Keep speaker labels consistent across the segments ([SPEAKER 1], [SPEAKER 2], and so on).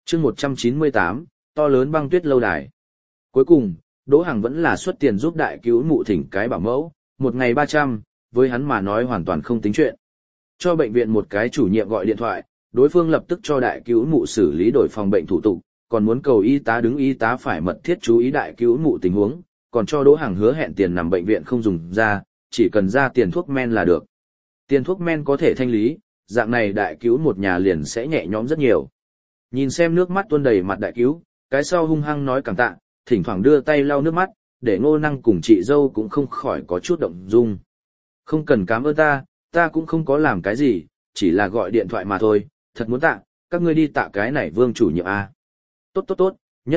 [SPEAKER 1] chương 198, to lớn băng tuyết lâu đài. Cuối cùng, Đỗ Hằng vẫn là xuất tiền giúp đại cứu mụ thỉnh cái bảo mẫu, một ngày 300, với hắn mà nói hoàn toàn không tính chuyện. Cho bệnh viện một cái chủ nhiệm gọi điện thoại, đối phương lập tức cho đại cứu mụ xử lý đổi phòng bệnh thủ tục, còn muốn cầu y tá đứng y tá phải mật thiết chú ý đại cứu mụ tình huống, còn cho Đỗ Hằng hứa hẹn tiền nằm bệnh viện không dùng ra, chỉ cần ra tiền thuốc men là được. Tiền thuốc men có thể thanh lý, dạng này đại cứu một nhà liền sẽ nhẹ nhõm rất nhiều. Nhìn xem nước mắt tuôn đầy mặt đại cứu, cái sau hung hăng nói cảm tạ, thỉnh thoảng đưa tay lau nước mắt, để Ngô Năng cùng chị dâu cũng không khỏi có chút động dung. Không cần cảm ơn ta cũng không có làm cái gì, chỉ là gọi điện thoại mà thôi, thật muốn tạ, các ngươi đi tạ cái này Vương chủ nhiệm a. Tốt, nhất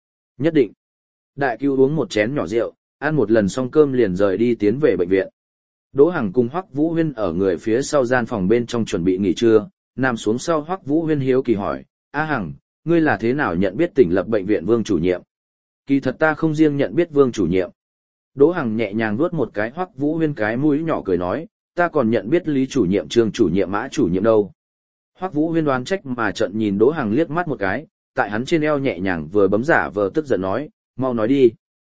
[SPEAKER 1] định. Đại cứu uống một chén nhỏ rượu, ăn một lần xong cơm liền rời đi tiến về bệnh viện. Đỗ Hằng cùng Hoắc Vũ Huyên ở người phía sau gian phòng bên trong chuẩn bị nghỉ trưa, nằm xuống sau Hoắc Vũ Huyên hiếu kỳ hỏi, A Hằng, ngươi là thế nào nhận biết tỉnh lập bệnh viện Vương chủ nhiệm? Kỳ thật ta không riêng nhận biết Vương chủ nhiệm. Đỗ Hằng nhẹ nhàng vuốt một cái Hoắc Vũ Huyên cái mũi nhỏ cười nói, ta còn nhận biết Lý chủ nhiệm, Trương chủ nhiệm, Mã chủ nhiệm đâu. Hoắc Vũ Huyên đoán trách mà trợn nhìn Đỗ Hằng liếc mắt một cái, tại hắn trên eo nhẹ nhàng vừa bấm giả vờ tức giận nói, mau nói đi.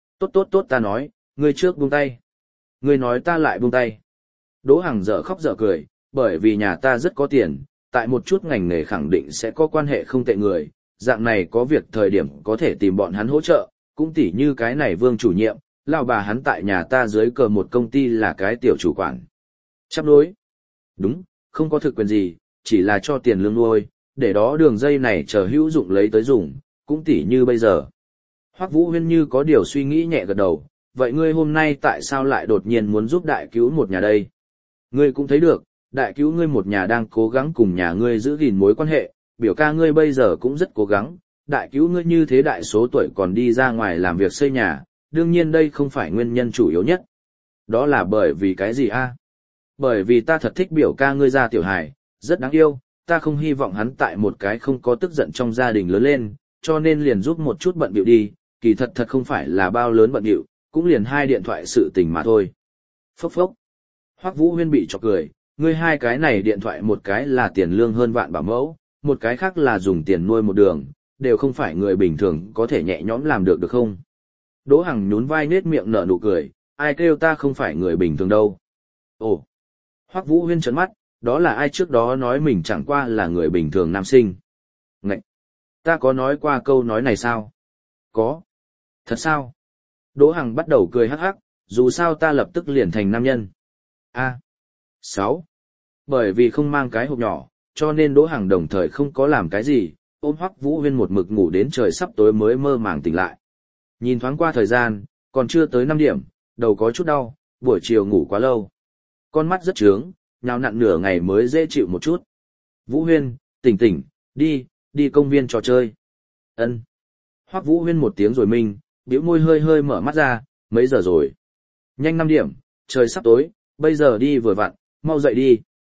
[SPEAKER 1] Tốt ta nói, ngươi trước buông tay. Ngươi nói ta lại buông tay. Đỗ Hằng dở khóc dở cười, bởi vì nhà ta rất có tiền, tại một chút ngành nghề khẳng định sẽ có quan hệ không tệ người, dạng này có việc thời điểm có thể tìm bọn hắn hỗ trợ, cũng tỉ như cái này Vương chủ nhiệm, lão bà hắn tại nhà ta dưới cờ một công ty là cái tiểu chủ quản. Chắp đối. Đúng, không có thực quyền gì, chỉ là cho tiền lương nuôi, để đó đường dây này chờ hữu dụng lấy tới dùng, cũng tỉ như bây giờ. Hoắc Vũ Huyên như có điều suy nghĩ nhẹ gật đầu, vậy ngươi hôm nay tại sao lại đột nhiên muốn giúp đại cứu một nhà đây? Ngươi cũng thấy được, đại cứu ngươi một nhà đang cố gắng cùng nhà ngươi giữ gìn mối quan hệ, biểu ca ngươi bây giờ cũng rất cố gắng, đại cứu ngươi như thế đại số tuổi còn đi ra ngoài làm việc xây nhà, đương nhiên đây không phải nguyên nhân chủ yếu nhất. Đó là bởi vì cái gì a? Bởi vì ta thật thích biểu ca ngươi ra tiểu hài, rất đáng yêu, ta không hy vọng hắn tại một cái không có tức giận trong gia đình lớn lên, cho nên liền giúp một chút bận bịu đi, kỳ thật không phải là bao lớn bận bịu, cũng liền 2 điện thoại sự tình mà thôi. Phốc phốc. Hoắc Vũ Huyên bị chọc cười, ngươi 2 cái này điện thoại, một cái là tiền lương hơn vạn bảo mẫu, một cái khác là dùng tiền nuôi một đường, đều không phải người bình thường có thể nhẹ nhõm làm được không? Đỗ Hằng nhún vai nết miệng nở nụ cười, ai kêu ta không phải người bình thường đâu. Ồ. Hoắc Vũ Huyên trợn mắt, đó là ai trước đó nói mình chẳng qua là người bình thường nam sinh? Ngậy! Ta có nói qua câu nói này sao? Có. Thật sao? Đỗ Hằng bắt đầu cười hắc hắc, dù sao ta lập tức liền thành nam nhân. A. 6. Bởi vì không mang cái hộp nhỏ, cho nên Đỗ Hằng đồng thời không có làm cái gì, ôm Hoắc Vũ Huyên một mực ngủ đến trời sắp tối mới mơ màng tỉnh lại. Nhìn thoáng qua thời gian, còn chưa tới 5 điểm, đầu có chút đau, buổi chiều ngủ quá lâu. Con mắt rất trướng, nhào nặn nửa ngày mới dễ chịu một chút. Vũ Huyên, tỉnh, đi công viên trò chơi. Ân. Hoắc Vũ Huyên một tiếng rồi mình, bĩu môi hơi hơi mở mắt ra, mấy giờ rồi? Nhanh 5 điểm, trời sắp tối, bây giờ đi vừa vặn, mau dậy đi.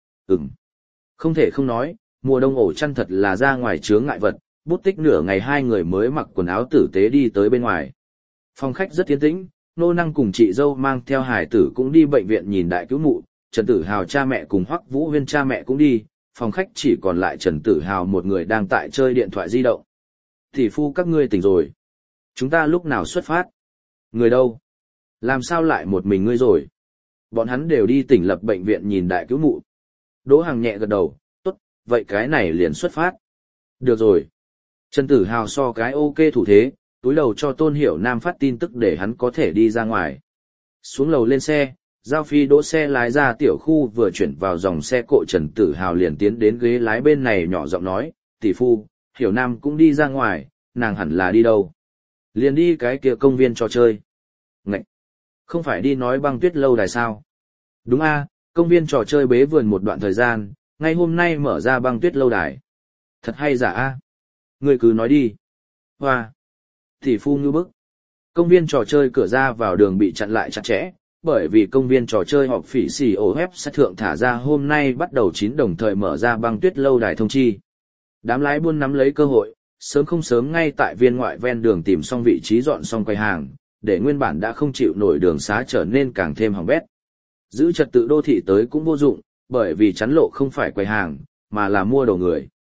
[SPEAKER 1] Không thể không nói, mùa đông ổ chăn thật là ra ngoài chướng ngại vật, bút tích nửa ngày 2 người mới mặc quần áo tử tế đi tới bên ngoài. Phòng khách rất tiến tĩnh, Nô Năng cùng chị dâu mang theo hải tử cũng đi bệnh viện nhìn đại cứu mụ, Trần Tử Hào cha mẹ cùng Hoắc Vũ Huyên cha mẹ cũng đi, phòng khách chỉ còn lại Trần Tử Hào một người đang tại chơi điện thoại di động. Tỷ phu các ngươi tỉnh rồi. Chúng ta lúc nào xuất phát? Người đâu? Làm sao lại một mình ngươi rồi? Bọn hắn đều đi tỉnh lập bệnh viện nhìn đại cứu mụ. Đỗ Hằng nhẹ gật đầu, tốt, vậy cái này liền xuất phát. Được rồi. Trần Tử Hào so cái ok thủ thế, túi đầu cho Tôn Hiểu Nam phát tin tức để hắn có thể đi ra ngoài. Xuống lầu lên xe, Giao Phi đỗ xe lái ra tiểu khu vừa chuyển vào dòng xe cộ, Trần Tử Hào liền tiến đến ghế lái bên này nhỏ giọng nói, tỷ phu, Hiểu Nam cũng đi ra ngoài, nàng hẳn là đi đâu? Liền đi cái kia công viên trò chơi. Ngậy! Không phải đi nói băng tuyết lâu đài sao? Đúng a, công viên trò chơi bế vườn một đoạn thời gian, ngay hôm nay mở ra băng tuyết lâu đài. Thật hay giả a? Ngươi cứ nói đi. Hoa! Tỷ phu như bức. Công viên trò chơi cửa ra vào đường bị chặn lại chặt chẽ, bởi vì công viên trò chơi họp phỉ xì ổ web sẽ thượng thả ra hôm nay bắt đầu 9 đồng thời mở ra băng tuyết lâu đài thông chi. Đám lái buôn nắm lấy cơ hội, sớm không sớm ngay tại viên ngoại ven đường tìm xong vị trí dọn xong quầy hàng, để nguyên bản đã không chịu nổi đường xá trở nên càng thêm hỏng bét. Giữ trật tự đô thị tới cũng vô dụng, bởi vì chắn lộ không phải quầy hàng, mà là mua đồ người.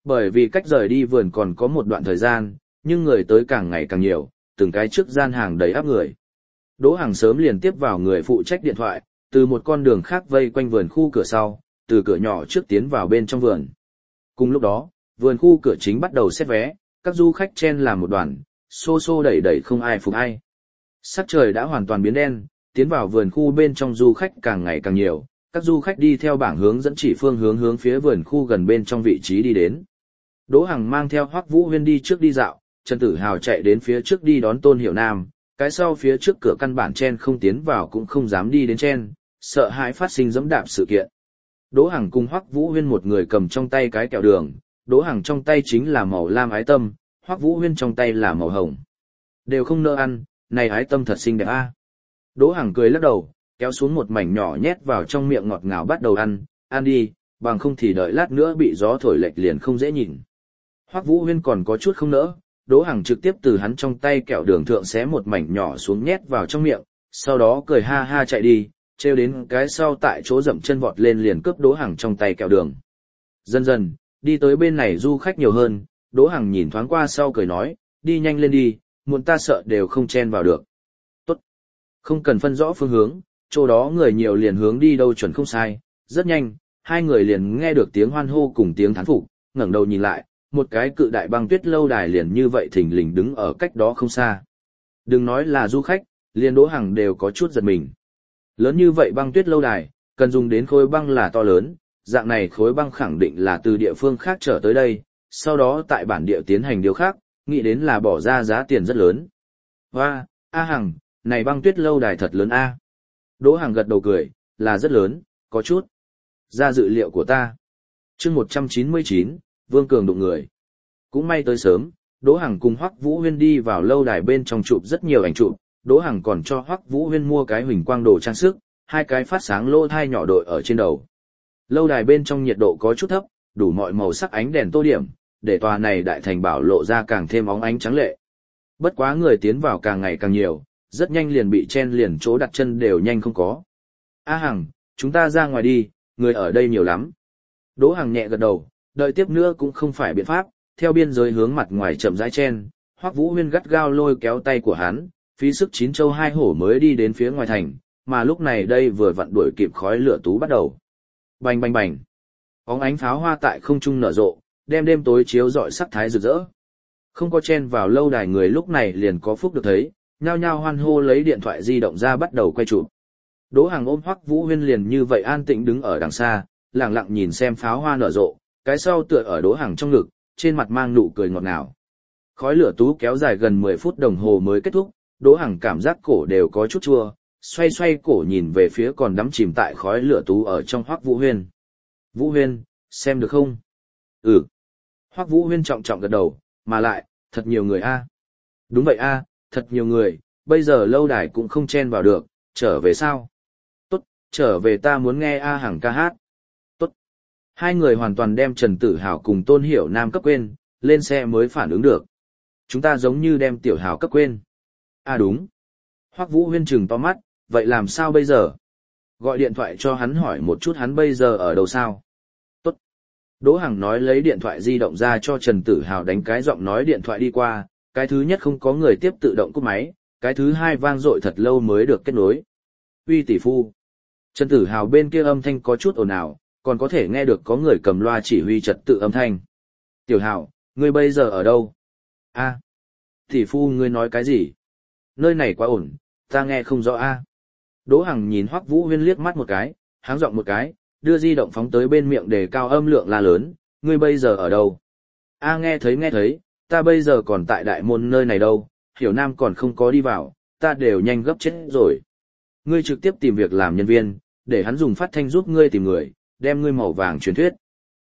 [SPEAKER 1] Bởi vì cách rời đi vườn còn có một đoạn thời gian, nhưng người tới càng ngày càng nhiều, từng cái trước gian hàng đầy áp người. Đỗ Hằng sớm liền tiếp vào người phụ trách điện thoại, từ một con đường khác vây quanh vườn khu cửa sau, từ cửa nhỏ trước tiến vào bên trong vườn. Cùng lúc đó, vườn khu cửa chính bắt đầu xét vé, các du khách chen làm một đoàn, xô xô đẩy đẩy không ai phục ai. Sắc trời đã hoàn toàn biến đen, tiến vào vườn khu bên trong du khách càng ngày càng nhiều, các du khách đi theo bảng hướng dẫn chỉ phương hướng hướng phía vườn khu gần bên trong vị trí đi đến. Đỗ Hằng mang theo Hoắc Vũ Huyên đi trước đi dạo, Trần Tử Hào chạy đến phía trước đi đón Tôn Hiểu Nam, cái sau phía trước cửa căn bản chen không tiến vào cũng không dám đi đến chen, sợ hãi phát sinh dẫm đạp sự kiện. Đỗ Hằng cùng Hoắc Vũ Huyên một người cầm trong tay cái kẹo đường, Đỗ Hằng trong tay chính là màu lam ái tâm, Hoắc Vũ Huyên trong tay là màu hồng. Đều không nỡ ăn, này ái tâm thật xinh đẹp a. Đỗ Hằng cười lắc đầu, kéo xuống một mảnh nhỏ nhét vào trong miệng ngọt ngào bắt đầu ăn đi, bằng không thì đợi lát nữa bị gió thổi lệch liền không dễ nhìn. Hoắc Vũ Huyên còn có chút không nỡ, Đỗ Hằng trực tiếp từ hắn trong tay kẹo đường thượng xé một mảnh nhỏ xuống nhét vào trong miệng, sau đó cười ha ha chạy đi, treo đến cái sau tại chỗ dậm chân vọt lên liền cướp Đỗ Hằng trong tay kẹo đường. Dần dần, đi tới bên này du khách nhiều hơn, Đỗ Hằng nhìn thoáng qua sau cười nói, đi nhanh lên đi, muộn ta sợ đều không chen vào được. Tốt. Không cần phân rõ phương hướng, chỗ đó người nhiều liền hướng đi đâu chuẩn không sai, rất nhanh, hai người liền nghe được tiếng hoan hô cùng tiếng thán phục, ngẩng đầu nhìn lại, một cái cự đại băng tuyết lâu đài liền như vậy thình lình đứng ở cách đó không xa. Đừng nói là du khách, liền Đỗ Hằng đều có chút giật mình. Lớn như vậy băng tuyết lâu đài, cần dùng đến khối băng là to lớn, dạng này khối băng khẳng định là từ địa phương khác trở tới đây, sau đó tại bản địa tiến hành điều khác, nghĩ đến là bỏ ra giá tiền rất lớn. Hoa, A Hằng, này băng tuyết lâu đài thật lớn a. Đỗ Hằng gật đầu cười, là rất lớn, có chút ra dự liệu của ta. Chương 199, Vương Cường đụng người. Cũng may tới sớm, Đỗ Hằng cùng Hoắc Vũ Huyên đi vào lâu đài bên trong chụp rất nhiều ảnh chụp, Đỗ Hằng còn cho Hoắc Vũ Huyên mua cái huỳnh quang đồ trang sức, hai cái phát sáng lô thai nhỏ đội ở trên đầu. Lâu đài bên trong nhiệt độ có chút thấp, đủ mọi màu sắc ánh đèn tô điểm, để tòa này đại thành bảo lộ ra càng thêm óng ánh trắng lệ. Bất quá người tiến vào càng ngày càng nhiều, rất nhanh liền bị chen liền chỗ đặt chân đều nhanh không có. A Hằng, chúng ta ra ngoài đi, người ở đây nhiều lắm. Đỗ Hằng nhẹ gật đầu, đợi tiếp nữa cũng không phải biện pháp, theo biên giới hướng mặt ngoài chậm rãi chen, Hoắc Vũ Huyên gắt gao lôi kéo tay của hắn, phí sức chín châu hai hổ mới đi đến phía ngoài thành, mà lúc này đây vừa vặn đuổi kịp khói lửa tú bắt đầu. Bành bành bành. Bóng ánh pháo hoa tại không trung nở rộ, đem đêm tối chiếu rọi sắc thái rực rỡ. Không có chen vào lâu đài người lúc này liền có phúc được thấy, nhao nhao hoan hô lấy điện thoại di động ra bắt đầu quay chụp. Đỗ Hằng ôm Hoắc Vũ Huyên liền như vậy an tĩnh đứng ở đằng xa, lặng lặng nhìn xem pháo hoa nở rộ, cái sau tựa ở Đỗ Hằng trong ngực, trên mặt mang nụ cười ngọt ngào. Khói lửa tú kéo dài gần 10 phút đồng hồ mới kết thúc, Đỗ Hằng cảm giác cổ đều có chút chua, xoay xoay cổ nhìn về phía còn đắm chìm tại khói lửa tú ở trong Hoắc Vũ Huyên. Vũ Huyên, xem được không? Ừ. Hoắc Vũ Huyên trọng trọng gật đầu, mà lại, thật nhiều người a. Đúng vậy a, thật nhiều người, bây giờ lâu đài cũng không chen vào được, trở về sao? Tốt, trở về ta muốn nghe A Hằng ca hát. Tốt. Hai người hoàn toàn đem Trần Tử Hào cùng Tôn Hiểu Nam cấp quên, lên xe mới phản ứng được. Chúng ta giống như đem Tiểu Hào cấp quên. À đúng. Hoắc Vũ Huyên trừng to mắt, vậy làm sao bây giờ? Gọi điện thoại cho hắn hỏi một chút hắn bây giờ ở đâu sao? Tốt. Đỗ Hằng nói lấy điện thoại di động ra cho Trần Tử Hào đánh cái giọng nói điện thoại đi qua, cái thứ nhất không có người tiếp tự động cúp máy, cái thứ hai vang dội thật lâu mới được kết nối. Uy tỷ phu. Trần Tử Hào bên kia âm thanh có chút ồn ào, còn có thể nghe được có người cầm loa chỉ huy trật tự âm thanh. Tiểu Hào, ngươi bây giờ ở đâu? A, tỷ phu ngươi nói cái gì? Nơi này quá ổn, ta nghe không rõ a. Đỗ Hằng nhìn Hoắc Vũ Huyên liếc mắt một cái, háng giọng một cái, đưa di động phóng tới bên miệng để cao âm lượng la lớn, ngươi bây giờ ở đâu? A nghe thấy, ta bây giờ còn tại đại môn nơi này đâu, Hiểu Nam còn không có đi vào, ta đều nhanh gấp chết rồi. Ngươi trực tiếp tìm việc làm nhân viên, để hắn dùng phát thanh giúp ngươi tìm người, đem ngươi màu vàng truyền thuyết.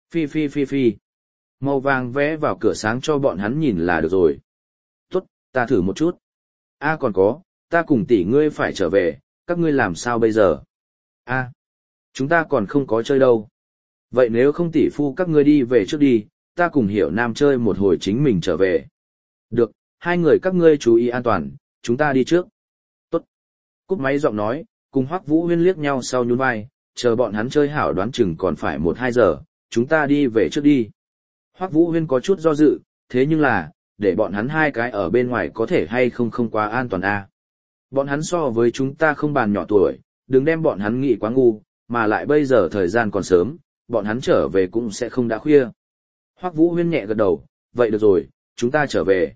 [SPEAKER 1] Phi. Màu vàng vẽ vào cửa sáng cho bọn hắn nhìn là được rồi. Tốt, ta thử một chút. A còn có, ta cùng tỷ ngươi phải trở về, các ngươi làm sao bây giờ? A, chúng ta còn không có chơi đâu. Vậy nếu không tỷ phu các ngươi đi về trước đi, ta cùng Hiểu Nam chơi một hồi chính mình trở về. Được, hai người các ngươi chú ý an toàn, chúng ta đi trước. Tốt. Cúp máy giọng nói, cùng Hoắc Vũ Huyên liếc nhau sau nhún vai, chờ bọn hắn chơi hảo đoán chừng còn phải 1-2 giờ, chúng ta đi về trước đi. Hoắc Vũ Huyên có chút do dự, thế nhưng là, để bọn hắn hai cái ở bên ngoài có thể hay không không quá an toàn à. Bọn hắn so với chúng ta không bàn nhỏ tuổi, đừng đem bọn hắn nghĩ quá ngu, mà lại bây giờ thời gian còn sớm, bọn hắn trở về cũng sẽ không đã khuya. Hoắc Vũ Huyên nhẹ gật đầu, vậy được rồi, chúng ta trở về.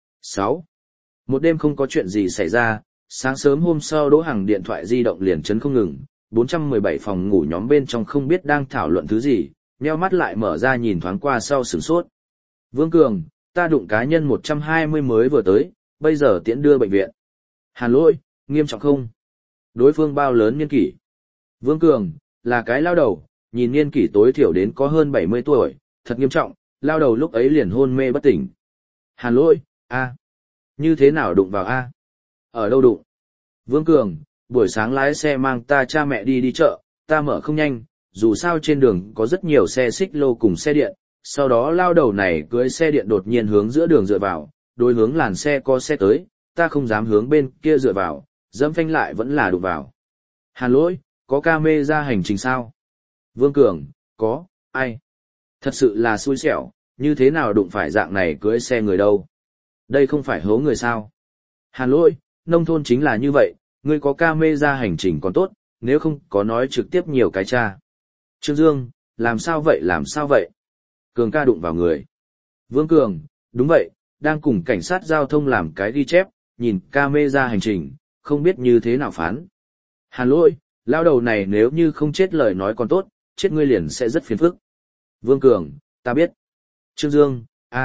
[SPEAKER 1] 6. Một đêm không có chuyện gì xảy ra, sáng sớm hôm sau Đỗ Hằng điện thoại di động liền chấn không ngừng, 417 phòng ngủ nhóm bên trong không biết đang thảo luận thứ gì, nheo mắt lại mở ra nhìn thoáng qua sau sửng sốt. Vương Cường, ta đụng cá nhân 120 mới vừa tới, bây giờ tiễn đưa bệnh viện. Hàn Lỗi, nghiêm trọng không? Đối phương bao lớn niên kỷ? Vương Cường, là cái lao đầu, nhìn niên kỷ tối thiểu đến có hơn 70 tuổi, thật nghiêm trọng, lao đầu lúc ấy liền hôn mê bất tỉnh. Hàn Lỗi, a, như thế nào đụng vào a? Ở đâu đụng? Vương Cường, buổi sáng lái xe mang ta cha mẹ đi chợ, ta mở không nhanh, dù sao trên đường có rất nhiều xe xích lô cùng xe điện, sau đó lao đầu này cưới xe điện đột nhiên hướng giữa đường dựa vào, đối hướng làn xe có xe tới, ta không dám hướng bên kia dựa vào, dẫm phanh lại vẫn là đụng vào. Hàn Lỗi, có camera hành trình sao? Vương Cường, có, ai? Thật sự là xui xẻo, như thế nào đụng phải dạng này cưới xe người đâu? Đây không phải hố người sao? Hàn Lỗi, nông thôn chính là như vậy, ngươi có camera hành trình còn tốt, nếu không có nói trực tiếp nhiều cái cha. Trương Dương, làm sao vậy? Cường ca đụng vào người. Vương Cường, đúng vậy, đang cùng cảnh sát giao thông làm cái ghi chép, nhìn camera hành trình, không biết như thế nào phán. Hàn Lỗi, lao đầu này nếu như không chết lời nói còn tốt, chết ngươi liền sẽ rất phiền phức. Vương Cường, ta biết. Trương Dương,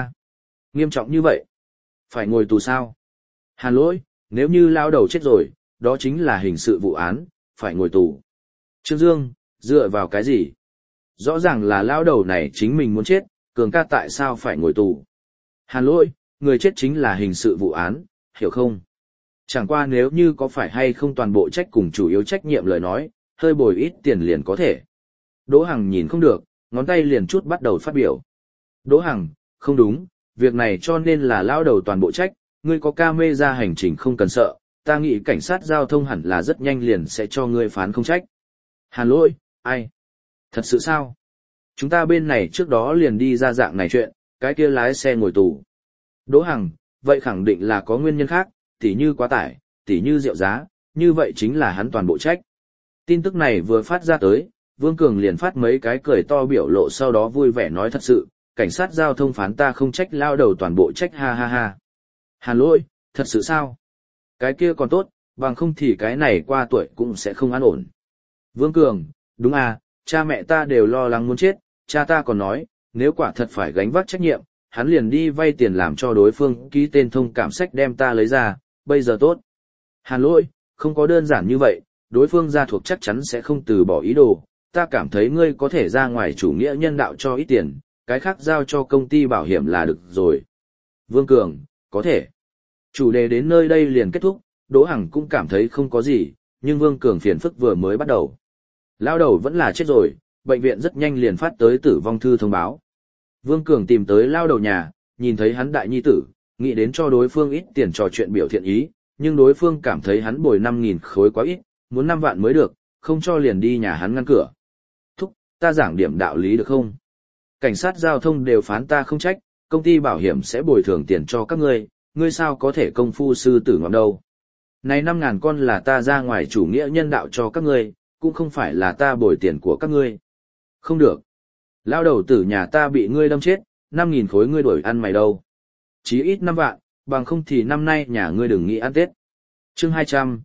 [SPEAKER 1] nghiêm trọng như vậy. Phải ngồi tù sao? Hàn Lỗi, nếu như lao đầu chết rồi, đó chính là hình sự vụ án, phải ngồi tù. Trương Dương, dựa vào cái gì? Rõ ràng là lao đầu này chính mình muốn chết, Cường ca tại sao phải ngồi tù? Hàn Lỗi, người chết chính là hình sự vụ án, hiểu không? Chẳng qua nếu như có phải hay không toàn bộ trách cùng chủ yếu trách nhiệm lời nói, hơi bồi ít tiền liền có thể. Đỗ Hằng nhìn không được, ngón tay liền chút bắt đầu phát biểu. Đỗ Hằng, không đúng, việc này cho nên là lao đầu toàn bộ trách, ngươi có camera hành trình không cần sợ, ta nghĩ cảnh sát giao thông hẳn là rất nhanh liền sẽ cho ngươi phán không trách. Hàn Lỗi, ai? Thật sự sao? Chúng ta bên này trước đó liền đi ra dạng này chuyện, cái kia lái xe ngồi tù. Đỗ Hằng, vậy khẳng định là có nguyên nhân khác, tỉ như quá tải, tỉ như rượu giá, như vậy chính là hắn toàn bộ trách. Tin tức này vừa phát ra tới, Vương Cường liền phát mấy cái cười to biểu lộ sau đó vui vẻ nói thật sự, cảnh sát giao thông phán ta không trách lao đầu toàn bộ trách ha ha ha. Hàn Lỗi, thật sự sao? Cái kia còn tốt, bằng không thì cái này qua tuổi cũng sẽ không an ổn. Vương Cường, đúng à, cha mẹ ta đều lo lắng muốn chết, cha ta còn nói, nếu quả thật phải gánh vác trách nhiệm, hắn liền đi vay tiền làm cho đối phương ký tên thông cảm sách đem ta lấy ra, bây giờ tốt. Hàn Lỗi, không có đơn giản như vậy, đối phương gia thuộc chắc chắn sẽ không từ bỏ ý đồ, ta cảm thấy ngươi có thể ra ngoài chủ nghĩa nhân đạo cho ít tiền, cái khác giao cho công ty bảo hiểm là được rồi. Vương Cường, có thể. Chủ đề đến nơi đây liền kết thúc, Đỗ Hằng cũng cảm thấy không có gì, nhưng Vương Cường phiền phức vừa mới bắt đầu. Lao đầu vẫn là chết rồi, bệnh viện rất nhanh liền phát tới tử vong thư thông báo. Vương Cường tìm tới lao đầu nhà, nhìn thấy hắn đại nhi tử, nghĩ đến cho đối phương ít tiền trò chuyện biểu thiện ý, nhưng đối phương cảm thấy hắn bồi 5.000 khối quá ít, muốn 5 vạn mới được, không cho liền đi nhà hắn ngăn cửa. Thúc, ta giảng điểm đạo lý được không? Cảnh sát giao thông đều phán ta không trách, công ty bảo hiểm sẽ bồi thường tiền cho các ngươi sao có thể công phu sư tử ngọc đâu. Này 5.000 con là ta ra ngoài chủ nghĩa nhân đạo cho các ngươi, cũng không phải là ta bồi tiền của các ngươi. Không được. Lao đầu tử nhà ta bị ngươi đâm chết, 5.000 khối ngươi đổi ăn mày đâu. Chí ít 5 vạn, bằng không thì năm nay nhà ngươi đừng nghĩ ăn Tết. Chương 200,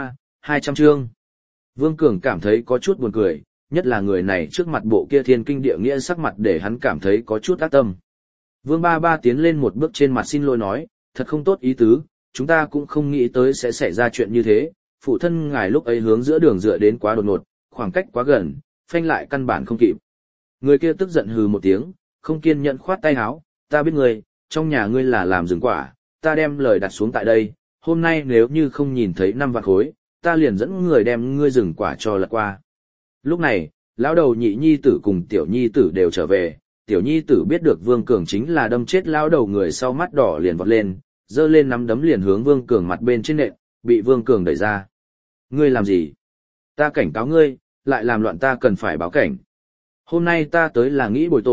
[SPEAKER 1] 200 chương. Vương Cường cảm thấy có chút buồn cười, nhất là người này trước mặt bộ kia thiên kinh địa nghĩa sắc mặt để hắn cảm thấy có chút ác tâm. Vương Ba Ba tiến lên một bước trên mặt xin lỗi nói, thật không tốt ý tứ, chúng ta cũng không nghĩ tới sẽ xảy ra chuyện như thế, phụ thân ngài lúc ấy hướng giữa đường dựa đến quá đột ngột, khoảng cách quá gần, phanh lại căn bản không kịp. Người kia tức giận hừ một tiếng, không kiên nhẫn khoát tay áo, ta biết ngươi, trong nhà ngươi là làm rừng quả, ta đem lời đặt xuống tại đây, hôm nay nếu như không nhìn thấy 5 vạn khối, ta liền dẫn người đem ngươi rừng quả cho lật qua. Lúc này, lão đầu nhị nhi tử cùng tiểu nhi tử đều trở về, tiểu nhi tử biết được Vương Cường chính là đâm chết lão đầu người sau mắt đỏ liền vọt lên, giơ lên nắm đấm liền hướng Vương Cường mặt bên trên nệm, bị Vương Cường đẩy ra. Ngươi làm gì? Ta cảnh cáo ngươi, lại làm loạn ta cần phải báo cảnh. Hôm nay ta tới là nghĩ bồi tội,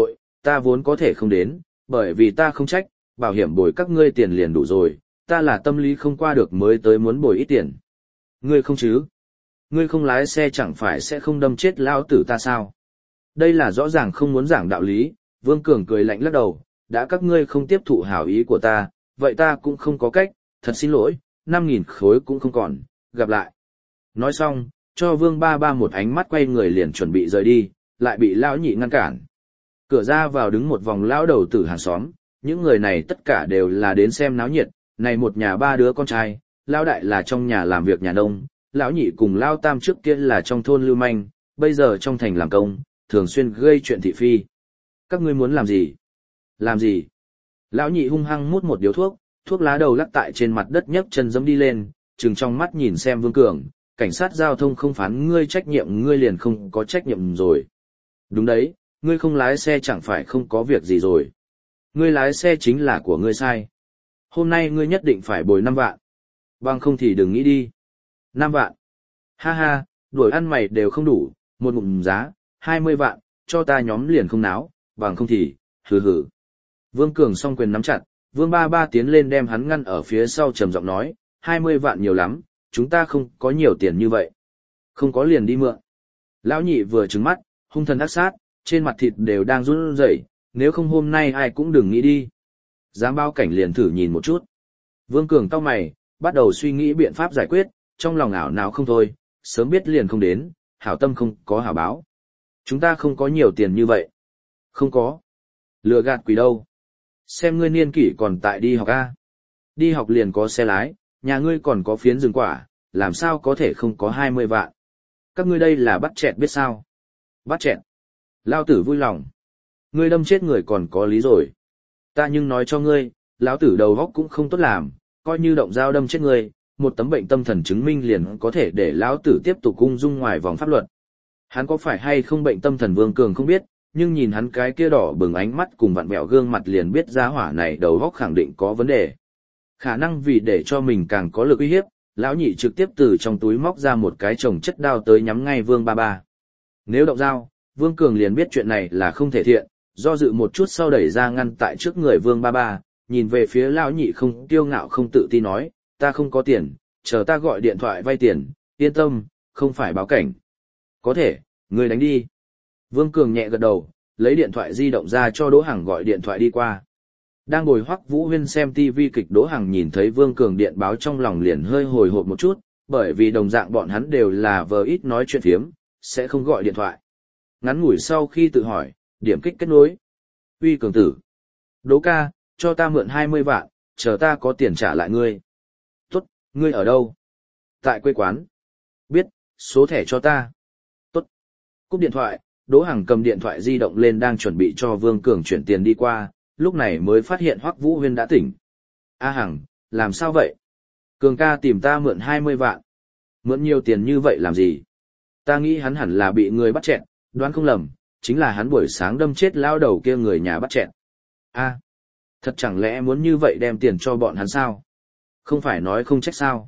[SPEAKER 1] ta vốn có thể không đến, bởi vì ta không trách, bảo hiểm bồi các ngươi tiền liền đủ rồi, ta là tâm lý không qua được mới tới muốn bồi ít tiền. Ngươi không chứ? Ngươi không lái xe chẳng phải sẽ không đâm chết lao tử ta sao? Đây là rõ ràng không muốn giảng đạo lý, Vương Cường cười lạnh lắc đầu, đã các ngươi không tiếp thụ hảo ý của ta, vậy ta cũng không có cách, thật xin lỗi, 5.000 khối cũng không còn, gặp lại. Nói xong, cho Vương Ba Ba một ánh mắt quay người liền chuẩn bị rời đi, lại bị lão nhị ngăn cản. Cửa ra vào đứng một vòng lão đầu tử hàng xóm, những người này tất cả đều là đến xem náo nhiệt, này một nhà ba đứa con trai, lão đại là trong nhà làm việc nhà nông, lão nhị cùng lão tam trước kia là trong thôn lưu manh, bây giờ trong thành làm công, thường xuyên gây chuyện thị phi. Các ngươi muốn làm gì? Làm gì? Lão nhị hung hăng mút một điếu thuốc, thuốc lá đầu lắc tại trên mặt đất nhấc chân giẫm đi lên, trừng trong mắt nhìn xem Vương Cường, cảnh sát giao thông không phán ngươi trách nhiệm ngươi liền không có trách nhiệm rồi. Đúng đấy, ngươi không lái xe chẳng phải không có việc gì rồi. Ngươi lái xe chính là của ngươi sai. Hôm nay ngươi nhất định phải bồi 5 vạn. Bằng không thì đừng nghĩ đi. 5 vạn. Ha ha, đuổi ăn mày đều không đủ, một ngụm giá, 20 vạn, cho ta nhóm liền không náo, bằng không thì, hừ hừ. Vương Cường song quyền nắm chặt, Vương Ba Ba tiến lên đem hắn ngăn ở phía sau trầm giọng nói, 20 vạn nhiều lắm, chúng ta không có nhiều tiền như vậy. Không có liền đi mượn. Lão nhị vừa trừng mắt, hung thần ác sát, trên mặt thịt đều đang run rẩy, nếu không hôm nay ai cũng đừng nghĩ đi. Dám báo cảnh liền thử nhìn một chút. Vương Cường cau mày, bắt đầu suy nghĩ biện pháp giải quyết, trong lòng ảo não không thôi, sớm biết liền không đến, hảo tâm không có hảo báo. Chúng ta không có nhiều tiền như vậy. Không có. Lừa gạt quỷ đâu. Xem ngươi niên kỷ còn tại đi học A. Đi học liền có xe lái, nhà ngươi còn có phiến rừng quả, làm sao có thể không có 20 vạn. Các ngươi đây là bắt chẹt biết sao. Bắt chẹt. Lao tử vui lòng. Ngươi đâm chết người còn có lý rồi. Ta nhưng nói cho ngươi, lão tử đầu góc cũng không tốt làm, coi như động dao đâm chết ngươi, một tấm bệnh tâm thần chứng minh liền có thể để lão tử tiếp tục ung dung ngoài vòng pháp luật. Hắn có phải hay không bệnh tâm thần Vương Cường không biết, nhưng nhìn hắn cái kia đỏ bừng ánh mắt cùng vặn vẹo gương mặt liền biết giá hỏa này đầu óc khẳng định có vấn đề. Khả năng vì để cho mình càng có lực uy hiếp, lão nhị trực tiếp từ trong túi móc ra một cái chồng chất đao tới nhắm ngay Vương Ba Ba. Nếu động dao, Vương Cường liền biết chuyện này là không thể thiện, do dự một chút sau đẩy ra ngăn tại trước người Vương Ba Ba, nhìn về phía lão nhị không kiêu ngạo không tự tin nói, ta không có tiền, chờ ta gọi điện thoại vay tiền, yên tâm, không phải báo cảnh. Có thể, ngươi đánh đi. Vương Cường nhẹ gật đầu, lấy điện thoại di động ra cho Đỗ Hằng gọi điện thoại đi qua. Đang ngồi Hoắc Vũ Huyên xem TV kịch, Đỗ Hằng nhìn thấy Vương Cường điện báo trong lòng liền hơi hồi hộp một chút, bởi vì đồng dạng bọn hắn đều là vờ ít nói chuyện phiếm, sẽ không gọi điện thoại. Ngắn ngủi sau khi tự hỏi, điểm kích kết nối. Uy Cường tử. Đỗ ca, cho ta mượn 20 vạn, chờ ta có tiền trả lại ngươi. Tốt, ngươi ở đâu? Tại quê quán. Biết, số thẻ cho ta. Tốt. Cúp điện thoại, Đỗ Hằng cầm điện thoại di động lên đang chuẩn bị cho Vương Cường chuyển tiền đi qua, lúc này mới phát hiện Hoắc Vũ Huyên đã tỉnh. A Hằng, làm sao vậy? Cường ca tìm ta mượn 20 vạn. Mượn nhiều tiền như vậy làm gì? Ta nghĩ hắn hẳn là bị người bắt chẹn, đoán không lầm, chính là hắn buổi sáng đâm chết lao đầu kia người nhà bắt chẹn. A, thật chẳng lẽ muốn như vậy đem tiền cho bọn hắn sao? Không phải nói không trách sao?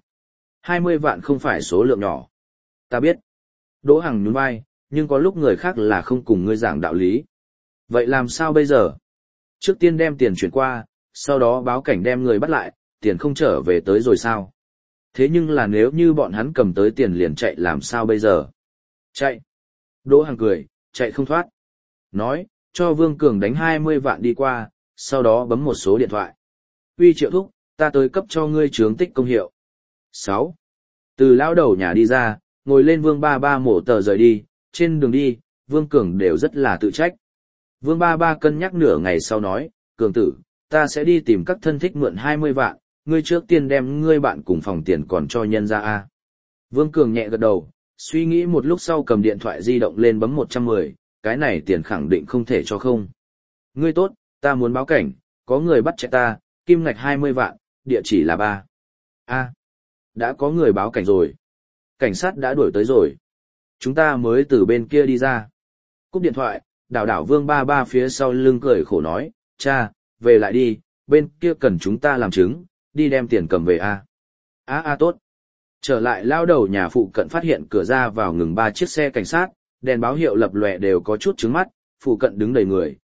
[SPEAKER 1] 20 vạn không phải số lượng nhỏ. Ta biết. Đỗ Hằng nhún vai, nhưng có lúc người khác là không cùng ngươi giảng đạo lý. Vậy làm sao bây giờ? Trước tiên đem tiền chuyển qua, sau đó báo cảnh đem người bắt lại, tiền không trở về tới rồi sao? Thế nhưng là nếu như bọn hắn cầm tới tiền liền chạy làm sao bây giờ? Chạy. Đỗ Hằng cười, chạy không thoát. Nói, cho Vương Cường đánh 20 vạn đi qua, sau đó bấm một số điện thoại. Uy Triệu thúc, ta tới cấp cho ngươi chướng tích công hiệu. 6. Từ lão đầu nhà đi ra, ngồi lên Vương Ba Ba mổ tờ rời đi, trên đường đi, Vương Cường đều rất là tự trách. Vương Ba Ba cân nhắc nửa ngày sau nói, Cường tử, ta sẽ đi tìm các thân thích mượn 20 vạn, ngươi trước tiên đem ngươi bạn cùng phòng tiền còn cho nhân ra a. Vương Cường nhẹ gật đầu, suy nghĩ một lúc sau cầm điện thoại di động lên bấm 110, cái này tiền khẳng định không thể cho không. Ngươi tốt, ta muốn báo cảnh, có người bắt chạy ta, kim ngạch 20 vạn, địa chỉ là 3. A, đã có người báo cảnh rồi. Cảnh sát đã đuổi tới rồi. Chúng ta mới từ bên kia đi ra. Cúp điện thoại, đảo Vương Ba Ba phía sau lưng cười khổ nói, cha, về lại đi, bên kia cần chúng ta làm chứng, đi đem tiền cầm về a. Tốt. Trở lại lao đầu nhà phụ cận phát hiện cửa ra vào ngừng 3 chiếc xe cảnh sát, đèn báo hiệu lập lòe đều có chút chướng mắt, phụ cận đứng đầy người,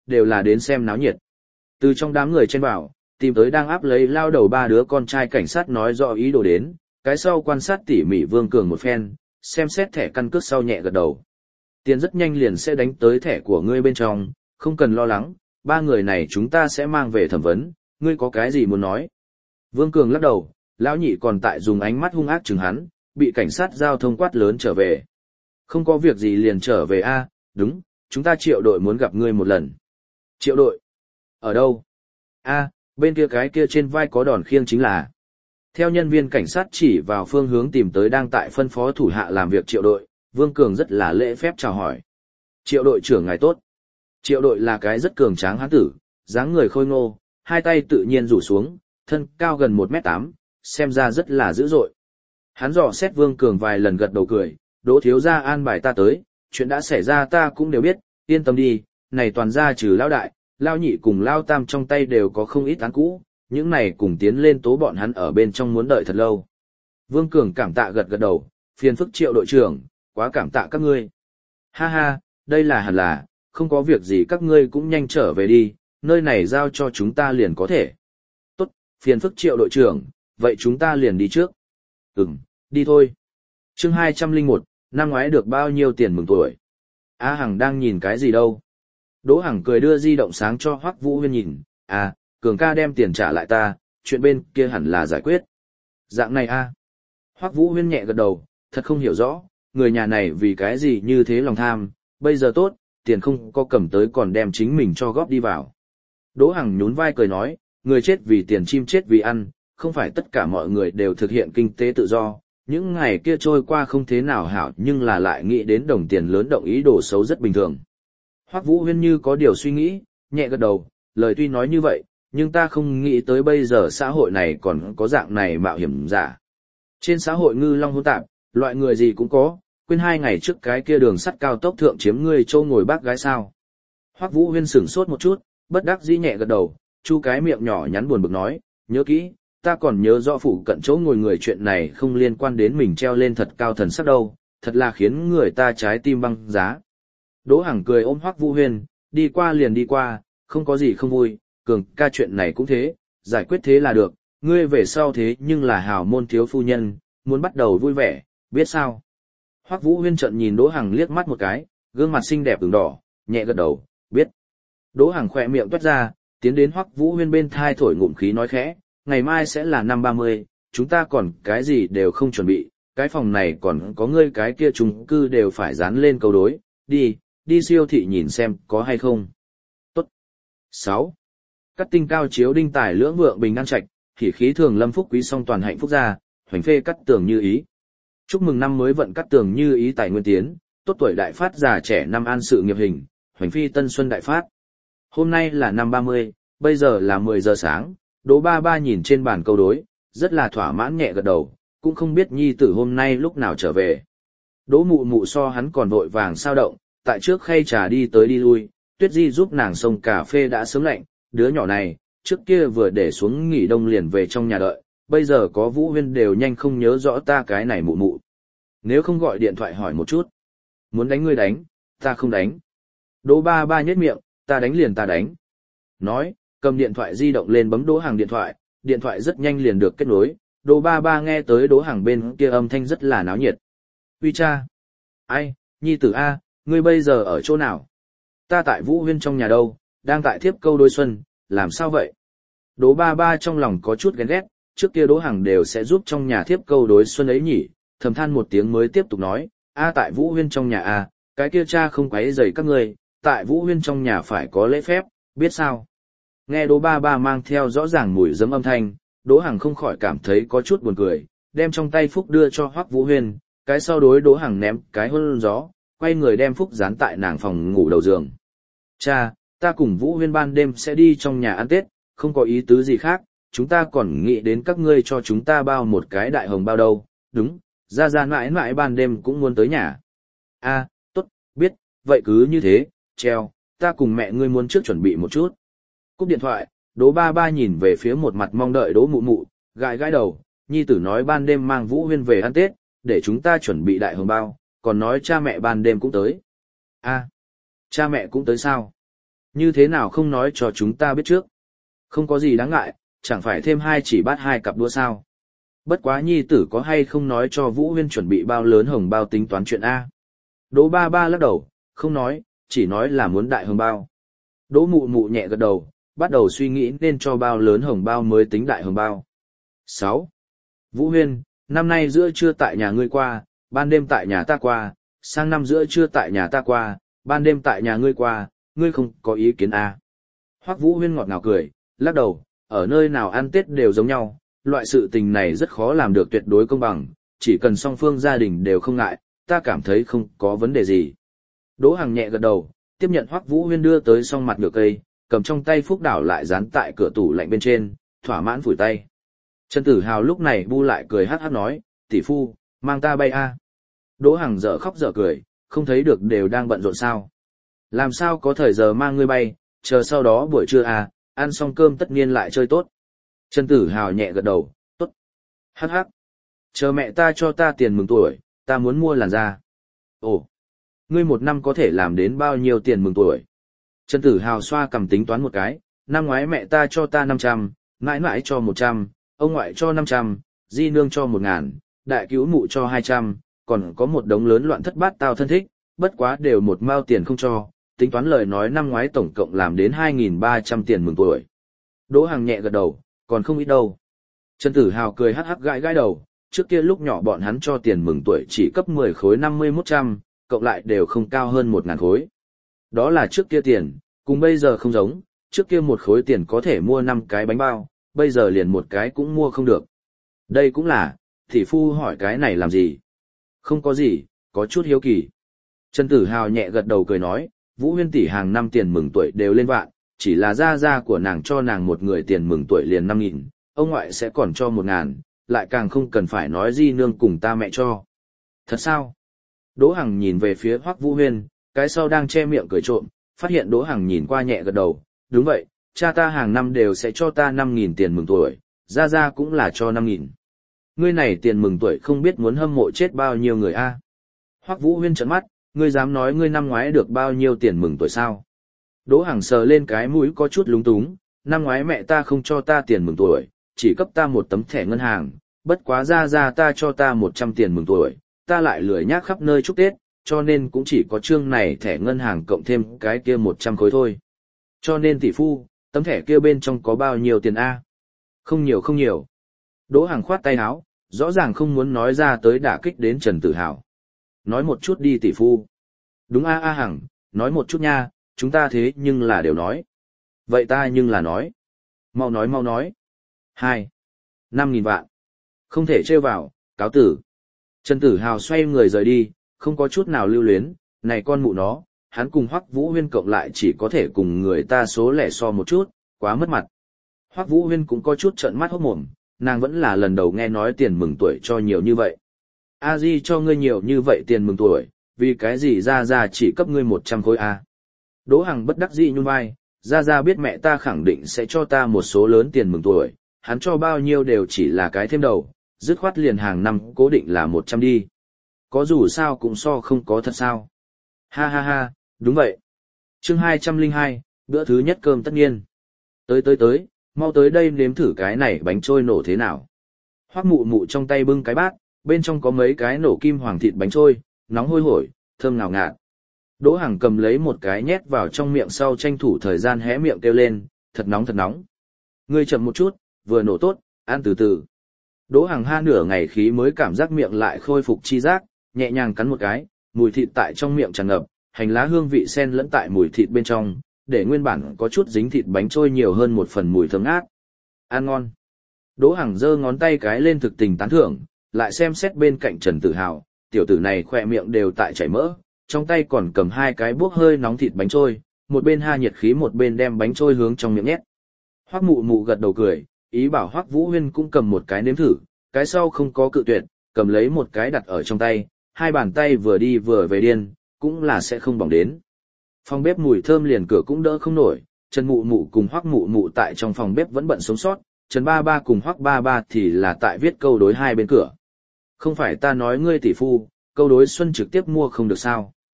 [SPEAKER 1] đều là đến xem náo nhiệt. Từ trong đám người chen vào, tìm tới đang áp lấy lao đầu ba đứa con trai cảnh sát nói rõ ý đồ đến, cái sau quan sát tỉ mỉ Vương Cường một phen, xem xét thẻ căn cước sau nhẹ gật đầu. Tiền rất nhanh liền sẽ đánh tới thẻ của ngươi bên trong, không cần lo lắng, ba người này chúng ta sẽ mang về thẩm vấn, ngươi có cái gì muốn nói? Vương Cường lắc đầu, lão nhị còn tại dùng ánh mắt hung ác chừng hắn, bị cảnh sát giao thông quát lớn trở về. Không có việc gì liền trở về a, đúng, chúng ta Triệu đội muốn gặp ngươi một lần. Triệu đội? Ở đâu? A, bên kia cái kia trên vai có đòn khiêng chính là. Theo nhân viên cảnh sát chỉ vào phương hướng tìm tới đang tại phân phó thủ hạ làm việc Triệu đội, Vương Cường rất là lễ phép chào hỏi. Triệu đội trưởng ngài tốt. Triệu đội là cái rất cường tráng hán tử, dáng người khôi ngô, hai tay tự nhiên rủ xuống, thân cao gần 1m8, xem ra rất là dữ dội. Hắn dò xét Vương Cường vài lần gật đầu cười, Đỗ thiếu gia an bài ta tới, chuyện đã xảy ra ta cũng đều biết, yên tâm đi, này toàn ra trừ lão đại, lão nhị cùng lão tam trong tay đều có không ít án cũ, những này cùng tiến lên tố bọn hắn ở bên trong muốn đợi thật lâu. Vương Cường cảm tạ gật gật đầu, phiền phức Triệu đội trưởng, quá cảm tạ các ngươi. Ha ha, đây là hẳn là, không có việc gì các ngươi cũng nhanh trở về đi, nơi này giao cho chúng ta liền có thể. Tốt, phiền phức Triệu đội trưởng, vậy chúng ta liền đi trước. Đi thôi. Chương 201, năm ngoái được bao nhiêu tiền mừng tuổi? A Hằng đang nhìn cái gì đâu? Đỗ Hằng cười đưa di động sáng cho Hoắc Vũ Huyên nhìn, à, Cường ca đem tiền trả lại ta, chuyện bên kia hẳn là giải quyết. Dạng này a. Hoắc Vũ Huyên nhẹ gật đầu, thật không hiểu rõ, người nhà này vì cái gì như thế lòng tham, bây giờ tốt, tiền không có cầm tới còn đem chính mình cho góp đi vào. Đỗ Hằng nhún vai cười nói, người chết vì tiền chim chết vì ăn, không phải tất cả mọi người đều thực hiện kinh tế tự do, những ngày kia trôi qua không thế nào hảo nhưng là lại nghĩ đến đồng tiền lớn động ý đồ xấu rất bình thường. Hoắc Vũ Huyên như có điều suy nghĩ, nhẹ gật đầu, lời tuy nói như vậy, nhưng ta không nghĩ tới bây giờ xã hội này còn có dạng này mạo hiểm giả. Trên xã hội ngư long hỗn tạp, loại người gì cũng có, quên 2 ngày trước cái kia đường sắt cao tốc thượng chiếm ngươi châu ngồi bác gái sao. Hoắc Vũ Huyên sửng sốt một chút, bất đắc dĩ nhẹ gật đầu, chu cái miệng nhỏ nhắn buồn bực nói, nhớ kỹ, ta còn nhớ rõ phụ cận chỗ ngồi người chuyện này không liên quan đến mình treo lên thật cao thần sắc đâu, thật là khiến người ta trái tim băng giá. Đỗ Hằng cười ôm Hoắc Vũ Huyên, đi qua liền đi qua, không có gì không vui, Cường ca chuyện này cũng thế, giải quyết thế là được, ngươi về sau thế nhưng là hào môn thiếu phu nhân, muốn bắt đầu vui vẻ, biết sao? Hoắc Vũ Huyên trợn nhìn Đỗ Hằng liếc mắt một cái, gương mặt xinh đẹp ửng đỏ, nhẹ gật đầu, biết. Đỗ Hằng khỏe miệng toát ra, tiến đến Hoắc Vũ Huyên bên thai thổi ngụm khí nói khẽ, ngày mai sẽ là năm 30, chúng ta còn cái gì đều không chuẩn bị, cái phòng này còn có ngươi cái kia chung cư đều phải dán lên câu đối, đi siêu thị nhìn xem có hay không. Tốt. 6. Cắt tinh cao chiếu đinh tài lưỡng vượng bình an trạch, hỉ khí thường lâm phúc quý song toàn hạnh phúc gia, hoành phê cắt tường như ý. Chúc mừng năm mới vận cắt tường như ý tài nguyên tiến, tốt tuổi đại phát già trẻ năm an sự nghiệp hình, hoành phi tân xuân đại phát. Hôm nay là năm 30, bây giờ là 10 giờ sáng, Đỗ Ba Ba nhìn trên bàn câu đối, rất là thỏa mãn nhẹ gật đầu, cũng không biết nhi tử hôm nay lúc nào trở về. Đỗ Mụ Mụ so hắn còn vội vàng sao động, tại trước khay trà đi tới đi lui, Tuyết Di giúp nàng xông cà phê đã sớm lạnh, đứa nhỏ này, trước kia vừa để xuống nghỉ đông liền về trong nhà đợi, bây giờ có Vũ Huyên đều nhanh không nhớ rõ ta cái này Mụ Mụ. Nếu không gọi điện thoại hỏi một chút. Muốn đánh ngươi đánh, ta không đánh. Đỗ Ba Ba nhếch miệng, ta đánh liền ta đánh. Nói, cầm điện thoại di động lên bấm Đỗ Hằng điện thoại rất nhanh liền được kết nối, Đỗ Ba Ba nghe tới Đỗ Hằng bên kia âm thanh rất là náo nhiệt. Uy cha! Ai, nhi tử A, ngươi bây giờ ở chỗ nào? Ta tại Vũ Huyên trong nhà đâu, đang tại thiếp câu đối xuân, làm sao vậy? Đỗ Ba Ba trong lòng có chút ghen ghét, trước kia Đỗ Hằng đều sẽ giúp trong nhà thiếp câu đối xuân ấy nhỉ, thầm than một tiếng mới tiếp tục nói, tại Vũ Huyên trong nhà A, cái kia cha không quấy rầy các ngươi, tại Vũ Huyên trong nhà phải có lễ phép, biết sao? Nghe Đỗ Ba Ba mang theo rõ ràng mùi giấm âm thanh, Đỗ Hằng không khỏi cảm thấy có chút buồn cười, đem trong tay phúc đưa cho Hoắc Vũ Huyên, cái sau đối Đỗ Hằng ném cái hôn gió, quay người đem phúc dán tại nàng phòng ngủ đầu giường. Cha, ta cùng Vũ Huyên ban đêm sẽ đi trong nhà ăn Tết, không có ý tứ gì khác, chúng ta còn nghĩ đến các ngươi cho chúng ta bao một cái đại hồng bao đâu, đúng, ra mãi mãi ban đêm cũng muốn tới nhà. Tốt, biết, vậy cứ như thế, treo, ta cùng mẹ ngươi muốn trước chuẩn bị một chút. Cúp điện thoại, Đỗ Ba Ba nhìn về phía một mặt mong đợi Đỗ Mụ Mụ, gãi đầu, nhi tử nói ban đêm mang Vũ Huyên về ăn Tết, để chúng ta chuẩn bị đại hồng bao, còn nói cha mẹ ban đêm cũng tới. Cha mẹ cũng tới sao? Như thế nào không nói cho chúng ta biết trước? Không có gì đáng ngại, chẳng phải thêm 2 chỉ bát 2 cặp đũa sao? Bất quá nhi tử có hay không nói cho Vũ Huyên chuẩn bị bao lớn hồng bao tính toán chuyện A? Đỗ ba ba lắc đầu, không nói, chỉ nói là muốn đại hồng bao. Đỗ mụ mụ nhẹ gật đầu, bắt đầu suy nghĩ nên cho bao lớn hồng bao mới tính đại hồng bao. 6. Vũ Huyên, năm nay giữa trưa tại nhà ngươi qua, ban đêm tại nhà ta qua, sang năm giữa trưa tại nhà ta qua, ban đêm tại nhà ngươi qua, ngươi không có ý kiến A. Hoắc Vũ Huyên ngọt ngào cười, lắc đầu, ở nơi nào ăn Tết đều giống nhau, loại sự tình này rất khó làm được tuyệt đối công bằng, chỉ cần song phương gia đình đều không ngại, ta cảm thấy không có vấn đề gì. Đỗ Hằng nhẹ gật đầu, tiếp nhận Hoắc Vũ Huyên đưa tới song mặt ngựa cây, cầm trong tay phúc đảo lại dán tại cửa tủ lạnh bên trên, thỏa mãn phủi tay. Trần Tử Hào lúc này bu lại cười hát hát nói, tỷ phu, mang ta bay a. Đỗ Hằng dở khóc dở cười, không thấy được đều đang bận rộn sao. Làm sao có thời giờ mang ngươi bay, chờ sau đó buổi trưa à, ăn xong cơm tất nhiên lại chơi tốt. Trần Tử Hào nhẹ gật đầu, tốt. Hắc hắc. Chờ mẹ ta cho ta tiền mừng tuổi, ta muốn mua làn da. Ồ, ngươi một năm có thể làm đến bao nhiêu tiền mừng tuổi? Trần Tử Hào xoa cầm tính toán một cái, năm ngoái mẹ ta cho ta 500, mãi mãi cho 100, ông ngoại cho 500, di nương cho 1.000, đại cứu mụ cho 200, còn có một đống lớn loạn thất bát tao thân thích, bất quá đều một mao tiền không cho, tính toán lời nói năm ngoái tổng cộng làm đến 2.300 tiền mừng tuổi. Đỗ Hằng nhẹ gật đầu, còn không ít đâu. Trần Tử Hào cười hắc hắc gãi gãi đầu, trước kia lúc nhỏ bọn hắn cho tiền mừng tuổi chỉ cấp 10 khối 5100, cộng lại đều không cao hơn 1.000 khối. Đó là trước kia tiền, cùng bây giờ không giống, trước kia một khối tiền có thể mua 5 cái bánh bao, bây giờ liền một cái cũng mua không được. Đây cũng là, thị phu hỏi cái này làm gì? Không có gì, có chút hiếu kỳ. Trần Tử Hào nhẹ gật đầu cười nói, Vũ Huyên tỷ hàng năm tiền mừng tuổi đều lên vạn, chỉ là gia gia của nàng cho nàng một người tiền mừng tuổi liền 5.000, ông ngoại sẽ còn cho 1.000, lại càng không cần phải nói di nương cùng ta mẹ cho. Thật sao? Đỗ Hằng nhìn về phía Hoắc Vũ Huyên, cái sau đang che miệng cười trộm, phát hiện Đỗ Hằng nhìn qua nhẹ gật đầu, đúng vậy, cha ta hàng năm đều sẽ cho ta 5.000 tiền mừng tuổi, gia gia cũng là cho 5.000. Ngươi này tiền mừng tuổi không biết muốn hâm mộ chết bao nhiêu người a? Hoắc Vũ Huyên trợn mắt, ngươi dám nói ngươi năm ngoái được bao nhiêu tiền mừng tuổi sao? Đỗ Hằng sờ lên cái mũi có chút lúng túng, năm ngoái mẹ ta không cho ta tiền mừng tuổi, chỉ cấp ta một tấm thẻ ngân hàng, bất quá gia gia ta cho ta 100 tiền mừng tuổi, ta lại lười nhác khắp nơi chúc Tết, cho nên cũng chỉ có chương này thẻ ngân hàng cộng thêm cái kia 100 khối thôi. Cho nên tỷ phu, tấm thẻ kia bên trong có bao nhiêu tiền a? Không nhiều không nhiều. Đỗ Hằng khoát tay áo, rõ ràng không muốn nói ra tới đả kích đến Trần Tử Hào. Nói một chút đi tỷ phu. Đúng a Hằng, nói một chút nha, chúng ta thế nhưng là đều nói. Vậy ta nhưng là nói. Mau nói mau nói. 2. 5.000 vạn. Không thể trêu vào, cáo tử. Trần Tử Hào xoay người rời đi, không có chút nào lưu luyến, này con mụ nó, hắn cùng Hoắc Vũ Huyên cộng lại chỉ có thể cùng người ta số lẻ so một chút, quá mất mặt. Hoắc Vũ Huyên cũng có chút trợn mắt hốt mồm, nàng vẫn là lần đầu nghe nói tiền mừng tuổi cho nhiều như vậy. A Di cho ngươi nhiều như vậy tiền mừng tuổi, vì cái gì ra chỉ cấp ngươi 100 khối a? Đỗ Hằng bất đắc dĩ nhún vai, ra biết mẹ ta khẳng định sẽ cho ta một số lớn tiền mừng tuổi, hắn cho bao nhiêu đều chỉ là cái thêm đầu, dứt khoát liền hàng năm cố định là 100 đi. Có dù sao cũng so không có thật sao? Ha ha ha, đúng vậy. Chương 202, bữa thứ nhất cơm tất nhiên. Tới, mau tới đây nếm thử cái này bánh trôi nổ thế nào. Hoắc mụ mụ trong tay bưng cái bát, bên trong có mấy cái nổ kim hoàng thịt bánh trôi, nóng hôi hổi, thơm ngào ngạt. Đỗ Hằng cầm lấy một cái nhét vào trong miệng sau tranh thủ thời gian hé miệng kêu lên, thật nóng thật nóng. Ngươi chậm một chút, vừa nổ tốt, ăn từ từ. Đỗ Hằng ha nửa ngày khí mới cảm giác miệng lại khôi phục chi giác, nhẹ nhàng cắn một cái, mùi thịt tại trong miệng tràn ngập, hành lá hương vị xen lẫn tại mùi thịt bên trong, để nguyên bản có chút dính thịt bánh trôi nhiều hơn một phần mùi thơm ngát. Ăn ngon. Đỗ Hằng giơ ngón tay cái lên thực tình tán thưởng, lại xem xét bên cạnh Trần Tử Hào, tiểu tử này khỏe miệng đều tại chảy mỡ, trong tay còn cầm 2 cái buốc hơi nóng thịt bánh trôi, một bên ha nhiệt khí một bên đem bánh trôi hướng trong miệng nhét. Hoắc mụ mụ gật đầu cười, ý bảo Hoắc Vũ Huyên cũng cầm một cái nếm thử, cái sau không có cự tuyệt, cầm lấy một cái đặt ở trong tay, hai bàn tay vừa đi vừa về điên, cũng là sẽ không bỏng đến. Phòng bếp mùi thơm liền cửa cũng đỡ không nổi, Trần mụ mụ cùng Hoắc mụ mụ tại trong phòng bếp vẫn bận sống sót, Trần ba ba cùng Hoắc ba ba thì là tại viết câu đối hai bên cửa. Không phải ta nói ngươi tỷ phu, câu đối xuân trực tiếp mua không được sao?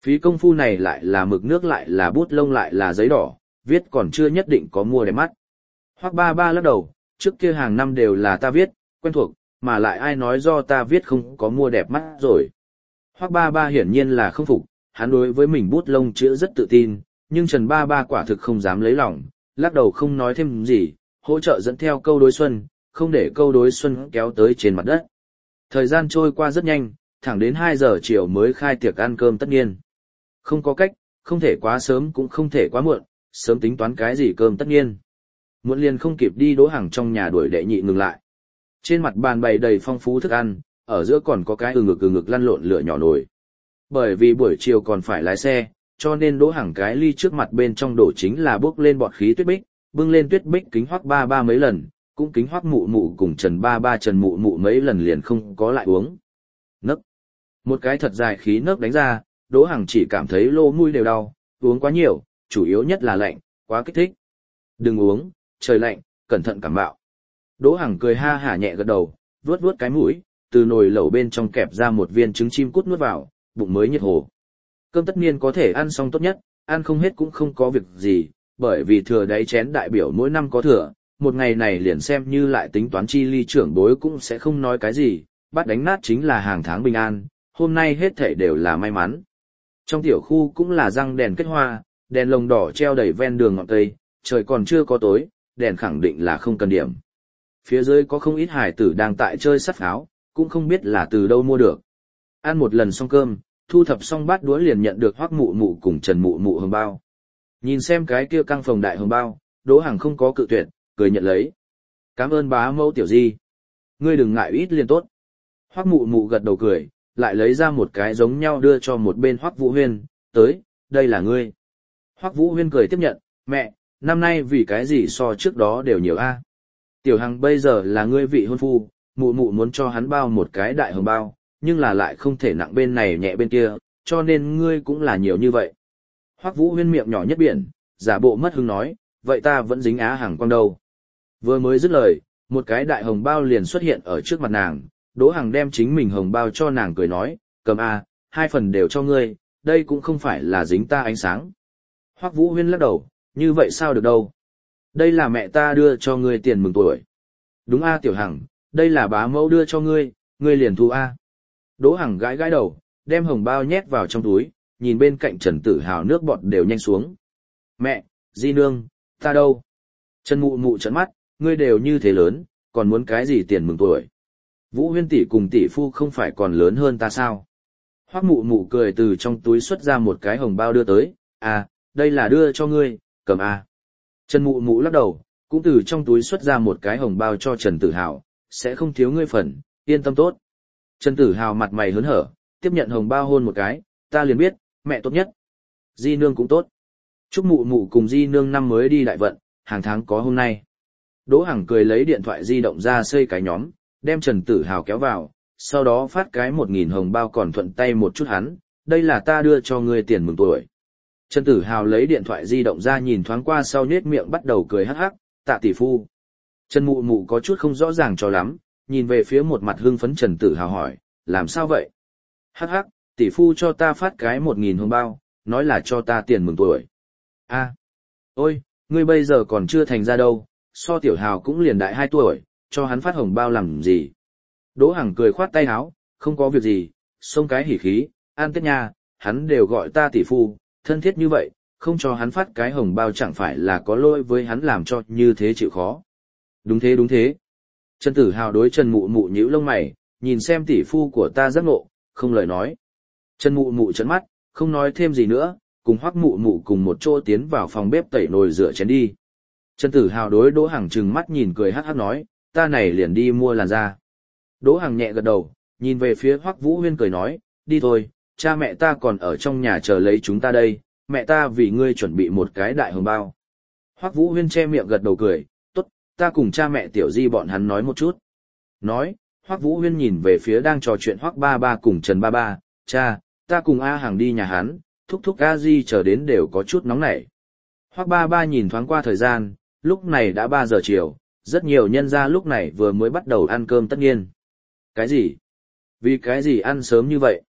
[SPEAKER 1] Phí công phu này lại là mực nước lại là bút lông lại là giấy đỏ, viết còn chưa nhất định có mua đẹp mắt. Hoắc ba ba lắc đầu, trước kia hàng năm đều là ta viết, quen thuộc, mà lại ai nói do ta viết không có mua đẹp mắt rồi. Hoắc ba ba hiển nhiên là không phục, hắn đối với mình bút lông chữ rất tự tin, nhưng Trần ba ba quả thực không dám lấy lòng, lắc đầu không nói thêm gì, hỗ trợ dẫn theo câu đối xuân, không để câu đối xuân kéo tới trên mặt đất. Thời gian trôi qua rất nhanh, thẳng đến 2 giờ chiều mới khai tiệc ăn cơm tất niên. Không có cách, không thể quá sớm cũng không thể quá muộn, sớm tính toán cái gì cơm tất niên. Muộn liền không kịp đi Đỗ Hằng trong nhà đuổi đệ nhị ngừng lại. Trên mặt bàn bày đầy phong phú thức ăn, ở giữa còn có cái ừ ngực lăn lộn lửa nhỏ nồi. Bởi vì buổi chiều còn phải lái xe, cho nên Đỗ Hằng cái ly trước mặt bên trong đổ chính là bốc lên bọt khí tuyết bích, bưng lên tuyết bích kính Hoắc ba ba mấy lần, cũng kính Hoắc mụ mụ cùng Trần ba ba Trần mụ mụ mấy lần liền không có lại uống. Nấc. Một cái thật dài khí nấc đánh ra, Đỗ Hằng chỉ cảm thấy lỗ mũi đều đau, uống quá nhiều, chủ yếu nhất là lạnh, quá kích thích. Đừng uống, trời lạnh, cẩn thận cảm bạo. Đỗ Hằng cười ha hả nhẹ gật đầu, vuốt vuốt cái mũi, từ nồi lẩu bên trong kẹp ra một viên trứng chim cút nuốt vào, bụng mới nhiệt hồ. Cơm tất niên có thể ăn xong tốt nhất, ăn không hết cũng không có việc gì, bởi vì thừa đáy chén đại biểu mỗi năm có thừa, một ngày này liền xem như lại tính toán chi ly trưởng bối cũng sẽ không nói cái gì, bắt đánh nát chính là hàng tháng bình an, hôm nay hết thảy đều là may mắn. Trong tiểu khu cũng là răng đèn kết hoa, đèn lồng đỏ treo đầy ven đường ngọn cây, trời còn chưa có tối, đèn khẳng định là không cần điểm. Phía dưới có không ít hải tử đang tại chơi sắt pháo, cũng không biết là từ đâu mua được. Ăn một lần xong cơm, thu thập xong bát đũa liền nhận được Hoắc mụ mụ cùng Trần mụ mụ hồng bao. Nhìn xem cái kia căng phòng đại hồng bao, Đỗ Hằng không có cự tuyệt, cười nhận lấy. Cảm ơn bá mẫu tiểu di. Ngươi đừng ngại ít liền tốt. Hoắc mụ mụ gật đầu cười, lại lấy ra một cái giống nhau đưa cho một bên Hoắc Vũ Huyên, tới, đây là ngươi. Hoắc Vũ Huyên cười tiếp nhận, mẹ, năm nay vì cái gì so trước đó đều nhiều a. Tiểu Hằng bây giờ là ngươi vị hôn phu, mụ mụ muốn cho hắn bao một cái đại hồng bao, nhưng là lại không thể nặng bên này nhẹ bên kia, cho nên ngươi cũng là nhiều như vậy. Hoắc Vũ Huyên miệng nhỏ nhất biển, giả bộ mất hứng nói, vậy ta vẫn dính Á Hằng quang đâu. Vừa mới dứt lời, một cái đại hồng bao liền xuất hiện ở trước mặt nàng, Đỗ Hằng đem chính mình hồng bao cho nàng cười nói, cầm a, 2 phần đều cho ngươi, đây cũng không phải là dính ta ánh sáng. Hoắc Vũ Huyên lắc đầu, như vậy sao được đâu. Đây là mẹ ta đưa cho ngươi tiền mừng tuổi. Đúng a Tiểu Hằng, đây là bá mẫu đưa cho ngươi, ngươi liền thu a. Đỗ Hằng gãi gãi đầu, đem hồng bao nhét vào trong túi, nhìn bên cạnh Trần Tử Hào nước bọt đều nhanh xuống. Mẹ, di nương, ta đâu? Trần mụ mụ trợn mắt, ngươi đều như thế lớn, còn muốn cái gì tiền mừng tuổi? Vũ Huyên tỷ cùng tỷ phu không phải còn lớn hơn ta sao? Hoắc mụ mụ cười từ trong túi xuất ra một cái hồng bao đưa tới, à, đây là đưa cho ngươi, cầm a. Trần mụ mụ lắc đầu, cũng từ trong túi xuất ra một cái hồng bao cho Trần Tử Hào, sẽ không thiếu ngươi phần, yên tâm tốt. Trần Tử Hào mặt mày hớn hở, tiếp nhận hồng bao hôn một cái, ta liền biết, mẹ tốt nhất. Di nương cũng tốt. Chúc mụ mụ cùng di nương năm mới đi đại vận, hàng tháng có hôm nay. Đỗ Hằng cười lấy điện thoại di động ra xây cái nhóm, đem Trần Tử Hào kéo vào, sau đó phát cái 1.000 hồng bao còn thuận tay một chút hắn, đây là ta đưa cho ngươi tiền mừng tuổi. Trần Tử Hào lấy điện thoại di động ra nhìn thoáng qua sau nhếch miệng bắt đầu cười hắc hắc, tạ tỷ phu. Trần mụ mụ có chút không rõ ràng cho lắm, nhìn về phía một mặt hưng phấn Trần Tử Hào hỏi, làm sao vậy? Hắc hắc, tỷ phu cho ta phát cái 1.000 hồng bao, nói là cho ta tiền mừng tuổi. A, ôi, ngươi bây giờ còn chưa thành ra đâu, so Tiểu Hào cũng liền đại 2 tuổi, cho hắn phát hồng bao làm gì? Đỗ Hằng cười khoát tay áo, không có việc gì, xông cái hỉ khí, an tết nha, hắn đều gọi ta tỷ phu, thân thiết như vậy, không cho hắn phát cái hồng bao chẳng phải là có lỗi với hắn làm cho như thế chịu khó. Đúng thế đúng thế. Trần Tử Hào đối Trần mụ mụ nhíu lông mày, nhìn xem tỷ phu của ta giác ngộ, không lời nói. Trần mụ mụ trợn mắt, không nói thêm gì nữa, cùng Hoắc mụ mụ cùng một chỗ tiến vào phòng bếp tẩy nồi rửa chén đi. Trần Tử Hào đối Đỗ Hằng trừng mắt nhìn cười hắc hắc nói, ta này liền đi mua làn da. Đỗ Hằng nhẹ gật đầu, nhìn về phía Hoắc Vũ Huyên cười nói, đi thôi, cha mẹ ta còn ở trong nhà chờ lấy chúng ta đây, mẹ ta vì ngươi chuẩn bị một cái đại hồng bao. Hoắc Vũ Huyên che miệng gật đầu cười, tốt, ta cùng cha mẹ tiểu di bọn hắn nói một chút. Nói, Hoắc Vũ Huyên nhìn về phía đang trò chuyện Hoắc ba ba cùng Trần ba ba, cha, ta cùng A Hằng đi nhà hắn, thúc thúc A Di chờ đến đều có chút nóng nảy. Hoắc ba ba nhìn thoáng qua thời gian, lúc này đã 3 giờ chiều, rất nhiều nhân gia lúc này vừa mới bắt đầu ăn cơm tất nhiên. Cái gì? Vì cái gì ăn sớm như vậy?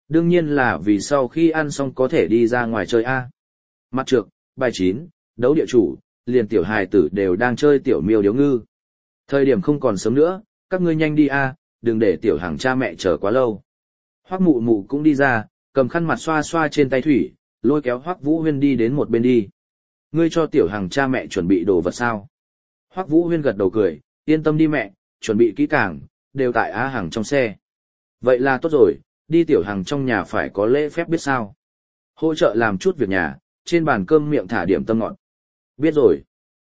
[SPEAKER 1] Đương nhiên là vì sau khi ăn xong có thể đi ra ngoài chơi a. Mặt trược, bài chín, đấu địa chủ, liền tiểu hài tử đều đang chơi tiểu miêu điếu ngư. Thời điểm không còn sớm nữa, các ngươi nhanh đi a, đừng để tiểu hàng cha mẹ chờ quá lâu. Hoắc Mụ Mụ cũng đi ra, cầm khăn mặt xoa xoa trên tay thủy, lôi kéo Hoắc Vũ Huyên đi đến một bên đi. Ngươi cho tiểu hàng cha mẹ chuẩn bị đồ vật sao? Hoắc Vũ Huyên gật đầu cười, yên tâm đi mẹ, chuẩn bị kỹ càng, đều tại Á Hằng trong xe. Vậy là tốt rồi, đi tiểu hàng trong nhà phải có lễ phép biết sao. Hỗ trợ làm chút việc nhà, trên bàn cơm miệng thả điểm tâm ngọt. Biết rồi.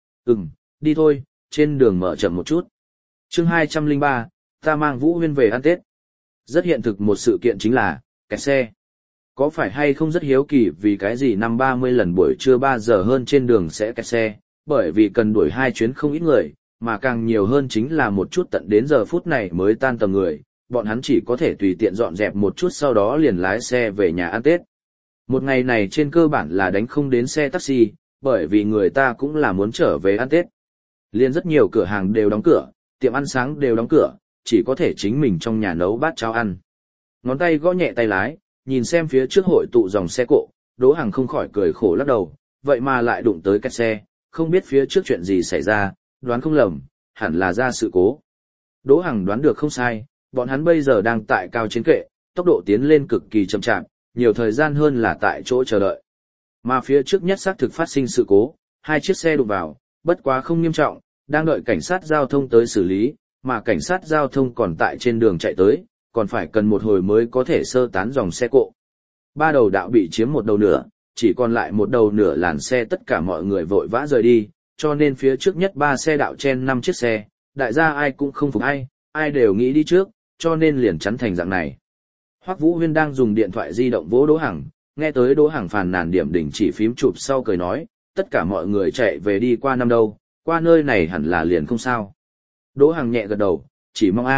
[SPEAKER 1] Đi thôi, trên đường mở chậm một chút. Chương 203, ta mang Vũ Huyên về ăn Tết. Rất hiện thực một sự kiện chính là, kẹt xe. Có phải hay không rất hiếu kỳ vì cái gì năm 30 lần buổi trưa 3 giờ hơn trên đường sẽ kẹt xe, bởi vì cần đuổi 2 chuyến không ít người, mà càng nhiều hơn chính là một chút tận đến giờ phút này mới tan tầm người, bọn hắn chỉ có thể tùy tiện dọn dẹp một chút sau đó liền lái xe về nhà ăn Tết. Một ngày này trên cơ bản là đánh không đến xe taxi, bởi vì người ta cũng là muốn trở về ăn Tết. Liên rất nhiều cửa hàng đều đóng cửa, tiệm ăn sáng đều đóng cửa, chỉ có thể chính mình trong nhà nấu bát cháo ăn. Ngón tay gõ nhẹ tay lái, nhìn xem phía trước hội tụ dòng xe cộ, Đỗ Hằng không khỏi cười khổ lắc đầu, vậy mà lại đụng tới kẹt xe, không biết phía trước chuyện gì xảy ra, đoán không lầm, hẳn là ra sự cố. Đỗ Hằng đoán được không sai, bọn hắn bây giờ đang tại cao trên kệ, tốc độ tiến lên cực kỳ chậm chạp, nhiều thời gian hơn là tại chỗ chờ đợi. Mà phía trước nhất xác thực phát sinh sự cố, 2 chiếc xe đụng vào, bất quá không nghiêm trọng, đang đợi cảnh sát giao thông tới xử lý, mà cảnh sát giao thông còn tại trên đường chạy tới, còn phải cần một hồi mới có thể sơ tán dòng xe cộ. 3 đầu đạo bị chiếm một đầu nửa, chỉ còn lại một đầu nửa làn xe, tất cả mọi người vội vã rời đi, cho nên phía trước nhất 3 xe đạo chen 5 chiếc xe, đại gia ai cũng không phục ai đều nghĩ đi trước, cho nên liền chắn thành dạng này. Hoắc Vũ Huyên đang dùng điện thoại di động vỗ Đỗ Hằng, nghe tới Đỗ Hằng phàn nàn điểm đỉnh chỉ phím chụp sau cười nói, tất cả mọi người chạy về đi qua năm đâu, qua nơi này hẳn là liền không sao. Đỗ Hằng nhẹ gật đầu, chỉ mong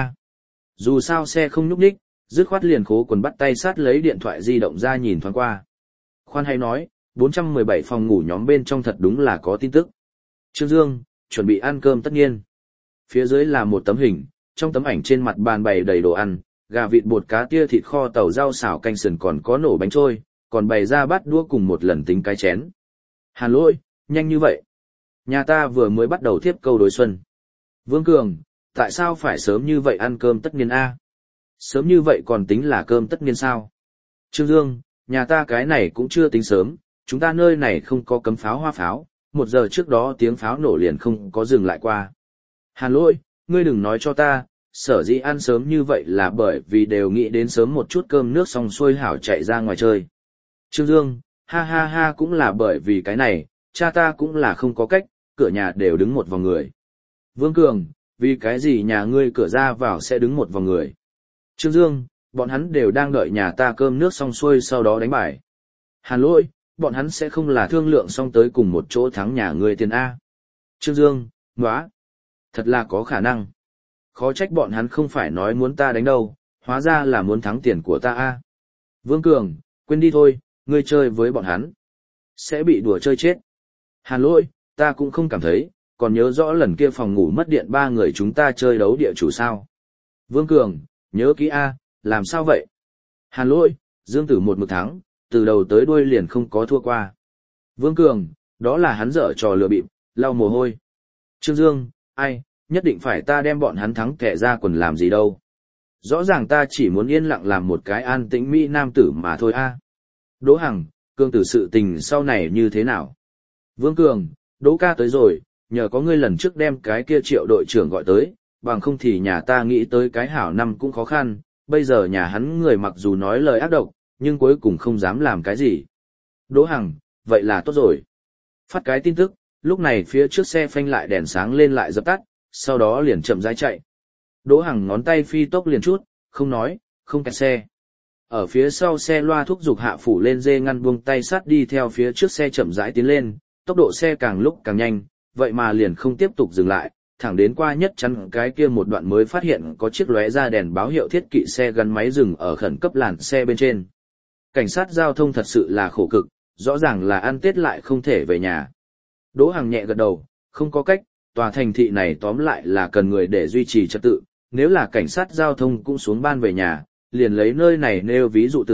[SPEAKER 1] Dù sao xe không nhúc nhích, dứt khoát liền khố quần bắt tay sát lấy điện thoại di động ra nhìn thoáng qua. Khoan hay nói, 417 phòng ngủ nhóm bên trong thật đúng là có tin tức. Trương Dương, chuẩn bị ăn cơm tất nhiên. Phía dưới là một tấm hình, trong tấm ảnh trên mặt bàn bày đầy đồ ăn, gà vịt bột cá tia thịt kho tàu rau xào canh sườn còn có nổ bánh trôi, còn bày ra bát đũa cùng một lần tính cái chén. Hàn Lỗi, nhanh như vậy. Nhà ta vừa mới bắt đầu tiếp câu đối xuân. Vương Cường, tại sao phải sớm như vậy ăn cơm tất niên a? Sớm như vậy còn tính là cơm tất niên sao? Trương Dương, nhà ta cái này cũng chưa tính sớm, chúng ta nơi này không có cấm pháo hoa pháo, 1 giờ trước đó tiếng pháo nổ liền không có dừng lại qua. Hàn Lỗi, ngươi đừng nói cho ta, sở dĩ ăn sớm như vậy là bởi vì đều nghĩ đến sớm một chút cơm nước xong xuôi hảo chạy ra ngoài chơi. Trương Dương, ha ha ha, cũng là bởi vì cái này, cha ta cũng là không có cách, cửa nhà đều đứng một vòng người. Vương Cường, vì cái gì nhà ngươi cửa ra vào sẽ đứng một vòng người? Trương Dương, bọn hắn đều đang đợi nhà ta cơm nước xong xuôi sau đó đánh bài. Hàn Lỗi, bọn hắn sẽ không là thương lượng xong tới cùng một chỗ thắng nhà ngươi tiền A. Trương Dương, nóa, thật là có khả năng. Khó trách bọn hắn không phải nói muốn ta đánh đâu, hóa ra là muốn thắng tiền của ta A. Vương Cường, quên đi thôi, ngươi chơi với bọn hắn sẽ bị đùa chơi chết. Hàn Lỗi, ta cũng không cảm thấy, còn nhớ rõ lần kia phòng ngủ mất điện 3 người chúng ta chơi đấu địa chủ sao. Vương Cường, nhớ kỹ A, làm sao vậy? Hàn Lỗi, Dương Tử một mực thắng, từ đầu tới đuôi liền không có thua qua. Vương Cường, đó là hắn dở trò lừa bịp, lau mồ hôi. Trương Dương, ai, nhất định phải ta đem bọn hắn thắng kẻ ra quần làm gì đâu. Rõ ràng ta chỉ muốn yên lặng làm một cái an tĩnh mỹ nam tử mà thôi a. Đỗ Hằng, Cường tử sự tình sau này như thế nào? Vương Cường, Đỗ ca tới rồi, nhờ có ngươi lần trước đem cái kia Triệu đội trưởng gọi tới, bằng không thì nhà ta nghĩ tới cái hảo năm cũng khó khăn, bây giờ nhà hắn người mặc dù nói lời ác độc, nhưng cuối cùng không dám làm cái gì. Đỗ Hằng, vậy là tốt rồi. Phát cái tin tức, lúc này phía trước xe phanh lại đèn sáng lên lại dập tắt, sau đó liền chậm rãi chạy. Đỗ Hằng ngón tay phi tốc liền chút, không nói, không kẹt xe. Ở phía sau xe loa thúc giục hạ phủ lên dê ngăn buông tay sắt đi theo phía trước xe chậm rãi tiến lên, tốc độ xe càng lúc càng nhanh, vậy mà liền không tiếp tục dừng lại, thẳng đến qua nhất chắn cái kia một đoạn mới phát hiện có chiếc lóe ra đèn báo hiệu thiết kỵ xe gắn máy dừng ở khẩn cấp làn xe bên trên. Cảnh sát giao thông thật sự là khổ cực, rõ ràng là ăn Tết lại không thể về nhà. Đỗ Hằng nhẹ gật đầu, không có cách, tòa thành thị này tóm lại là cần người để duy trì trật tự, nếu là cảnh sát giao thông cũng xuống ban về nhà, liền lấy nơi này nêu ví dụ tử,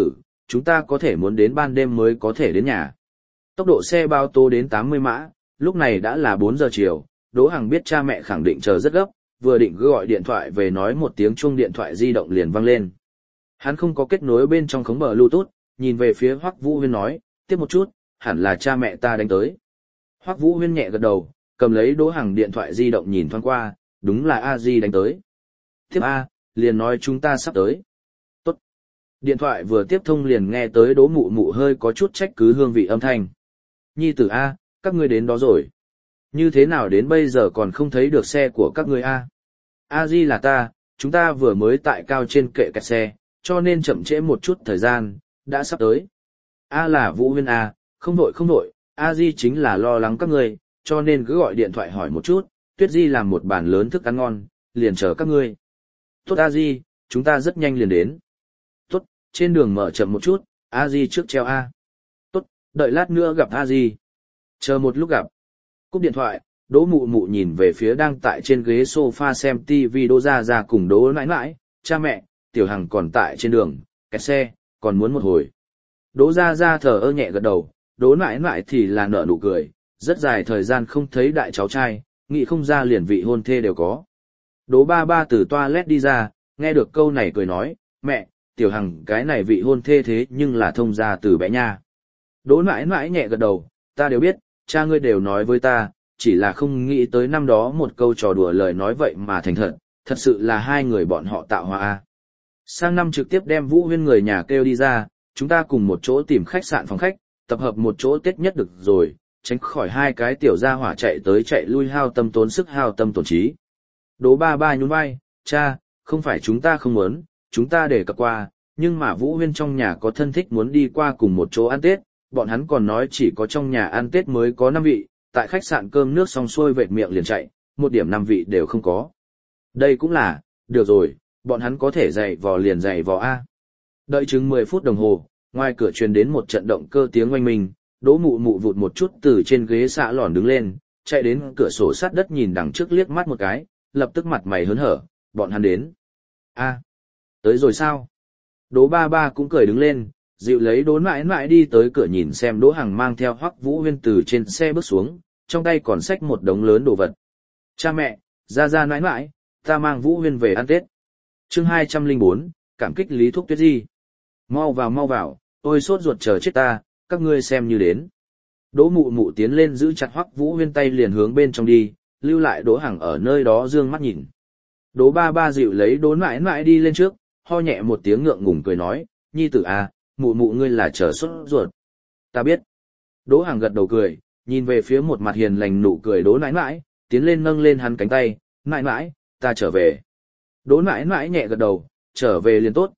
[SPEAKER 1] chúng ta có thể muốn đến ban đêm mới có thể đến nhà. Tốc độ xe bao tô đến 80 mã, lúc này đã là 4 giờ chiều, Đỗ Hằng biết cha mẹ khẳng định chờ rất gấp, vừa định gọi điện thoại về nói một tiếng chuông điện thoại di động liền vang lên. Hắn không có kết nối bên trong khống bờ Bluetooth, nhìn về phía Hoắc Vũ Huyên nói, tiếp một chút, hẳn là cha mẹ ta đánh tới. Hoắc Vũ Huyên nhẹ gật đầu, cầm lấy Đỗ Hằng điện thoại di động nhìn thoáng qua, đúng là A Di đánh tới. Tiếp A, liền nói chúng ta sắp tới. Tốt. Điện thoại vừa tiếp thông liền nghe tới Đỗ Mụ Mụ hơi có chút trách cứ hương vị âm thanh. Nhi tử A, các ngươi đến đó rồi. Như thế nào đến bây giờ còn không thấy được xe của các ngươi A? A Di là ta, chúng ta vừa mới tại cao trên kệ kẹt xe, cho nên chậm trễ một chút thời gian, đã sắp tới. A là Vũ Huyên A, không vội không vội, A Di chính là lo lắng các ngươi, cho nên cứ gọi điện thoại hỏi một chút, Tuyết Di làm một bàn lớn thức ăn ngon, liền chờ các ngươi. Tốt A Di, chúng ta rất nhanh liền đến. Tốt, trên đường mở chậm một chút, A Di trước treo A. Tốt, đợi lát nữa gặp A Di. Chờ một lúc gặp. Cúp điện thoại, Đỗ Mụ Mụ nhìn về phía đang tại trên ghế sofa xem TV Đỗ Gia Gia cùng Đỗ nãi nãi, cha mẹ, Tiểu Hằng còn tại trên đường, kẹt xe, còn muốn một hồi. Đỗ Gia Gia thở ơ nhẹ gật đầu, Đỗ nãi nãi thì là nở nụ cười, rất dài thời gian không thấy đại cháu trai, nghĩ không ra liền vị hôn thê đều có. Đỗ ba ba từ toilet đi ra, nghe được câu này cười nói, mẹ, Tiểu Hằng cái này vị hôn thê thế nhưng là thông gia từ bé nha. Đỗ nãi nãi nhẹ gật đầu, ta đều biết, cha ngươi đều nói với ta, chỉ là không nghĩ tới năm đó một câu trò đùa lời nói vậy mà thành thật, thật sự là hai người bọn họ tạo hóa a. Sang năm trực tiếp đem Vũ Huyên người nhà kêu đi ra, chúng ta cùng một chỗ tìm khách sạn phòng khách, tập hợp một chỗ Tết nhất được rồi, tránh khỏi hai cái tiểu gia hỏa chạy tới chạy lui hao tâm tốn sức hao tâm tổn trí. Đỗ ba ba nhún vai, cha, không phải chúng ta không muốn, chúng ta để cập qua, nhưng mà Vũ Huyên trong nhà có thân thích muốn đi qua cùng một chỗ ăn Tết, bọn hắn còn nói chỉ có trong nhà ăn Tết mới có 5 vị, tại khách sạn cơm nước xong xuôi vệt miệng liền chạy, một điểm 5 vị đều không có. Đây cũng là, được rồi, bọn hắn có thể dạy vò liền dạy vò A. Đợi chừng 10 phút đồng hồ, ngoài cửa truyền đến một trận động cơ tiếng oanh minh, Đỗ Mụ Mụ vụt một chút từ trên ghế xạ lòn đứng lên, chạy đến cửa sổ sát đất nhìn đằng trước liếc mắt một cái, lập tức mặt mày hớn hở, bọn hắn đến. A, tới rồi sao? Đỗ ba ba cũng cười đứng lên, dịu lấy Đỗ nãi nãi đi tới cửa nhìn xem Đỗ Hằng mang theo Hoắc Vũ Huyên từ trên xe bước xuống, trong tay còn xách một đống lớn đồ vật. Cha mẹ, Gia Gia nãi nãi, ta mang Vũ Huyên về ăn Tết. Chương 204, cảm kích Lý Thúc Tuyết Di. Mau vào, ôi sốt ruột chờ chết ta, các ngươi xem như đến. Đỗ Mụ Mụ tiến lên giữ chặt Hoắc Vũ Huyên tay liền hướng bên trong đi, lưu lại Đỗ Hằng ở nơi đó dương mắt nhìn. Đỗ ba ba dịu lấy Đỗ nãi nãi đi lên trước, ho nhẹ một tiếng ngượng ngùng cười nói, nhi tử à, Mụ Mụ ngươi là chờ sốt ruột. Ta biết. Đỗ Hằng gật đầu cười, nhìn về phía một mặt hiền lành nụ cười Đỗ nãi nãi, tiến lên nâng lên hắn cánh tay, nãi nãi, ta trở về. Đỗ nãi nãi nhẹ gật đầu, trở về liền tốt,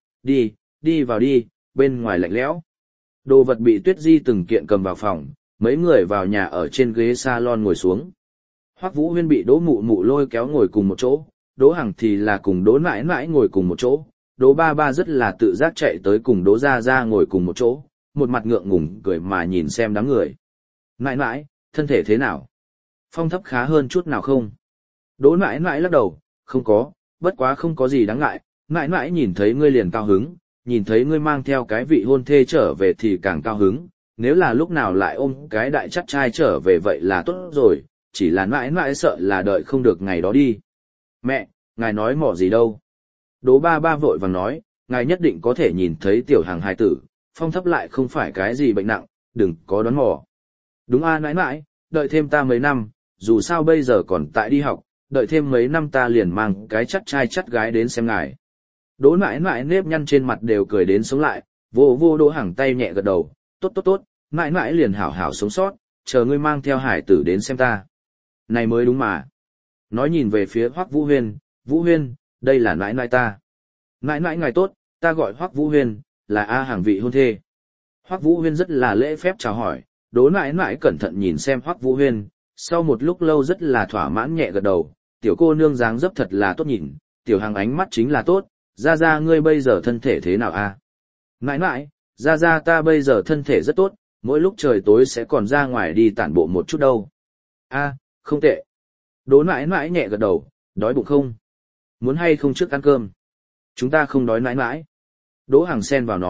[SPEAKER 1] đi vào đi, bên ngoài lạnh lẽo. Đồ vật bị Tuyết Di từng kiện cầm vào phòng, mấy người vào nhà ở trên ghế salon ngồi xuống. Hoắc Vũ Huyên bị Đỗ Mụ Mụ lôi kéo ngồi cùng một chỗ, Đỗ Hằng thì là cùng Đỗ nãi nãi ngồi cùng một chỗ, Đỗ ba ba rất là tự giác chạy tới cùng Đỗ Gia Gia ngồi cùng một chỗ, một mặt ngượng ngùng cười mà nhìn xem đám người. Nãi nãi, thân thể thế nào? Phong thấp khá hơn chút nào không? Đỗ nãi nãi lắc đầu, không có, bất quá không có gì đáng ngại, nãi nãi nhìn thấy ngươi liền cao hứng, nhìn thấy ngươi mang theo cái vị hôn thê trở về thì càng cao hứng, nếu là lúc nào lại ôm cái đại chắc trai trở về vậy là tốt rồi, chỉ là nãi nãi sợ là đợi không được ngày đó đi. Mẹ, ngài nói mỏ gì đâu? Đỗ ba ba vội vàng nói, ngài nhất định có thể nhìn thấy Tiểu Hằng hài tử, phong thấp lại không phải cái gì bệnh nặng, đừng có đoán mò. Đúng a nãi nãi, đợi thêm ta mấy năm, dù sao bây giờ còn tại đi học, đợi thêm mấy năm ta liền mang cái chắc trai chắc gái đến xem ngài. Đỗ nãi nãi nếp nhăn trên mặt đều cười đến sống lại, vô Đỗ Hằng tay nhẹ gật đầu, tốt, nãi nãi liền hảo hảo sống sót, chờ ngươi mang theo hải tử đến xem ta. Này mới đúng mà. Nói nhìn về phía Hoắc Vũ Huyên, đây là nãi nãi ta. Nãi nãi ngài tốt, ta gọi Hoắc Vũ Huyên, là A Hàng vị hôn thê. Hoắc Vũ Huyên rất là lễ phép chào hỏi, Đỗ nãi nãi cẩn thận nhìn xem Hoắc Vũ Huyên, sau một lúc lâu rất là thỏa mãn nhẹ gật đầu, tiểu cô nương dáng dấp thật là tốt nhìn, Tiểu Hằng ánh mắt chính là tốt, Gia Gia ngươi bây giờ thân thể thế nào a? Nãi nãi, Gia Gia ta bây giờ thân thể rất tốt, mỗi lúc trời tối sẽ còn ra ngoài đi tản bộ một chút đâu. A, không tệ. Đỗ nãi nãi nhẹ gật đầu, đói bụng không? Muốn hay không trước ăn cơm? Chúng ta không đói nãi nãi. Đỗ Hằng xen vào nói,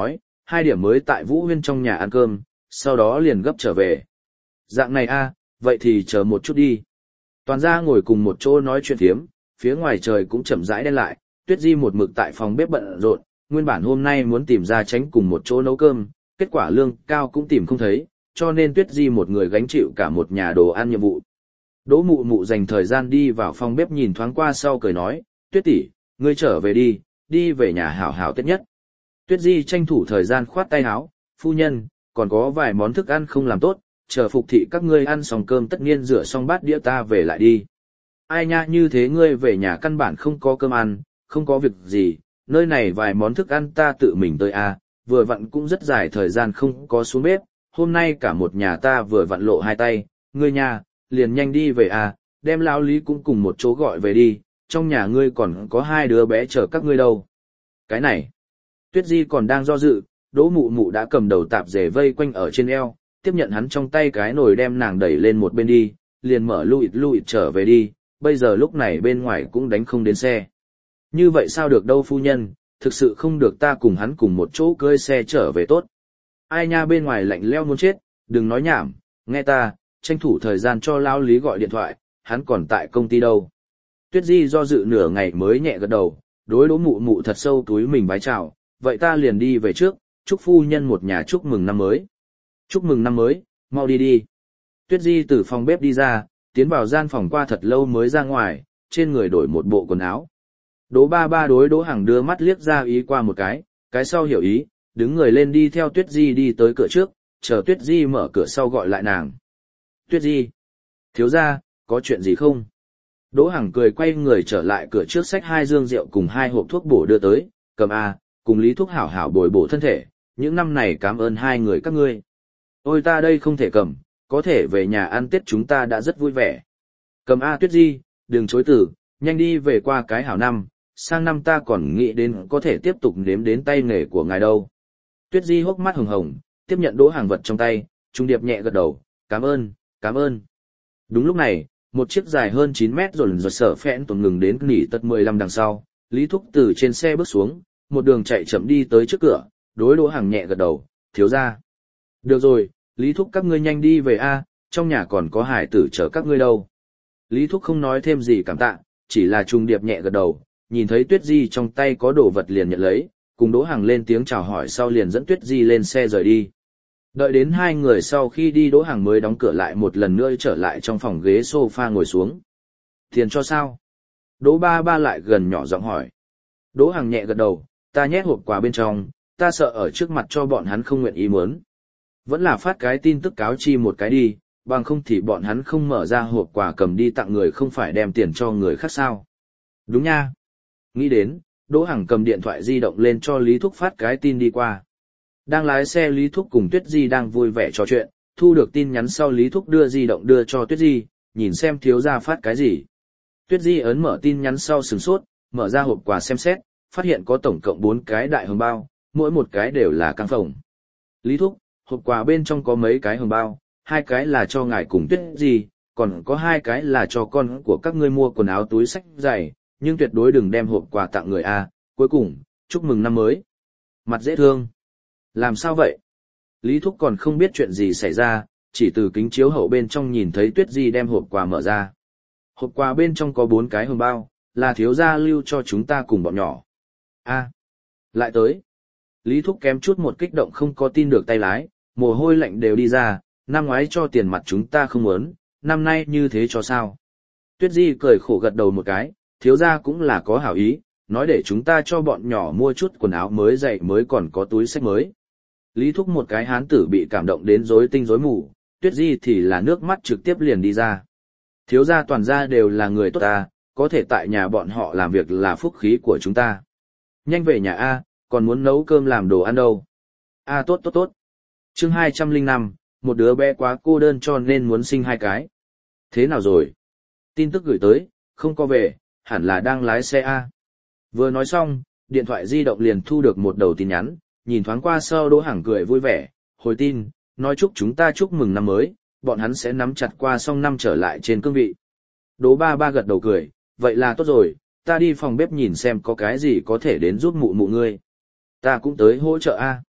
[SPEAKER 1] 2 điểm mới tại Vũ Huyên trong nhà ăn cơm, sau đó liền gấp trở về. Dạng này a, vậy thì chờ một chút đi. Toàn gia ngồi cùng một chỗ nói chuyện thiếm, phía ngoài trời cũng chậm rãi đen lại, Tuyết Di một mực tại phòng bếp bận rộn, nguyên bản hôm nay muốn tìm ra tránh cùng một chỗ nấu cơm, kết quả lương cao cũng tìm không thấy, cho nên Tuyết Di một người gánh chịu cả một nhà đồ ăn nhiệm vụ. Đỗ Mụ Mụ dành thời gian đi vào phòng bếp nhìn thoáng qua sau cười nói, Tuyết tỷ, ngươi trở về đi, đi về nhà hảo hảo Tết nhất. Tuyết Di tranh thủ thời gian khoát tay áo, phu nhân, còn có vài món thức ăn không làm tốt, chờ phục thị các ngươi ăn xong cơm tất nhiên rửa xong bát đĩa ta về lại đi. Ai nha, như thế ngươi về nhà căn bản không có cơm ăn, không có việc gì, nơi này vài món thức ăn ta tự mình tới à, vừa vặn cũng rất dài thời gian không có xuống bếp, hôm nay cả một nhà ta vừa vặn lộ 2 tay, ngươi nha, liền nhanh đi về à, đem lão Lý cũng cùng một chỗ gọi về đi, trong nhà ngươi còn có 2 đứa bé chờ các ngươi đâu. Cái này, Tuyết Di còn đang do dự, Đỗ Mụ Mụ đã cầm đầu tạp dề vây quanh ở trên eo, tiếp nhận hắn trong tay cái nồi đem nàng đẩy lên một bên đi, liền mở lụi trở về đi, bây giờ lúc này bên ngoài cũng đánh không đến xe. Như vậy sao được đâu phu nhân, thực sự không được ta cùng hắn cùng một chỗ cưỡi xe trở về tốt. Ai nha, bên ngoài lạnh lẽo muốn chết, đừng nói nhảm, nghe ta, tranh thủ thời gian cho lão Lý gọi điện thoại, hắn còn tại công ty đâu. Tuyết Di do dự nửa ngày mới nhẹ gật đầu, đối Đỗ Mụ Mụ thật sâu túi mình bái chào, vậy ta liền đi về trước, chúc phu nhân một nhà chúc mừng năm mới. Chúc mừng năm mới, mau đi đi. Tuyết Di từ phòng bếp đi ra, tiến vào gian phòng qua thật lâu mới ra ngoài, trên người đổi một bộ quần áo. Đỗ Ba Ba đối Đỗ Hằng đưa mắt liếc ra ý qua một cái sau hiểu ý, đứng người lên đi theo Tuyết Di đi tới cửa trước, chờ Tuyết Di mở cửa sau gọi lại nàng. Tuyết Di, thiếu gia, có chuyện gì không? Đỗ Hằng cười quay người trở lại cửa trước xách 2 dương rượu cùng 2 hộp thuốc bổ đưa tới, cầm a, cùng Lý Thúc hảo hảo bồi bổ thân thể, những năm này cảm ơn 2 người các ngươi. Ôi ta đây không thể cầm, có thể về nhà ăn Tết chúng ta đã rất vui vẻ. Cầm a Tuyết Di, đừng chối từ, nhanh đi về qua cái hảo năm, sang năm ta còn nghĩ đến có thể tiếp tục nếm đến tay nghề của ngài đâu. Tuyết Di hốc mắt hồng hồng, tiếp nhận Đỗ Hàng vật trong tay, Trung Điệp nhẹ gật đầu, cảm ơn, cảm ơn. Đúng lúc này, một chiếc dài hơn 9 mét rồi sở phẽn tuần ngừng đến nỉ tật 15 đằng sau, Lý Thúc từ trên xe bước xuống, một đường chạy chậm đi tới trước cửa, đối Đỗ Hàng nhẹ gật đầu, thiếu gia. Được rồi, Lý Thúc các ngươi nhanh đi về a, trong nhà còn có hải tử chờ các ngươi đâu. Lý Thúc không nói thêm gì cảm tạ, chỉ là Trung Điệp nhẹ gật đầu, nhìn thấy Tuyết Di trong tay có đồ vật liền nhận lấy, cùng Đỗ Hằng lên tiếng chào hỏi sau liền dẫn Tuyết Di lên xe rời đi. Đợi đến 2 người sau khi đi Đỗ Hằng mới đóng cửa lại một lần nữa trở lại trong phòng ghế sofa ngồi xuống. Tiền cho sao? Đỗ Ba Ba lại gần nhỏ giọng hỏi. Đỗ Hằng nhẹ gật đầu, ta nhét hộp quà bên trong, ta sợ ở trước mặt cho bọn hắn không nguyện ý muốn. Vẫn là phát cái tin tức cáo chi một cái đi, bằng không thì bọn hắn không mở ra hộp quà cầm đi tặng người không phải đem tiền cho người khác sao. Đúng nha. Nghĩ đến, Đỗ Hằng cầm điện thoại di động lên cho Lý Thúc phát cái tin đi qua. Đang lái xe Lý Thúc cùng Tuyết Di đang vui vẻ trò chuyện, thu được tin nhắn sau Lý Thúc đưa di động đưa cho Tuyết Di, nhìn xem thiếu gia phát cái gì. Tuyết Di ấn mở tin nhắn sau sửng sốt, mở ra hộp quà xem xét, phát hiện có tổng cộng 4 cái đại hồng bao, mỗi một cái đều là căng phồng. Lý Thúc, hộp quà bên trong có mấy cái hồng bao, 2 cái là cho ngài cùng Tuyết Di, còn có 2 cái là cho con của các ngươi mua quần áo túi xách giày, nhưng tuyệt đối đừng đem hộp quà tặng người A, cuối cùng, chúc mừng năm mới. Mặt dễ thương. Làm sao vậy? Lý Thúc còn không biết chuyện gì xảy ra, chỉ từ kính chiếu hậu bên trong nhìn thấy Tuyết Di đem hộp quà mở ra. Hộp quà bên trong có 4 cái hồng bao, là thiếu gia lưu cho chúng ta cùng bọn nhỏ. A, lại tới. Lý Thúc kém chút một kích động không có tin được tay lái, mồ hôi lạnh đều đi ra, năm ngoái cho tiền mặt chúng ta không muốn, năm nay như thế cho sao? Tuyết Di cười khổ gật đầu một cái, thiếu gia cũng là có hảo ý, nói để chúng ta cho bọn nhỏ mua chút quần áo mới giày mới còn có túi xách mới. Lý Thúc một cái hán tử bị cảm động đến rối tinh rối mù, Tuyết Di thì là nước mắt trực tiếp liền đi ra. Thiếu gia toàn gia đều là người tốt ta, có thể tại nhà bọn họ làm việc là phúc khí của chúng ta. Nhanh về nhà A, còn muốn nấu cơm làm đồ ăn đâu. A tốt tốt tốt. Chương 205, một đứa bé quá cô đơn cho nên muốn sinh 2 cái. Thế nào rồi? Tin tức gửi tới, không có về, hẳn là đang lái xe A. Vừa nói xong, điện thoại di động liền thu được một đầu tin nhắn, nhìn thoáng qua sau Đỗ Hằng cười vui vẻ, hồi tin, nói chúc chúng ta chúc mừng năm mới, bọn hắn sẽ nắm chặt qua xong năm trở lại trên cương vị. Đỗ Ba Ba gật đầu cười, vậy là tốt rồi, ta đi phòng bếp nhìn xem có cái gì có thể đến giúp mụ mụ ngươi. Ta cũng tới hỗ trợ A.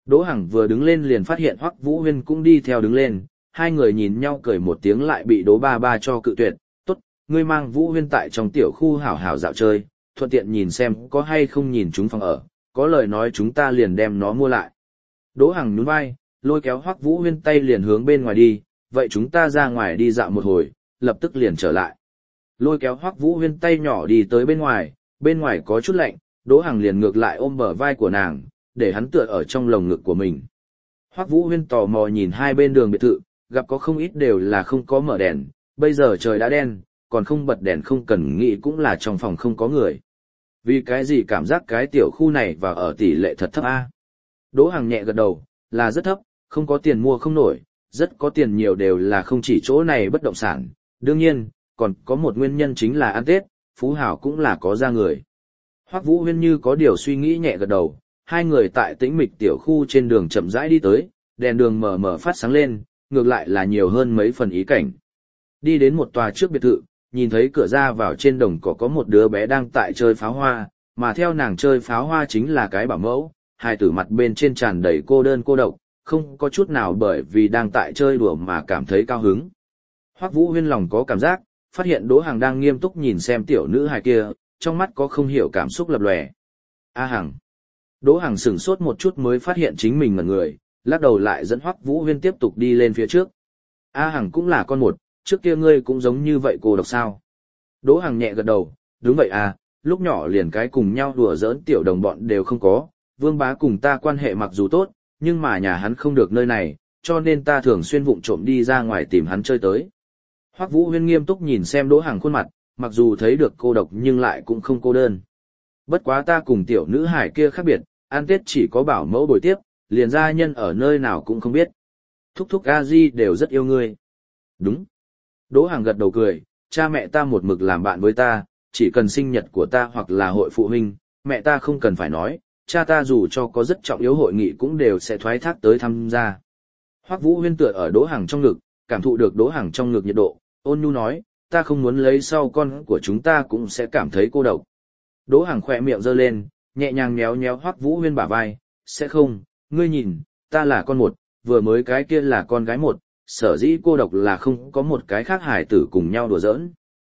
[SPEAKER 1] Đỗ Hằng vừa đứng lên liền phát hiện Hoắc Vũ Huyên cũng đi theo đứng lên, hai người nhìn nhau cười một tiếng lại bị Đỗ Ba Ba cho cự tuyệt. Tốt, ngươi mang Vũ Huyên tại trong tiểu khu hảo hảo dạo chơi, thuận tiện nhìn xem có hay không nhìn chúng phòng ở, có lời nói chúng ta liền đem nó mua lại. Đỗ Hằng nhún vai, lôi kéo Hoắc Vũ Huyên tay liền hướng bên ngoài đi, vậy chúng ta ra ngoài đi dạo một hồi, lập tức liền trở lại. Lôi kéo Hoắc Vũ Huyên tay nhỏ đi tới bên ngoài có chút lạnh, Đỗ Hằng liền ngược lại ôm bờ vai của nàng, để hắn tựa ở trong lồng ngực của mình. Hoắc Vũ Huyên tò mò nhìn hai bên đường biệt thự, gặp có không ít đều là không có mở đèn, bây giờ trời đã đen, còn không bật đèn không cần nghĩ cũng là trong phòng không có người. Vì cái gì cảm giác cái tiểu khu này và ở tỷ lệ thật thấp a? Đỗ Hằng nhẹ gật đầu, là rất thấp, không có tiền mua không nổi, rất có tiền nhiều đều là không chỉ chỗ này bất động sản, đương nhiên, còn có một nguyên nhân chính là ăn Tết, phú hào cũng là có ra người. Hoắc Vũ Huyên như có điều suy nghĩ nhẹ gật đầu, hai người tại tĩnh mịch tiểu khu trên đường chậm rãi đi tới, đèn đường mờ mờ phát sáng lên, ngược lại là nhiều hơn mấy phần ý cảnh. Đi đến một tòa trước biệt thự, nhìn thấy cửa ra vào trên đồng cỏ có một đứa bé đang tại chơi pháo hoa, mà theo nàng chơi pháo hoa chính là cái bảo mẫu, hai tử mặt bên trên tràn đầy cô đơn cô độc, không có chút nào bởi vì đang tại chơi đùa mà cảm thấy cao hứng. Hoắc Vũ Huyên lòng có cảm giác, phát hiện Đỗ Hằng đang nghiêm túc nhìn xem tiểu nữ hài kia, trong mắt có không hiểu cảm xúc lập lòe. A Hằng. Đỗ Hằng sửng sốt một chút mới phát hiện chính mình ngẩn người, lắc đầu lại dẫn Hoắc Vũ Huyên tiếp tục đi lên phía trước. A Hằng cũng là con một, trước kia ngươi cũng giống như vậy cô độc sao? Đỗ Hằng nhẹ gật đầu, đúng vậy à, lúc nhỏ liền cái cùng nhau đùa giỡn tiểu đồng bọn đều không có, Vương Bá cùng ta quan hệ mặc dù tốt, nhưng mà nhà hắn không được nơi này, cho nên ta thường xuyên vụng trộm đi ra ngoài tìm hắn chơi tới. Hoắc Vũ Huyên nghiêm túc nhìn xem Đỗ Hằng khuôn mặt, mặc dù thấy được cô độc nhưng lại cũng không cô đơn. Bất quá ta cùng tiểu nữ hải kia khác biệt, ăn Tết chỉ có bảo mẫu bồi tiếp, liền gia nhân ở nơi nào cũng không biết. Thúc thúc a di đều rất yêu ngươi. Đúng. Đỗ Hằng gật đầu cười, cha mẹ ta một mực làm bạn với ta, chỉ cần sinh nhật của ta hoặc là hội phụ huynh, mẹ ta không cần phải nói, cha ta dù cho có rất trọng yếu hội nghị cũng đều sẽ thoái thác tới tham gia. Hoắc Vũ Huyên tựa ở Đỗ Hằng trong ngực, cảm thụ được Đỗ Hằng trong ngực nhiệt độ, ôn nhu nói, ta không muốn lấy sau con của chúng ta cũng sẽ cảm thấy cô độc. Đỗ Hằng khỏe miệng giơ lên, nhẹ nhàng nhéo nhéo Hoắc Vũ Huyên bả vai, sẽ không, ngươi nhìn, ta là con một, vừa mới cái kia là con gái một, sở dĩ cô độc là không có một cái khác hải tử cùng nhau đùa giỡn.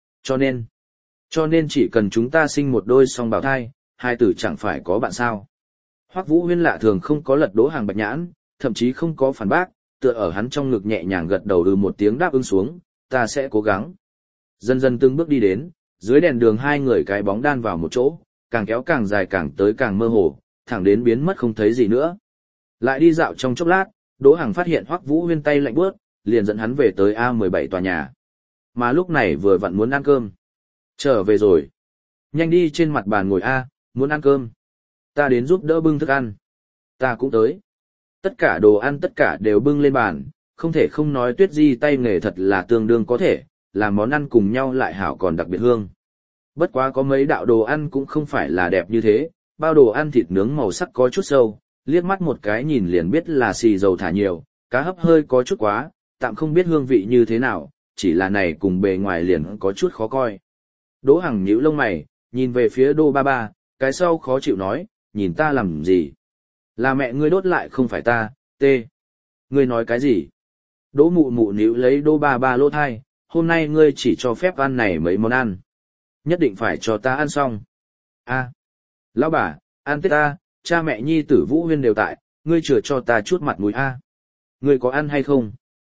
[SPEAKER 1] Cho nên chỉ cần chúng ta sinh một đôi song bào thai, hai tử chẳng phải có bạn sao. Hoắc Vũ Huyên lạ thường không có lật Đỗ Hằng bạch nhãn, thậm chí không có phản bác, tựa ở hắn trong ngực nhẹ nhàng gật đầu một tiếng đáp ứng xuống, ta sẽ cố gắng. Dần dần từng bước đi đến, dưới đèn đường hai người cái bóng đan vào một chỗ, càng kéo càng dài càng tới càng mơ hồ, thẳng đến biến mất không thấy gì nữa. Lại đi dạo trong chốc lát, Đỗ Hằng phát hiện Hoắc Vũ Huyên tay lạnh buốt, liền dẫn hắn về tới A17 tòa nhà. Mà lúc này vừa vặn muốn ăn cơm. Trở về rồi. Nhanh đi trên mặt bàn ngồi A, muốn ăn cơm. Ta đến giúp đỡ bưng thức ăn. Ta cũng tới. Tất cả đồ ăn tất cả đều bưng lên bàn, không thể không nói Tuyết Di tay nghề thật là tương đương có thể, làm món ăn cùng nhau lại hảo còn đặc biệt hương. Bất quá có mấy đạo đồ ăn cũng không phải là đẹp như thế, bao đồ ăn thịt nướng màu sắc có chút sâu, liếc mắt một cái nhìn liền biết là xì dầu thả nhiều, cá hấp hơi có chút quá, tạm không biết hương vị như thế nào, chỉ là này cùng bề ngoài liền có chút khó coi. Đỗ Hằng nhíu lông mày, nhìn về phía Đỗ Ba Ba, cái sau khó chịu nói, nhìn ta làm gì? Là mẹ ngươi đốt lại không phải ta, tê. Ngươi nói cái gì? Đỗ Mụ Mụ níu lấy Đỗ Ba Ba lỗ thai, hôm nay ngươi chỉ cho phép ăn này mấy món ăn. Nhất định phải cho ta ăn xong. A, lão bà, ăn Tết ta, cha mẹ nhi tử Vũ Huyên đều tại, ngươi chừa cho ta chút mặt mũi a. Ngươi có ăn hay không?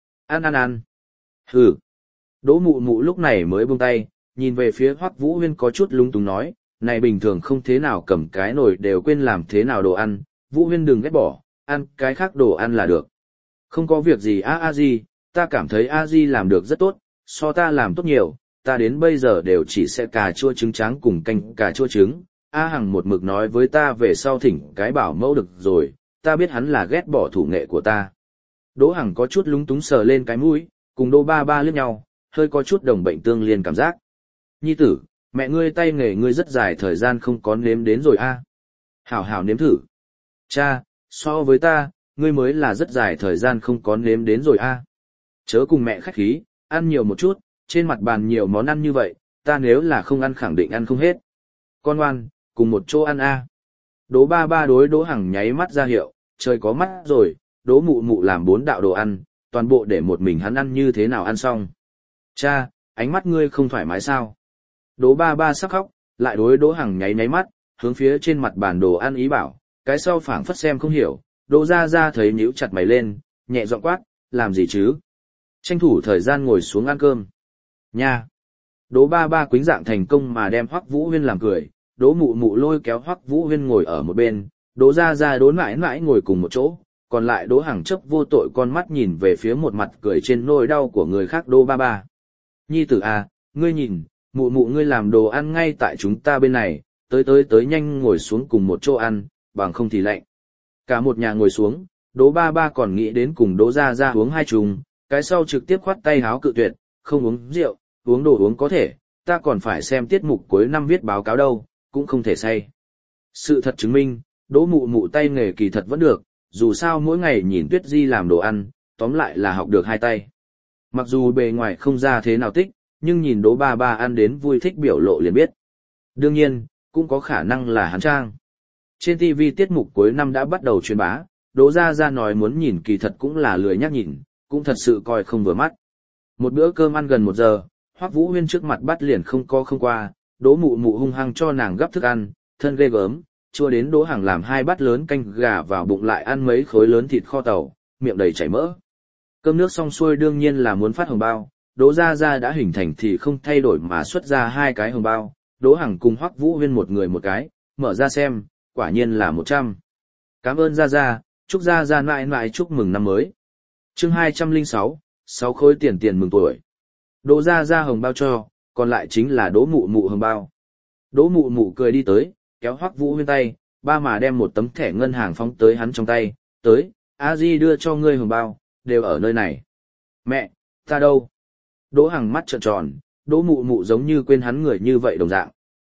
[SPEAKER 1] Ăn. Hừ. Đỗ Mụ Mụ lúc này mới buông tay, nhìn về phía Hoắc Vũ Huyên có chút lung túng nói, này bình thường không thế nào cầm cái nồi đều quên làm thế nào đồ ăn, Vũ Huyên đừng ghét bỏ, ăn cái khác đồ ăn là được. Không có việc gì a di, ta cảm thấy a di làm được rất tốt, so ta làm tốt nhiều, ta đến bây giờ đều chỉ sẽ cà chua trứng tráng cùng canh cà chua trứng. A Hằng một mực nói với ta về sau thỉnh cái bảo mẫu được rồi, ta biết hắn là ghét bỏ thủ nghệ của ta. Đỗ Hằng có chút lúng túng sờ lên cái mũi, cùng Đỗ Ba Ba liếc nhau, hơi có chút đồng bệnh tương liên cảm giác. Nhi tử, mẹ ngươi tay nghề ngươi rất dài thời gian không có nếm đến rồi a. Hảo hảo nếm thử. Cha, so với ta, ngươi mới là rất dài thời gian không có nếm đến rồi a. Chớ cùng mẹ khách khí, ăn nhiều một chút, trên mặt bàn nhiều món ăn như vậy, ta nếu là không ăn khẳng định ăn không hết. Con ngoan, cùng một chỗ ăn a. Đỗ Ba Ba đối Đỗ Hằng nháy mắt ra hiệu, trời có mắt rồi, Đỗ Mụ Mụ làm 4 đạo đồ ăn, toàn bộ để một mình hắn ăn như thế nào ăn xong. Cha, ánh mắt ngươi không thoải mái sao? Đỗ ba ba sắp khóc, lại đối Đỗ Hằng nháy nháy mắt, hướng phía trên mặt bản đồ ăn ý bảo, cái sau phảng phất xem không hiểu, Đỗ Gia Gia thấy nhíu chặt mày lên, nhẹ giọng quát, làm gì chứ? Tranh thủ thời gian ngồi xuống ăn cơm. Nha! Đỗ ba ba quýnh dạng thành công mà đem Hoắc Vũ Huyên làm cười, Đỗ Mụ Mụ lôi kéo Hoắc Vũ Huyên ngồi ở một bên, Đỗ Gia Gia Đỗ mãi mãi ngồi cùng một chỗ, còn lại Đỗ Hằng chấp vô tội con mắt nhìn về phía một mặt cười trên nỗi đau của người khác Đỗ ba ba. Nhi tử à, ngươi nhìn, Mụ Mụ ngươi làm đồ ăn ngay tại chúng ta bên này, tới nhanh ngồi xuống cùng một chỗ ăn, bằng không thì lạnh. Cả một nhà ngồi xuống, Đỗ ba ba còn nghĩ đến cùng Đỗ Gia Gia uống 2 chung, cái sau trực tiếp khoát tay háo cự tuyệt, không uống rượu, uống đồ uống có thể, ta còn phải xem tiết mục cuối năm viết báo cáo đâu, cũng không thể say. Sự thật chứng minh, Đỗ Mụ Mụ tay nghề kỳ thật vẫn được, dù sao mỗi ngày nhìn Tuyết Di làm đồ ăn, tóm lại là học được 2 tay. Mặc dù bề ngoài không ra thế nào tích, nhưng nhìn Đỗ ba ba ăn đến vui thích biểu lộ liền biết. Đương nhiên, cũng có khả năng là hắn trang. Trên TV tiết mục cuối năm đã bắt đầu truyền bá, Đỗ Gia Gia nói muốn nhìn kỳ thật cũng là lười nhắc nhìn, cũng thật sự coi không vừa mắt. Một bữa cơm ăn gần 1 giờ, Hoắc Vũ Huyên trước mặt bắt liền không qua, Đỗ Mụ Mụ hung hăng cho nàng gấp thức ăn, thân ghê gớm, chua đến Đỗ Hằng làm 2 bát lớn canh gà vào bụng lại ăn mấy khối lớn thịt kho tàu, miệng đầy chảy mỡ. Cơm nước xong xuôi đương nhiên là muốn phát hồng bao, Đỗ Gia Gia đã hình thành thì không thay đổi mà xuất ra 2 cái hồng bao, Đỗ Hằng cùng Hoắc Vũ Huyên một người một cái, mở ra xem, quả nhiên là 100. Cảm ơn Gia Gia, chúc Gia Gia mãi mãi chúc mừng năm mới. Chương 206, 6 khối tiền mừng tuổi. Đỗ Gia Gia hồng bao cho, còn lại chính là Đỗ Mụ Mụ hồng bao. Đỗ Mụ Mụ cười đi tới, kéo Hoắc Vũ Huyên tay, ba mà đem một tấm thẻ ngân hàng phóng tới hắn trong tay, tới, a di đưa cho ngươi hồng bao, đều ở nơi này. Mẹ, ta đâu? Đỗ Hằng mắt trợn tròn, Đỗ Mụ Mụ giống như quên hắn người như vậy đồng dạng.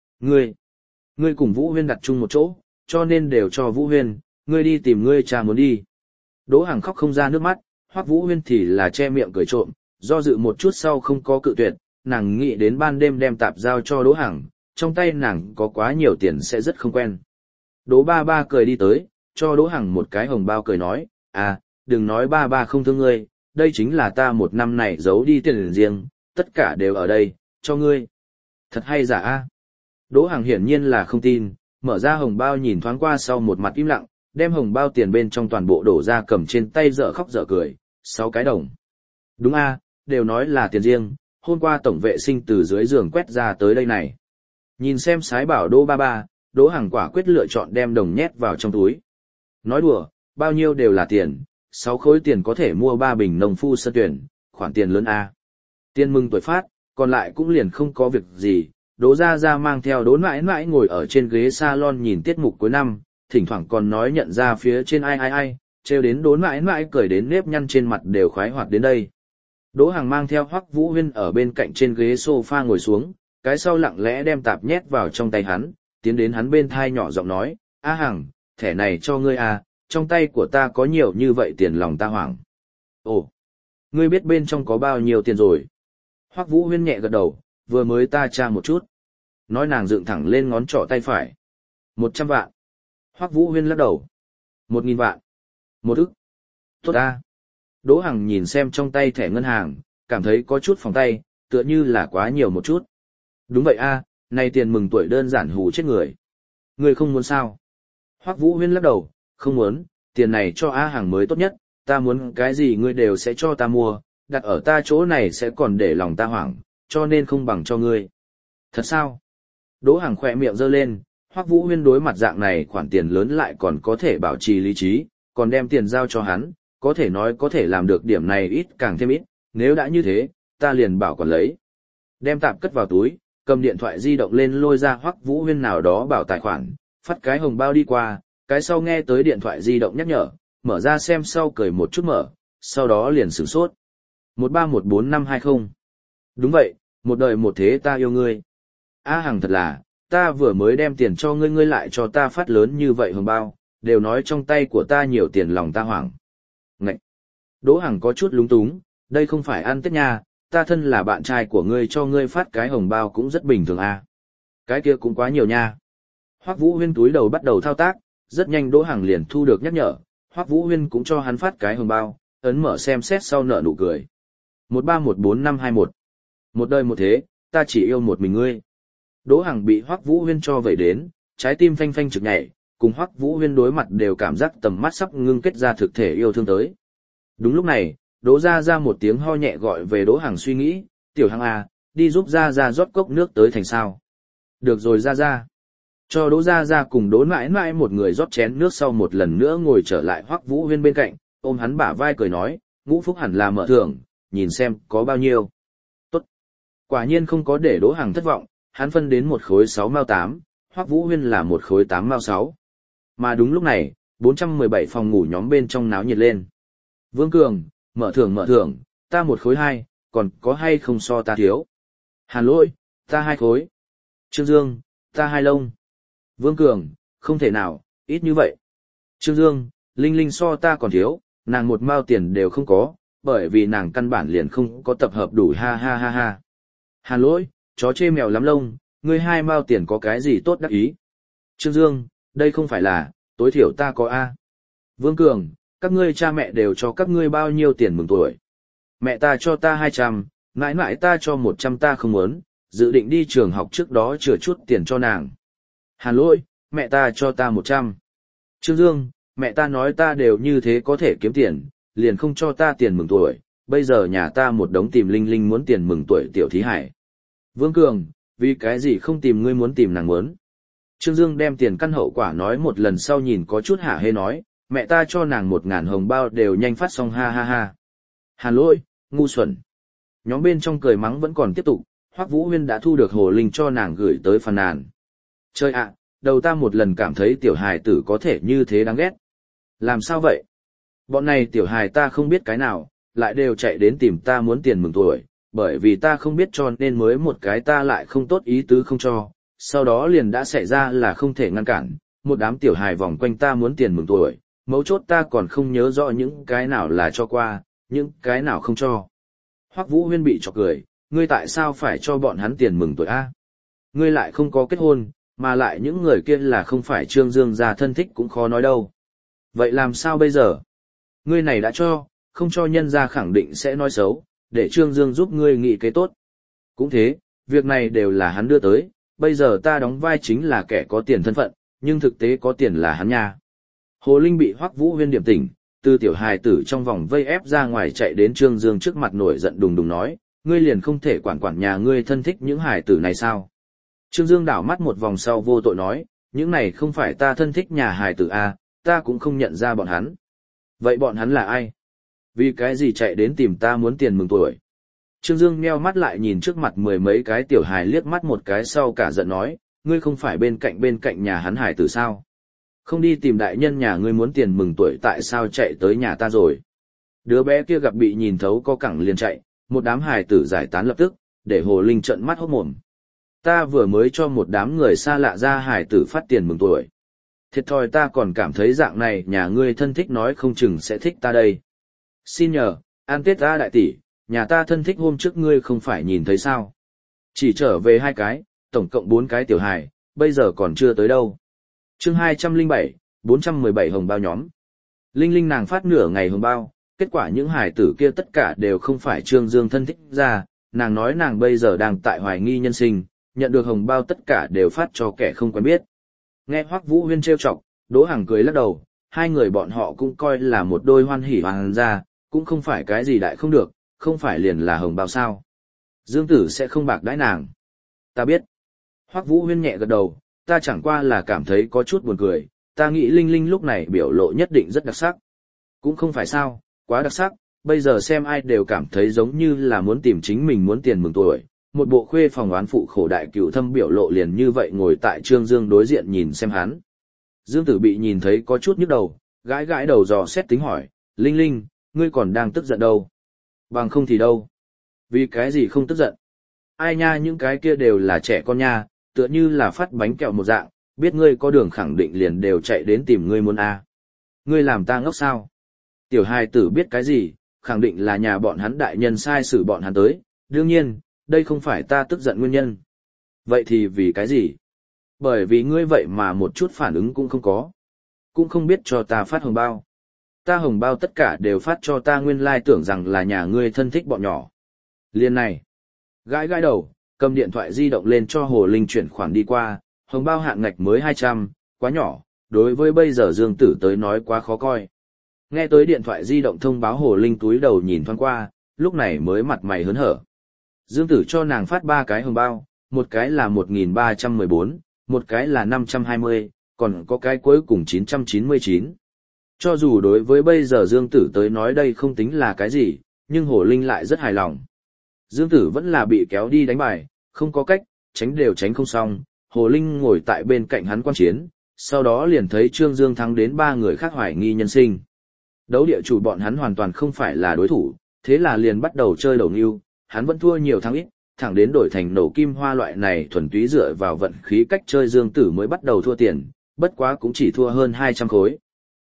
[SPEAKER 1] Ngươi cùng Vũ Huyên đặt chung một chỗ, cho nên đều cho Vũ Huyên, ngươi đi tìm ngươi cha muốn đi. Đỗ Hằng khóc không ra nước mắt, Hoắc Vũ Huyên thì là che miệng cười trộm, do dự một chút sau không có cự tuyệt, nàng nghĩ đến ban đêm đem tạp giao cho Đỗ Hằng, trong tay nàng có quá nhiều tiền sẽ rất không quen. Đỗ ba ba cười đi tới, cho Đỗ Hằng một cái hồng bao cười nói, à, đừng nói ba ba không thương ngươi, đây chính là ta một năm này giấu đi tiền riêng, tất cả đều ở đây, cho ngươi. Thật hay giả a? Đỗ Hằng hiển nhiên là không tin, mở ra hồng bao nhìn thoáng qua sau một mặt im lặng, đem hồng bao tiền bên trong toàn bộ đổ ra cầm trên tay dở khóc dở cười, 6 cái đồng. Đúng a, đều nói là tiền riêng, hôm qua tổng vệ sinh từ dưới giường quét ra tới đây này. Nhìn xem sái bảo Đỗ ba ba, Đỗ Hằng quả quyết lựa chọn đem đồng nhét vào trong túi. Nói đùa, bao nhiêu đều là tiền, 6 khối tiền có thể mua 3 bình nông phu sơ tuyển, khoản tiền lớn a. Tiền mừng tuổi phát, còn lại cũng liền không có việc gì. Đỗ Gia Gia mang theo Đỗ mãi mãi ngồi ở trên ghế salon nhìn tiết mục cuối năm, thỉnh thoảng còn nói nhận ra phía trên ai, trêu đến Đỗ mãi mãi cười đến nếp nhăn trên mặt đều khoái hoạt đến đây. Đỗ Hằng mang theo Hoắc Vũ Huyên ở bên cạnh trên ghế sofa ngồi xuống, cái sau lặng lẽ đem tạp nhét vào trong tay hắn, tiến đến hắn bên thai nhỏ giọng nói, A Hằng, thẻ này cho ngươi à, trong tay của ta có nhiều như vậy tiền lòng ta hoảng. Ồ, ngươi biết bên trong có bao nhiêu tiền rồi? Hoắc Vũ Huyên nhẹ gật đầu, vừa mới ta tra một chút. Nói nàng dựng thẳng lên ngón trỏ tay phải. 100 vạn. Hoắc Vũ Huyên lắc đầu. 1.000 vạn. 1 ức. Tốt ta. Đỗ Hằng nhìn xem trong tay thẻ ngân hàng, cảm thấy có chút phòng tay, tựa như là quá nhiều một chút. Đúng vậy a, này tiền mừng tuổi đơn giản hù chết người. Ngươi không muốn sao? Hoắc Vũ Huyên lắc đầu, không muốn, tiền này cho A Hằng mới tốt nhất, ta muốn cái gì ngươi đều sẽ cho ta mua, đặt ở ta chỗ này sẽ còn để lòng ta hoảng, cho nên không bằng cho ngươi. Thật sao? Đỗ Hằng khỏe miệng giơ lên, Hoắc Vũ Huyên đối mặt dạng này khoản tiền lớn lại còn có thể bảo trì lý trí, còn đem tiền giao cho hắn, có thể nói có thể làm được điểm này ít càng thêm ít, nếu đã như thế, ta liền bảo còn lấy. Đem tạp cất vào túi, cầm điện thoại di động lên lôi ra Hoắc Vũ Huyên nào đó bảo tài khoản, phát cái hồng bao đi qua, cái sau nghe tới điện thoại di động nhắc nhở, mở ra xem sau cười một chút mở, sau đó liền sửng sốt. 1314520. Đúng vậy, một đời một thế ta yêu ngươi. A Hằng thật là, ta vừa mới đem tiền cho ngươi ngươi lại cho ta phát lớn như vậy hồng bao, đều nói trong tay của ta nhiều tiền lòng ta hoảng. Ngậy! Đỗ Hằng có chút lúng túng, đây không phải ăn Tết nha, ta thân là bạn trai của ngươi cho ngươi phát cái hồng bao cũng rất bình thường à. Cái kia cũng quá nhiều nha. Hoắc Vũ Huyên túi đầu bắt đầu thao tác, rất nhanh Đỗ Hằng liền thu được nhắc nhở, Hoắc Vũ Huyên cũng cho hắn phát cái hồng bao, ấn mở xem xét sau nở nụ cười. 1314521. Một đời một thế, ta chỉ yêu một mình ngươi. Đỗ Hằng bị Hoắc Vũ Huyên cho vậy đến, trái tim phanh phanh trực nhảy, cùng Hoắc Vũ Huyên đối mặt đều cảm giác tầm mắt sắp ngưng kết ra thực thể yêu thương tới. Đúng lúc này, Đỗ Gia Gia một tiếng ho nhẹ gọi về Đỗ Hằng suy nghĩ, "Tiểu Hằng à, đi giúp Gia Gia rót cốc nước tới thành sao?" "Được rồi Gia Gia." Cho Đỗ Gia Gia cùng Đỗ Mãi Mãi một người rót chén nước sau một lần nữa ngồi trở lại Hoắc Vũ Huyên bên cạnh, ôm hắn bả vai cười nói, "Ngũ Phúc hẳn là mở thưởng, nhìn xem có bao nhiêu." Tốt. Quả nhiên không có để Đỗ Hằng thất vọng, hắn phân đến một khối 6 mao 8, Hoắc Vũ Huyên là một khối 8 mao 6. Mà đúng lúc này, 417 phòng ngủ nhóm bên trong náo nhiệt lên. "Vương Cường, mở thưởng, ta một khối 2, còn có hay không so ta thiếu?" "Hàn Lỗi, ta 2 khối." "Trương Dương, ta 2 lông." "Vương Cường, không thể nào, ít như vậy." "Trương Dương, Linh Linh so ta còn thiếu, nàng một mao tiền đều không có, bởi vì nàng căn bản liền không có tập hợp đủ ha ha ha ha." "Hàn Lỗi, chó chê mèo lắm lông, ngươi 2 mao tiền có cái gì tốt đắc ý?" "Trương Dương, đây không phải là, tối thiểu ta có A." "Vương Cường, các ngươi cha mẹ đều cho các ngươi bao nhiêu tiền mừng tuổi?" "Mẹ ta cho ta 200, mãi mãi ta cho 100 ta không muốn, dự định đi trường học trước đó chừa chút tiền cho nàng." "Hàn Lỗi, mẹ ta cho ta 100. "Trương Dương, mẹ ta nói ta đều như thế có thể kiếm tiền, liền không cho ta tiền mừng tuổi, bây giờ nhà ta một đống tìm Linh Linh muốn tiền mừng tuổi tiểu thí hải." "Vương Cường, vì cái gì không tìm ngươi muốn tìm nàng muốn?" Trương Dương đem tiền căn hậu quả nói một lần sau nhìn có chút hả hê nói, "Mẹ ta cho nàng 1.000 hồng bao đều nhanh phát xong ha ha ha." "Hàn Lỗi, ngu xuẩn." Nhóm bên trong cười mắng vẫn còn tiếp tục, Hoắc Vũ Huyên đã thu được hồ linh cho nàng gửi tới phàn nàn. "Trời ạ, đầu ta một lần cảm thấy tiểu hài tử có thể như thế đáng ghét." "Làm sao vậy?" "Bọn này tiểu hài ta không biết cái nào, lại đều chạy đến tìm ta muốn tiền mừng tuổi, bởi vì ta không biết cho nên mới một cái ta lại không tốt ý tứ không cho, sau đó liền đã xảy ra là không thể ngăn cản, một đám tiểu hài vòng quanh ta muốn tiền mừng tuổi, mấu chốt ta còn không nhớ rõ những cái nào là cho qua, những cái nào không cho." Hoắc Vũ Huyên bị chọc cười, "Ngươi tại sao phải cho bọn hắn tiền mừng tuổi a? Ngươi lại không có kết hôn, mà lại những người kia là không phải Trương Dương gia thân thích cũng khó nói đâu. Vậy làm sao bây giờ? Ngươi này đã cho, không cho nhân gia khẳng định sẽ nói xấu, để Trương Dương giúp ngươi nghĩ kế tốt." "Cũng thế, việc này đều là hắn đưa tới, bây giờ ta đóng vai chính là kẻ có tiền thân phận, nhưng thực tế có tiền là hắn nha." Hồ Linh bị Hoắc Vũ Huyên điểm tỉnh, từ tiểu hài tử trong vòng vây ép ra ngoài chạy đến Trương Dương trước mặt nổi giận đùng đùng nói, "Ngươi liền không thể quản nhà ngươi thân thích những hài tử này sao?" Trương Dương đảo mắt một vòng sau vô tội nói, "Những này không phải ta thân thích nhà hài tử a, ta cũng không nhận ra bọn hắn." "Vậy bọn hắn là ai? Vì cái gì chạy đến tìm ta muốn tiền mừng tuổi?" Trương Dương nheo mắt lại nhìn trước mặt mười mấy cái tiểu hài liếc mắt một cái sau cả giận nói, "Ngươi không phải bên cạnh nhà hắn hài tử sao? Không đi tìm đại nhân nhà ngươi muốn tiền mừng tuổi tại sao chạy tới nhà ta rồi?" Đứa bé kia gặp bị nhìn thấu co cẳng liền chạy, một đám hài tử giải tán lập tức, để Hồ Linh trợn mắt hốt mồm. "Ta vừa mới cho một đám người xa lạ ra hài tử phát tiền mừng tuổi. Thiệt thòi ta còn cảm thấy dạng này nhà ngươi thân thích nói không chừng sẽ thích ta đây. Xin nhờ, ăn Tết ta đại tỷ, nhà ta thân thích hôm trước ngươi không phải nhìn thấy sao? Chỉ trở về 2 cái, tổng cộng 4 cái tiểu hài, bây giờ còn chưa tới đâu." Chương 207, 417 hồng bao nhóm. Linh Linh nàng phát nửa ngày hồng bao, kết quả những hài tử kia tất cả đều không phải Trương Dương thân thích ra, nàng nói nàng bây giờ đang tại hoài nghi nhân sinh, nhận được hồng bao tất cả đều phát cho kẻ không quen biết. Nghe Hoắc Vũ Huyên trêu chọc, Đỗ Hằng cười lắc đầu, hai người bọn họ cũng coi là một đôi hoan hỉ hoàng gia, cũng không phải cái gì đại không được, không phải liền là hồng bao sao. Dương Tử sẽ không bạc đãi nàng. Ta biết. Hoắc Vũ Huyên nhẹ gật đầu, ta chẳng qua là cảm thấy có chút buồn cười, ta nghĩ Linh Linh lúc này biểu lộ nhất định rất đặc sắc. Cũng không phải sao, quá đặc sắc, bây giờ xem ai đều cảm thấy giống như là muốn tìm chính mình muốn tiền mừng tuổi. Một bộ khuê phòng oán phụ khổ đại cửu thâm biểu lộ liền như vậy ngồi tại Trương Dương đối diện nhìn xem hắn. Dương Tử bị nhìn thấy có chút nhức đầu, gãi gãi đầu dò xét tính hỏi, Linh Linh, ngươi còn đang tức giận đâu? Bằng không thì đâu? Vì cái gì không tức giận? Ai nha, những cái kia đều là trẻ con nha, tựa như là phát bánh kẹo một dạng, biết ngươi có đường khẳng định liền đều chạy đến tìm ngươi muốn a. Ngươi làm ta ngốc sao? Tiểu hài tử biết cái gì, khẳng định là nhà bọn hắn đại nhân sai xử bọn hắn tới, đương nhiên, đây không phải ta tức giận nguyên nhân. Vậy thì vì cái gì? Bởi vì ngươi vậy mà một chút phản ứng cũng không có. Cũng không biết cho ta phát hồng bao. Ta hồng bao tất cả đều phát cho ta, nguyên lai tưởng rằng là nhà ngươi thân thích bọn nhỏ. Liên này, gãi gãi đầu, cầm điện thoại di động lên cho Hồ Linh chuyển khoản đi qua, hồng bao hạn ngạch mới 200, quá nhỏ, đối với bây giờ Dương Tử tới nói quá khó coi. Nghe tới điện thoại di động thông báo, Hồ Linh túi đầu nhìn thoáng qua, lúc này mới mặt mày hớn hở. Dương Tử cho nàng phát 3 cái hồng bao, một cái là 1314, một cái là 520, còn có cái cuối cùng 999. Cho dù đối với bây giờ Dương Tử tới nói đây không tính là cái gì, nhưng Hồ Linh lại rất hài lòng. Dương Tử vẫn là bị kéo đi đánh bài, không có cách, tránh đều tránh không xong, Hồ Linh ngồi tại bên cạnh hắn quan chiến, sau đó liền thấy Trương Dương thắng đến 3 người khác hoài nghi nhân sinh. Đấu địa chủ bọn hắn hoàn toàn không phải là đối thủ, thế là liền bắt đầu chơi đầu nưu, hắn vẫn thua nhiều thắng ít, thẳng đến đổi thành nổ kim hoa loại này thuần túy dựa vào vận khí cách chơi Dương Tử mới bắt đầu thua tiền, bất quá cũng chỉ thua hơn 200 khối.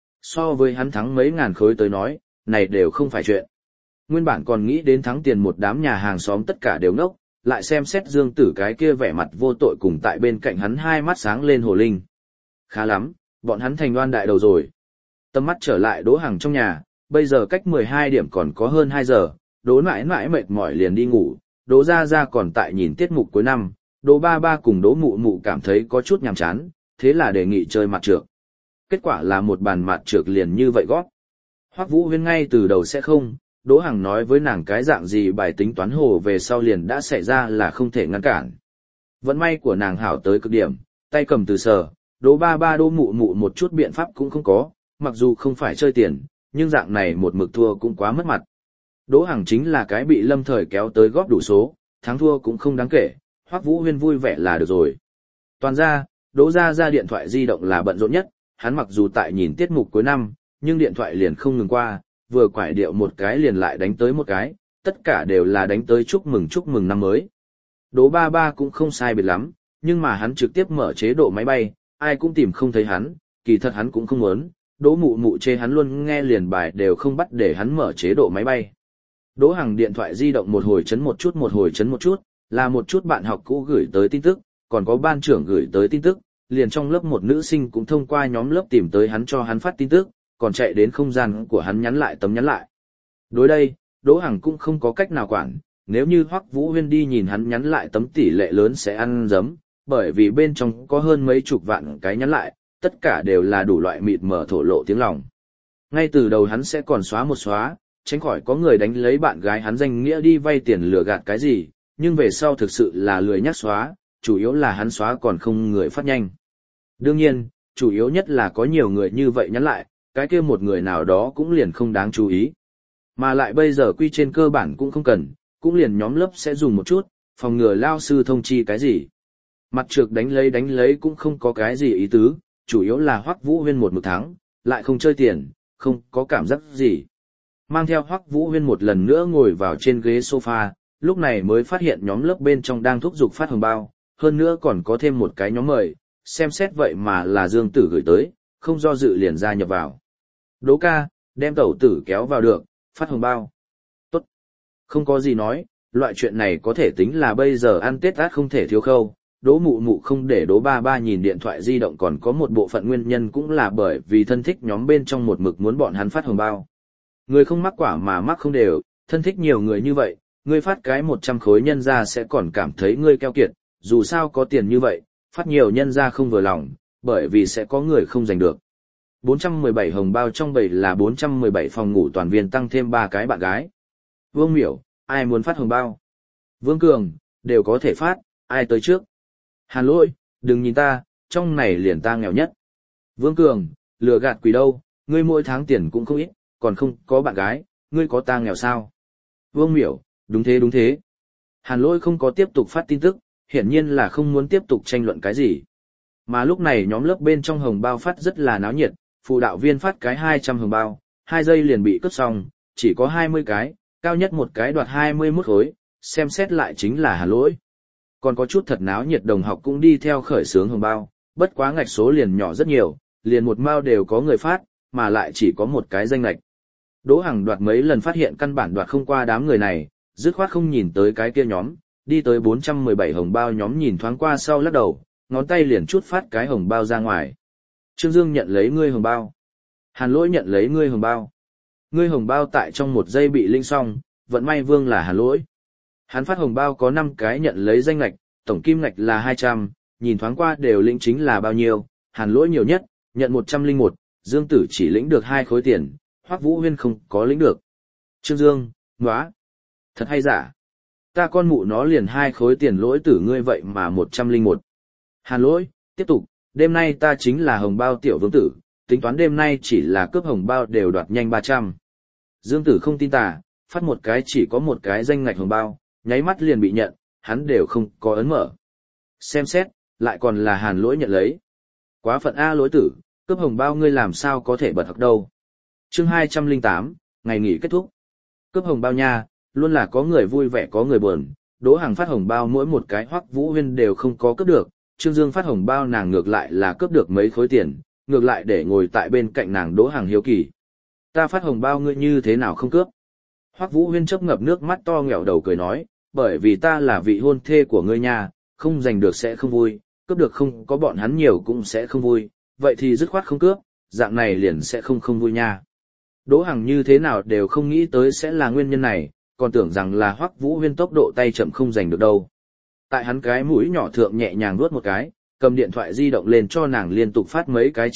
[SPEAKER 1] So với hắn thắng mấy ngàn khối tới nói, này đều không phải chuyện. Nguyên bản còn nghĩ đến thắng tiền một đám nhà hàng xóm tất cả đều ngốc, lại xem xét Dương Tử cái kia vẻ mặt vô tội cùng tại bên cạnh hắn hai mắt sáng lên Hồ Linh. Khá lắm, bọn hắn thành đoan đại đầu rồi. Tầm mắt trở lại Đỗ Hằng trong nhà, bây giờ cách 12 điểm còn có hơn 2 giờ, Đỗ nãi nãi mệt mỏi liền đi ngủ, Đỗ Gia Gia còn tại nhìn tiết mục cuối năm, Đỗ Ba Ba cùng Đỗ Mụ Mụ cảm thấy có chút nhàm chán, thế là đề nghị chơi mặt trược. Kết quả là một bàn mặt trược liền như vậy gót. Hoắc Vũ Huyên ngay từ đầu sẽ không, Đỗ Hằng nói với nàng cái dạng gì bài tính toán hồ về sau liền đã xảy ra là không thể ngăn cản. Vận may của nàng hảo tới cực điểm, tay cầm từ sở, Đỗ Ba Ba Đỗ Mụ Mụ một chút biện pháp cũng không có, mặc dù không phải chơi tiền, nhưng dạng này một mực thua cũng quá mất mặt. Đỗ Hằng chính là cái bị lâm thời kéo tới góp đủ số, thắng thua cũng không đáng kể, Hoắc Vũ Huyên vui vẻ là được rồi. Toàn ra, Đỗ Gia Gia điện thoại di động là bận rộn nhất, hắn mặc dù tại nhìn tiết mục cuối năm, nhưng điện thoại liền không ngừng qua, vừa quải điệu một cái liền lại đánh tới một cái, tất cả đều là đánh tới chúc mừng năm mới. Đỗ Ba Ba cũng không sai biệt lắm, nhưng mà hắn trực tiếp mở chế độ máy bay, ai cũng tìm không thấy hắn, kỳ thật hắn cũng không muốn, Đỗ Mụ Mụ chê hắn luôn nghe liền bài đều không bắt để hắn mở chế độ máy bay. Đỗ Hằng điện thoại di động một hồi chấn một chút, là một chút bạn học cũ gửi tới tin tức, còn có ban trưởng gửi tới tin tức, liền trong lớp một nữ sinh cũng thông qua nhóm lớp tìm tới hắn cho hắn phát tin tức, còn chạy đến không gian của hắn nhắn lại tấm nhắn lại. Đối đây, Đỗ Hằng cũng không có cách nào quản, nếu như Hoắc Vũ Huyên đi nhìn hắn nhắn lại tấm tỷ lệ lớn sẽ ăn dấm, bởi vì bên trong có hơn mấy chục vạn cái nhắn lại, tất cả đều là đủ loại mịt mờ thổ lộ tiếng lòng. Ngay từ đầu hắn sẽ còn xóa một xóa, tránh khỏi có người đánh lấy bạn gái hắn danh nghĩa đi vay tiền lừa gạt cái gì, nhưng về sau thực sự là lười nhắc xóa, chủ yếu là hắn xóa còn không người phát nhanh. Đương nhiên, chủ yếu nhất là có nhiều người như vậy nhắn lại, cái kia một người nào đó cũng liền không đáng chú ý. Mà lại bây giờ quy trên cơ bản cũng không cần, cũng liền nhóm lớp sẽ dùng một chút, phòng ngừa lao sư thông chi cái gì. Mặt trược đánh lấy cũng không có cái gì ý tứ, chủ yếu là Hoắc Vũ Huyên một tháng, lại không chơi tiền, không có cảm giác gì. Mang theo Hoắc Vũ Huyên một lần nữa ngồi vào trên ghế sofa, lúc này mới phát hiện nhóm lớp bên trong đang thúc giục phát hồng bao, hơn nữa còn có thêm một cái nhóm mời, xem xét vậy mà là Dương Tử gửi tới, không do dự liền gia nhập vào. Đỗ ca, đem tẩu tử kéo vào được, phát hồng bao. Tốt. Không có gì nói, loại chuyện này có thể tính là bây giờ ăn Tết át không thể thiếu khâu. Đỗ Mụ Mụ không để Đỗ Ba Ba nhìn điện thoại di động còn có một bộ phận nguyên nhân cũng là bởi vì thân thích nhóm bên trong một mực muốn bọn hắn phát hồng bao. Người không mắc quả mà mắc không đều, thân thích nhiều người như vậy, ngươi phát cái 100 khối nhân ra sẽ còn cảm thấy ngươi keo kiệt, dù sao có tiền như vậy, phát nhiều nhân ra không vừa lòng, bởi vì sẽ có người không giành được. 417 hồng bao trong bầy là 417 phòng ngủ toàn viên tăng thêm 3 cái bạn gái. Vương Miểu, ai muốn phát hồng bao? Vương Cường, đều có thể phát, ai tới trước? Hàn Lỗi, đừng nhìn ta, trong này liền ta nghèo nhất. Vương Cường, lừa gạt quỷ đâu, ngươi mỗi tháng tiền cũng không ít, còn không có bạn gái, ngươi có ta nghèo sao? Vương Miểu, đúng thế. Hàn Lỗi không có tiếp tục phát tin tức, hiển nhiên là không muốn tiếp tục tranh luận cái gì. Mà lúc này nhóm lớp bên trong hồng bao phát rất là náo nhiệt, phụ đạo viên phát cái 200 hồng bao, 2 giây liền bị cướp xong, chỉ có 20 cái, cao nhất một cái đoạt 21 khối, xem xét lại chính là Hàn Lỗi. Còn có chút thật náo nhiệt đồng học cũng đi theo khởi xướng hồng bao, bất quá ngạch số liền nhỏ rất nhiều, liền một mao đều có người phát, mà lại chỉ có một cái danh ngạch. Đỗ Hằng đoạt mấy lần phát hiện căn bản đoạt không qua đám người này, dứt khoát không nhìn tới cái kia nhóm, đi tới 417 hồng bao nhóm nhìn thoáng qua sau lắc đầu, ngón tay liền chút phát cái hồng bao ra ngoài. Trương Dương nhận lấy ngươi hồng bao. Hàn Lỗi nhận lấy ngươi hồng bao. Ngươi hồng bao tại trong một giây bị linh xong, vận may vương là Hàn Lỗi. Hắn phát hồng bao có 5 cái nhận lấy danh ngạch, tổng kim ngạch là 200, nhìn thoáng qua đều lĩnh chính là bao nhiêu, Hàn Lỗi nhiều nhất, nhận 101, Dương Tử chỉ lĩnh được 2 khối tiền, Hoắc Vũ Huyên không có lĩnh được. Trương Dương, nóa, thật hay giả. Ta con mụ nó liền 2 khối tiền Lỗi Tử ngươi vậy mà 101. Hàn Lỗi, tiếp tục, đêm nay ta chính là hồng bao tiểu vương tử, tính toán đêm nay chỉ là cướp hồng bao đều đoạt nhanh 300. Dương Tử không tin tà, phát một cái chỉ có một cái danh ngạch hồng bao, nháy mắt liền bị nhận, hắn đều không có ấn mở. Xem xét, lại còn là Hàn Lỗi nhận lấy. Quá phận A Lỗi Tử, cướp hồng bao ngươi làm sao có thể bật học đâu. Chương 208, ngày nghỉ kết thúc. Cướp hồng bao nha, luôn là có người vui vẻ có người buồn, Đỗ Hằng phát hồng bao mỗi một cái Hoắc Vũ Huyên đều không có cướp được, Trương Dương phát hồng bao nàng ngược lại là cướp được mấy khối tiền, ngược lại để ngồi tại bên cạnh nàng Đỗ Hằng hiếu kỳ. Ta phát hồng bao ngươi như thế nào không cướp? Hoắc Vũ Huyên chớp ngập nước mắt to nghẹo đầu cười nói, bởi vì ta là vị hôn thê của ngươi nha, không giành được sẽ không vui, cướp được không có bọn hắn nhiều cũng sẽ không vui, vậy thì dứt khoát không cướp, dạng này liền sẽ không vui nha. Đỗ Hằng như thế nào đều không nghĩ tới sẽ là nguyên nhân này, còn tưởng rằng là Hoắc Vũ Huyên tốc độ tay chậm không giành được đâu. Tại hắn cái mũi nhỏ thượng nhẹ nhàng nuốt một cái, cầm điện thoại di động lên cho nàng liên tục phát mấy cái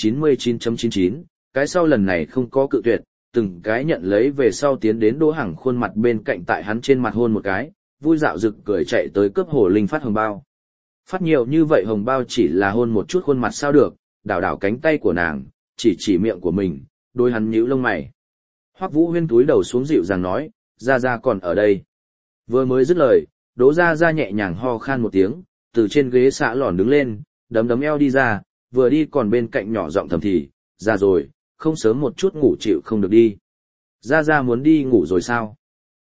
[SPEAKER 1] 99.99, cái sau lần này không có cự tuyệt, từng cái nhận lấy về sau tiến đến Đỗ Hằng khuôn mặt bên cạnh tại hắn trên mặt hôn một cái, vui dạo rực cười chạy tới cướp Hồ Linh phát hồng bao. Phát nhiều như vậy hồng bao chỉ là hôn một chút khuôn mặt sao được, đảo đảo cánh tay của nàng, chỉ miệng của mình, đôi hắn nhíu lông mày. Hoắc Vũ Huyên túi đầu xuống dịu dàng nói, Gia Gia còn ở đây. Vừa mới dứt lời, Đỗ Gia Gia nhẹ nhàng ho khan một tiếng, từ trên ghế xạ lòn đứng lên, đấm eo đi ra, vừa đi còn bên cạnh nhỏ giọng thầm thì, ra rồi, không sớm một chút ngủ chịu không được đi. Gia Gia muốn đi ngủ rồi sao?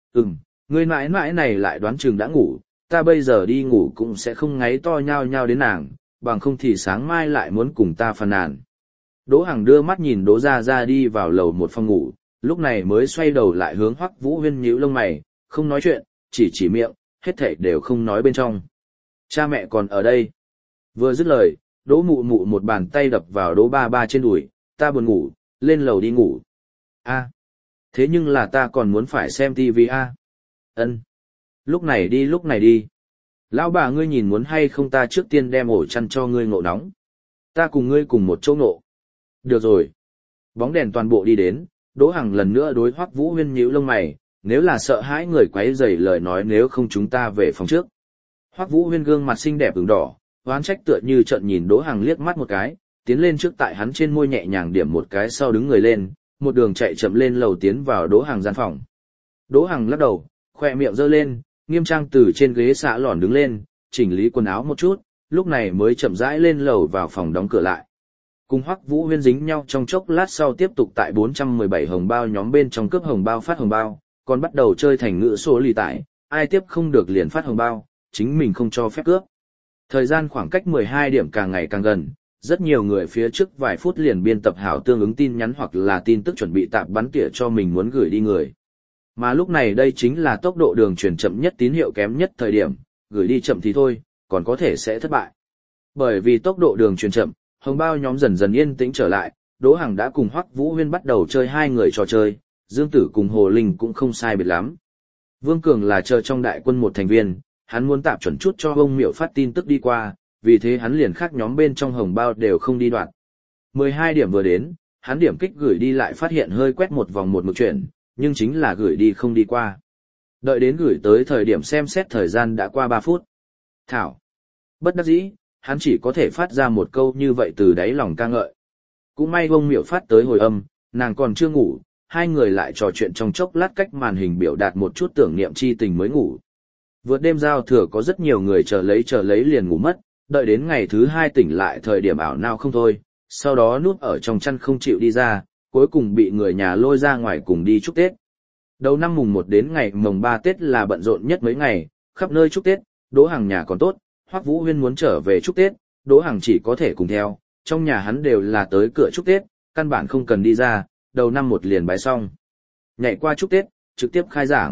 [SPEAKER 1] Người mãi mãi này lại đoán chừng đã ngủ, ta bây giờ đi ngủ cũng sẽ không ngáy to nhao nhao đến nàng, bằng không thì sáng mai lại muốn cùng ta phàn nàn. Đỗ Hằng đưa mắt nhìn Đỗ Gia Gia đi vào lầu một phòng ngủ, lúc này mới xoay đầu lại hướng Hoắc Vũ Huyên nhíu lông mày, không nói chuyện, chỉ miệng, hết thảy đều không nói bên trong. Cha mẹ còn ở đây. Vừa dứt lời, Đỗ Mụ Mụ một bàn tay đập vào Đỗ Ba Ba trên đùi, ta buồn ngủ, lên lầu đi ngủ. A, thế nhưng là ta còn muốn phải xem tivi a. Ân. Lúc này đi. Lão bà ngươi nhìn muốn hay không ta trước tiên đem ổ chăn cho ngươi ngộ nóng. Ta cùng ngươi cùng một chỗ ngộ. Được rồi. Bóng đèn toàn bộ đi đến, Đỗ Hằng lần nữa đối Hoắc Vũ Huyên nhíu lông mày, nếu là sợ hãi người quấy rầy lời nói nếu không chúng ta về phòng trước. Hoắc Vũ Huyên gương mặt xinh đẹp ửng đỏ, oán trách tựa như trợn nhìn Đỗ Hằng liếc mắt một cái, tiến lên trước tại hắn trên môi nhẹ nhàng điểm một cái sau đứng người lên, một đường chạy chậm lên lầu tiến vào Đỗ Hằng gian phòng. Đỗ Hằng lắc đầu, khóe miệng giơ lên, nghiêm trang từ trên ghế xạ lòn đứng lên, chỉnh lý quần áo một chút, lúc này mới chậm rãi lên lầu vào phòng đóng cửa lại. Cùng Hoắc Vũ Huyên dính nhau trong chốc lát sau tiếp tục tại 417 hồng bao nhóm bên trong cướp hồng bao phát hồng bao, còn bắt đầu chơi thành ngữ số lì tải, ai tiếp không được liền phát hồng bao, chính mình không cho phép cướp. Thời gian khoảng cách 12 điểm càng ngày càng gần, rất nhiều người phía trước vài phút liền biên tập hảo tương ứng tin nhắn hoặc là tin tức chuẩn bị tạp bắn tỉa cho mình muốn gửi đi người. Mà lúc này đây chính là tốc độ đường truyền chậm nhất tín hiệu kém nhất thời điểm, gửi đi chậm thì thôi, còn có thể sẽ thất bại. Bởi vì tốc độ đường truyền chậm, hồng bao nhóm dần dần yên tĩnh trở lại, Đỗ Hằng đã cùng Hoắc Vũ Huyên bắt đầu chơi hai người trò chơi, Dương Tử cùng Hồ Linh cũng không sai biệt lắm. Vương Cường là chờ trong đại quân một thành viên, hắn muốn tạm chuẩn chút cho ông Miệu phát tin tức đi qua, vì thế hắn liền khác nhóm bên trong hồng bao đều không đi đoạt. 12 điểm vừa đến, hắn điểm kích gửi đi lại phát hiện hơi quét một vòng một mực chuyển, nhưng chính là gửi đi không đi qua. Đợi đến gửi tới thời điểm xem xét thời gian đã qua 3 phút. Thảo. Bất đắc dĩ, hắn chỉ có thể phát ra một câu như vậy từ đáy lòng ca ngợi. Cũng may ông Miệu phát tới hồi âm, nàng còn chưa ngủ, hai người lại trò chuyện trong chốc lát cách màn hình biểu đạt một chút tưởng niệm chi tình mới ngủ. Vượt đêm giao thừa có rất nhiều người chờ lấy liền ngủ mất, đợi đến ngày thứ 2 tỉnh lại thời điểm ảo nào không thôi, sau đó núp ở trong chăn không chịu đi ra, cuối cùng bị người nhà lôi ra ngoài cùng đi chúc Tết. Đầu năm mùng 1 đến ngày mồng 3 Tết là bận rộn nhất mấy ngày, khắp nơi chúc Tết, Đỗ Hằng nhà còn tốt, Hoắc Vũ Huyên muốn trở về chúc Tết, Đỗ Hằng chỉ có thể cùng theo, trong nhà hắn đều là tới cửa chúc Tết, căn bản không cần đi ra, đầu năm một liền bái xong. Nhảy qua chúc Tết, trực tiếp khai giảng.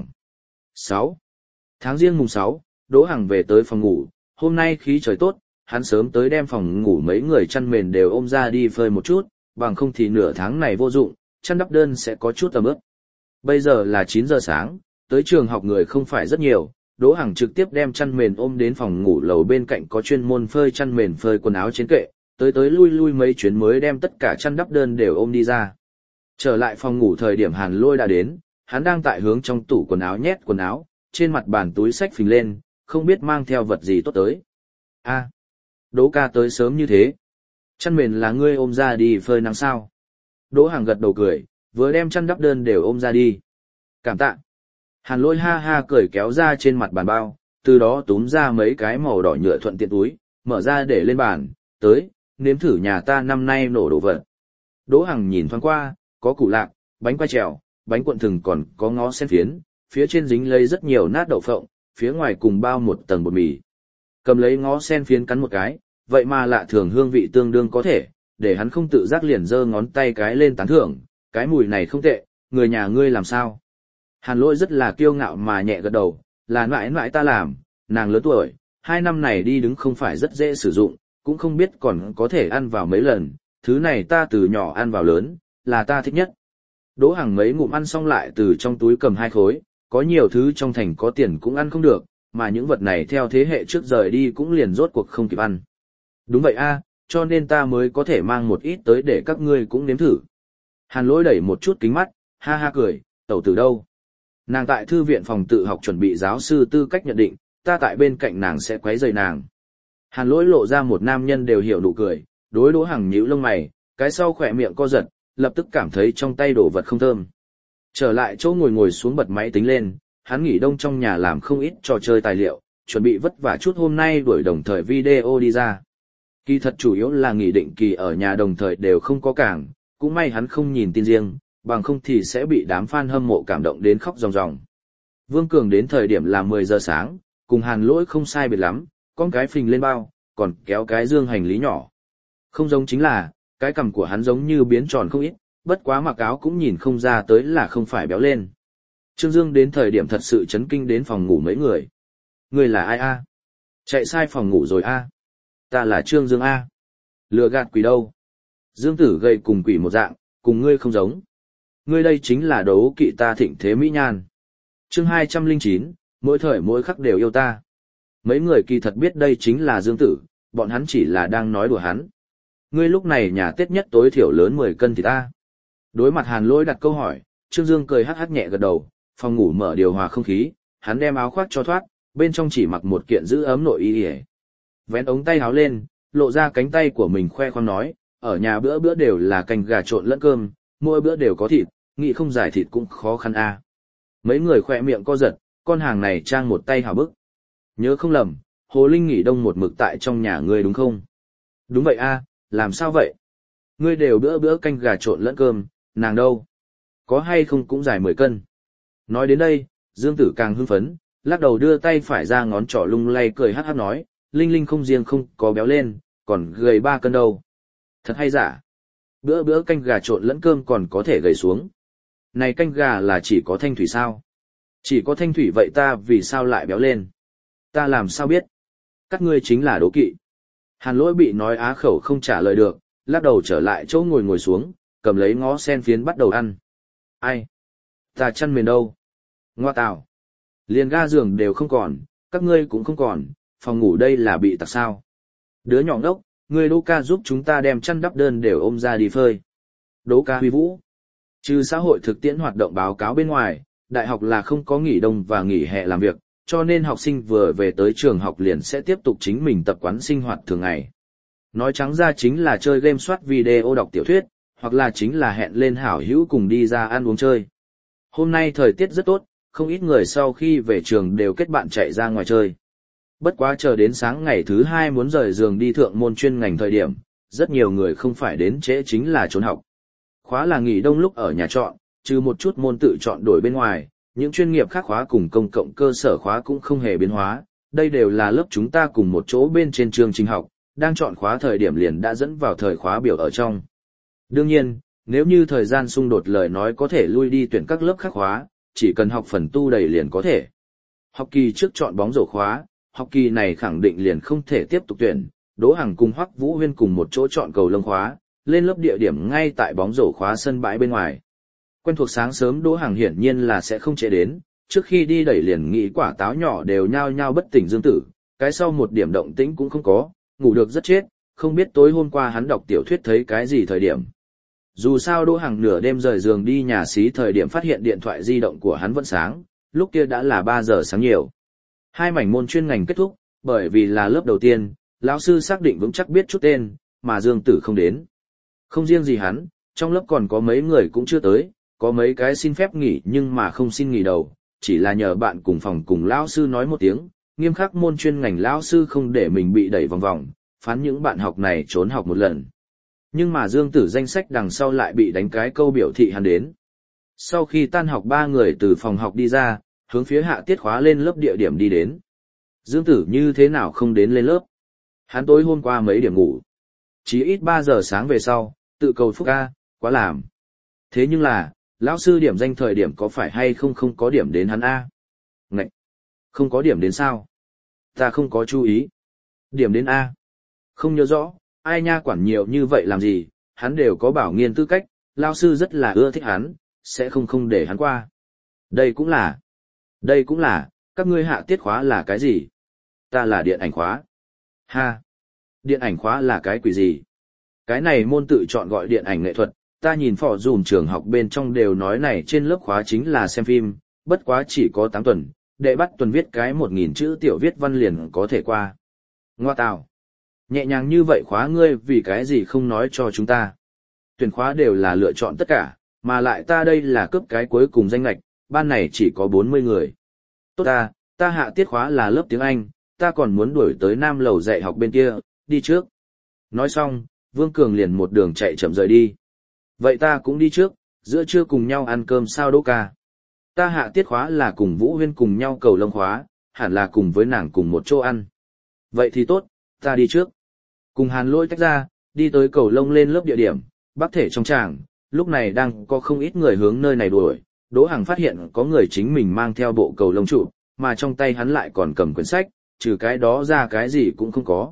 [SPEAKER 1] 6. Tháng Giêng mùng 6, Đỗ Hằng về tới phòng ngủ, hôm nay khí trời tốt, hắn sớm tới đem phòng ngủ mấy người chăn mền đều ôm ra đi phơi một chút, bằng không thì nửa tháng này vô dụng, chăn đắp đơn sẽ có chút tầm ướp. Bây giờ là 9 giờ sáng, tới trường học người không phải rất nhiều, Đỗ Hằng trực tiếp đem chăn mền ôm đến phòng ngủ lầu bên cạnh có chuyên môn phơi chăn mền phơi quần áo trên kệ, tới lui lui mấy chuyến mới đem tất cả chăn đắp đơn đều ôm đi ra. Trở lại phòng ngủ thời điểm Hàn Lôi đã đến, hắn đang tại hướng trong tủ quần áo nhét quần áo, trên mặt bàn túi xách phình lên, không biết mang theo vật gì tốt tới. A, Đỗ ca tới sớm như thế. Chăn mền là ngươi ôm ra đi phơi nắng sao? Đỗ Hằng gật đầu cười, vừa đem chăn đắp đơn đều ôm ra đi. Cảm tạ. Hàn Lôi ha ha cười kéo ra trên mặt bàn bao, từ đó túm ra mấy cái màu đỏ nhựa thuận tiện túi, mở ra để lên bàn, tới, nếm thử nhà ta năm nay nổ đồ vật. Đỗ Hằng nhìn thoáng qua, có củ lạc, bánh quai trèo, bánh cuộn thừng còn có ngó sen phiến, phía trên dính lấy rất nhiều nát đậu phộng, phía ngoài cùng bao một tầng bột mì. Cầm lấy ngó sen phiến cắn một cái, vậy mà lạ thường hương vị tương đương có thể, để hắn không tự giác liền giơ ngón tay cái lên tán thưởng, cái mùi này không tệ, người nhà ngươi làm sao? Hàn Lỗi rất là kiêu ngạo mà nhẹ gật đầu, là mãi mãi ta làm, nàng lớn tuổi, 2 năm này đi đứng không phải rất dễ sử dụng, cũng không biết còn có thể ăn vào mấy lần, thứ này ta từ nhỏ ăn vào lớn, là ta thích nhất. Đỗ Hằng mấy ngụm ăn xong lại từ trong túi cầm 2 khối, có nhiều thứ trong thành có tiền cũng ăn không được, mà những vật này theo thế hệ trước rời đi cũng liền rốt cuộc không kịp ăn. Đúng vậy a, cho nên ta mới có thể mang một ít tới để các ngươi cũng nếm thử. Hàn Lỗi đẩy một chút kính mắt, ha ha cười, tẩu tử đâu? Nàng tại thư viện phòng tự học chuẩn bị giáo sư tư cách nhận định, ta tại bên cạnh nàng sẽ quấy rầy nàng. Hàn Lỗi lộ ra một nam nhân đều hiểu nụ cười, đối Đỗ Hằng nhíu lông mày, cái sau khỏe miệng co giật, lập tức cảm thấy trong tay đổ vật không thơm. Trở lại chỗ ngồi xuống bật máy tính lên, hắn nghỉ đông trong nhà làm không ít trò chơi tài liệu, chuẩn bị vất vả chút hôm nay đuổi đồng thời video đi ra. Kỳ thật chủ yếu là nghỉ định kỳ ở nhà đồng thời đều không có cảng, cũng may hắn không nhìn tin riêng, bằng không thì sẽ bị đám fan hâm mộ cảm động đến khóc ròng ròng. Vương Cường đến thời điểm là 10 giờ sáng, cùng Hàn Lỗi không sai biệt lắm, con cái phình lên bao, còn kéo cái dương hành lý nhỏ. Không giống chính là, cái cằm của hắn giống như biến tròn không ít, bất quá mặc áo cũng nhìn không ra tới là không phải béo lên. Trương Dương đến thời điểm thật sự chấn kinh đến phòng ngủ mấy người. Người là ai a? Chạy sai phòng ngủ rồi a? Ta là Trương Dương a. Lừa gạt quỷ đâu? Dương Tử gầy cùng quỷ một dạng, cùng ngươi không giống. Ngươi đây chính là đấu kỵ ta thịnh thế mỹ nhan. Chương 209, mỗi thời mỗi khắc đều yêu ta. Mấy người kỳ thật biết đây chính là Dương Tử, bọn hắn chỉ là đang nói đùa hắn. Ngươi lúc này nhà Tết nhất tối thiểu lớn 10 cân thì ta. Đối mặt Hàn Lỗi đặt câu hỏi, Trương Dương cười hắc hắc nhẹ gật đầu, phòng ngủ mở điều hòa không khí, hắn đem áo khoác cho thoát, bên trong chỉ mặc một kiện giữ ấm nội y. Vén ống tay áo lên, lộ ra cánh tay của mình khoe khoang nói, ở nhà bữa bữa đều là canh gà trộn lẫn cơm, mỗi bữa đều có thịt, nghĩ không giải thịt cũng khó khăn a. Mấy người khoe miệng co giật, con hàng này trang một tay hào bức. Nhớ không lầm, Hồ Linh nghỉ đông một mực tại trong nhà ngươi đúng không? Đúng vậy a, làm sao vậy? Ngươi đều bữa bữa canh gà trộn lẫn cơm, nàng đâu? Có hay không cũng dài 10 cân. Nói đến đây, Dương Tử càng hưng phấn, lắc đầu đưa tay phải ra ngón trỏ lung lay cười hắc hắc nói, Linh Linh không riêng không có béo lên, còn gầy 3 cân đâu. Thật hay giả? Bữa bữa canh gà trộn lẫn cơm còn có thể gầy xuống. Này canh gà là chỉ có thanh thủy sao? Chỉ có thanh thủy vậy ta vì sao lại béo lên? Ta làm sao biết? Các ngươi chính là đố kỵ. Hàn Lỗi bị nói á khẩu không trả lời được, lắc đầu trở lại chỗ ngồi xuống, cầm lấy ngó sen phiến bắt đầu ăn. Ai? Ta chăn mền đâu? Ngoa tào. Liền ga giường đều không còn, các ngươi cũng không còn, phòng ngủ đây là bị tặc sao? Đứa nhỏ đốc, ngươi Đỗ ca giúp chúng ta đem chăn đắp đơn đều ôm ra đi phơi. Đỗ ca huy vũ. Trừ xã hội thực tiễn hoạt động báo cáo bên ngoài, đại học là không có nghỉ đông và nghỉ hè làm việc, cho nên học sinh vừa về tới trường học liền sẽ tiếp tục chính mình tập quán sinh hoạt thường ngày. Nói trắng ra chính là chơi game soát video đọc tiểu thuyết, hoặc là chính là hẹn lên hảo hữu cùng đi ra ăn uống chơi. Hôm nay thời tiết rất tốt, không ít người sau khi về trường đều kết bạn chạy ra ngoài chơi. Bất quá chờ đến sáng ngày thứ 2 muốn rời giường đi thượng môn chuyên ngành thời điểm, rất nhiều người không phải đến trễ chính là trốn học. Khóa là nghỉ đông lúc ở nhà chọn, trừ một chút môn tự chọn đổi bên ngoài, những chuyên nghiệp khác khóa cùng công cộng cơ sở khóa cũng không hề biến hóa, đây đều là lớp chúng ta cùng một chỗ bên trên chương trình học, đang chọn khóa thời điểm liền đã dẫn vào thời khóa biểu ở trong. Đương nhiên, nếu như thời gian xung đột lời nói có thể lui đi tuyển các lớp khác khóa, chỉ cần học phần tu đầy liền có thể. Học kỳ trước chọn bóng rổ khóa, học kỳ này khẳng định liền không thể tiếp tục tuyển, Đỗ Hằng cùng Hoắc Vũ Huyên cùng một chỗ chọn cầu lông khóa, lên lớp địa điểm ngay tại bóng rổ khóa sân bãi bên ngoài. Quen thuộc sáng sớm Đỗ Hằng hiển nhiên là sẽ không trễ đến, trước khi đi đẩy liền nghĩ quả táo nhỏ đều nhao nhao bất tỉnh Dương Tử, cái sau một điểm động tĩnh cũng không có, ngủ được rất chết, không biết tối hôm qua hắn đọc tiểu thuyết thấy cái gì thời điểm. Dù sao Đỗ Hằng nửa đêm rời giường đi nhà xí thời điểm phát hiện điện thoại di động của hắn vẫn sáng, lúc kia đã là 3 giờ sáng nhiều. Hai mảnh môn chuyên ngành kết thúc, bởi vì là lớp đầu tiên, lão sư xác định vững chắc biết chút tên, mà Dương Tử không đến. Không riêng gì hắn, trong lớp còn có mấy người cũng chưa tới, có mấy cái xin phép nghỉ nhưng mà không xin nghỉ đầu, chỉ là nhờ bạn cùng phòng cùng lão sư nói một tiếng, nghiêm khắc môn chuyên ngành lão sư không để mình bị đẩy vòng vòng, phán những bạn học này trốn học một lần. Nhưng mà Dương Tử danh sách đằng sau lại bị đánh cái câu biểu thị hắn đến. Sau khi tan học 3 người từ phòng học đi ra, hướng phía hạ tiết khóa lên lớp địa điểm đi đến. Dương Tử như thế nào không đến lên lớp? Hắn tối hôm qua mấy điểm ngủ. Chỉ ít 3 giờ sáng về sau, tự cầu phúc ca, quá làm. Thế nhưng là, lão sư điểm danh thời điểm có phải hay không không có điểm đến hắn A? Ngậy! Không có điểm đến sao? Ta không có chú ý. Điểm đến A. Không nhớ rõ, ai nha quản nhiều như vậy làm gì, hắn đều có bảo nghiên tư cách, lão sư rất là ưa thích hắn, sẽ không để hắn qua. Đây cũng là, các ngươi hạ tiết khóa là cái gì? Ta là điện ảnh khóa. Ha! Điện ảnh khóa là cái quỷ gì? Cái này môn tự chọn gọi điện ảnh nghệ thuật, ta nhìn phỏ dùm trường học bên trong đều nói này trên lớp khóa chính là xem phim, bất quá chỉ có 8 tuần, đệ bắt tuần viết cái 1000 chữ tiểu viết văn liền có thể qua. Ngoa tào! Nhẹ nhàng như vậy khóa ngươi vì cái gì không nói cho chúng ta? Tuyển khóa đều là lựa chọn tất cả, mà lại ta đây là cướp cái cuối cùng danh lệch, ban này chỉ có 40 người. Tốt ta hạ tiết khóa là lớp tiếng Anh, ta còn muốn đuổi tới Nam lầu dạy học bên kia, đi trước. Nói xong, Vương Cường liền một đường chạy chậm rời đi. Vậy ta cũng đi trước, giữa trưa cùng nhau ăn cơm sao Đỗ ca? Ta hạ tiết khóa là cùng Vũ Huyên cùng nhau cầu lông khóa, hẳn là cùng với nàng cùng một chỗ ăn. Vậy thì tốt, ta đi trước. Cùng Hàn Lỗi tách ra, đi tới cầu lông lên lớp địa điểm, bắc thể trong tràng, lúc này đang có không ít người hướng nơi này đuổi. Đỗ Hằng phát hiện có người chính mình mang theo bộ cầu lông trụ, mà trong tay hắn lại còn cầm quyển sách, trừ cái đó ra cái gì cũng không có.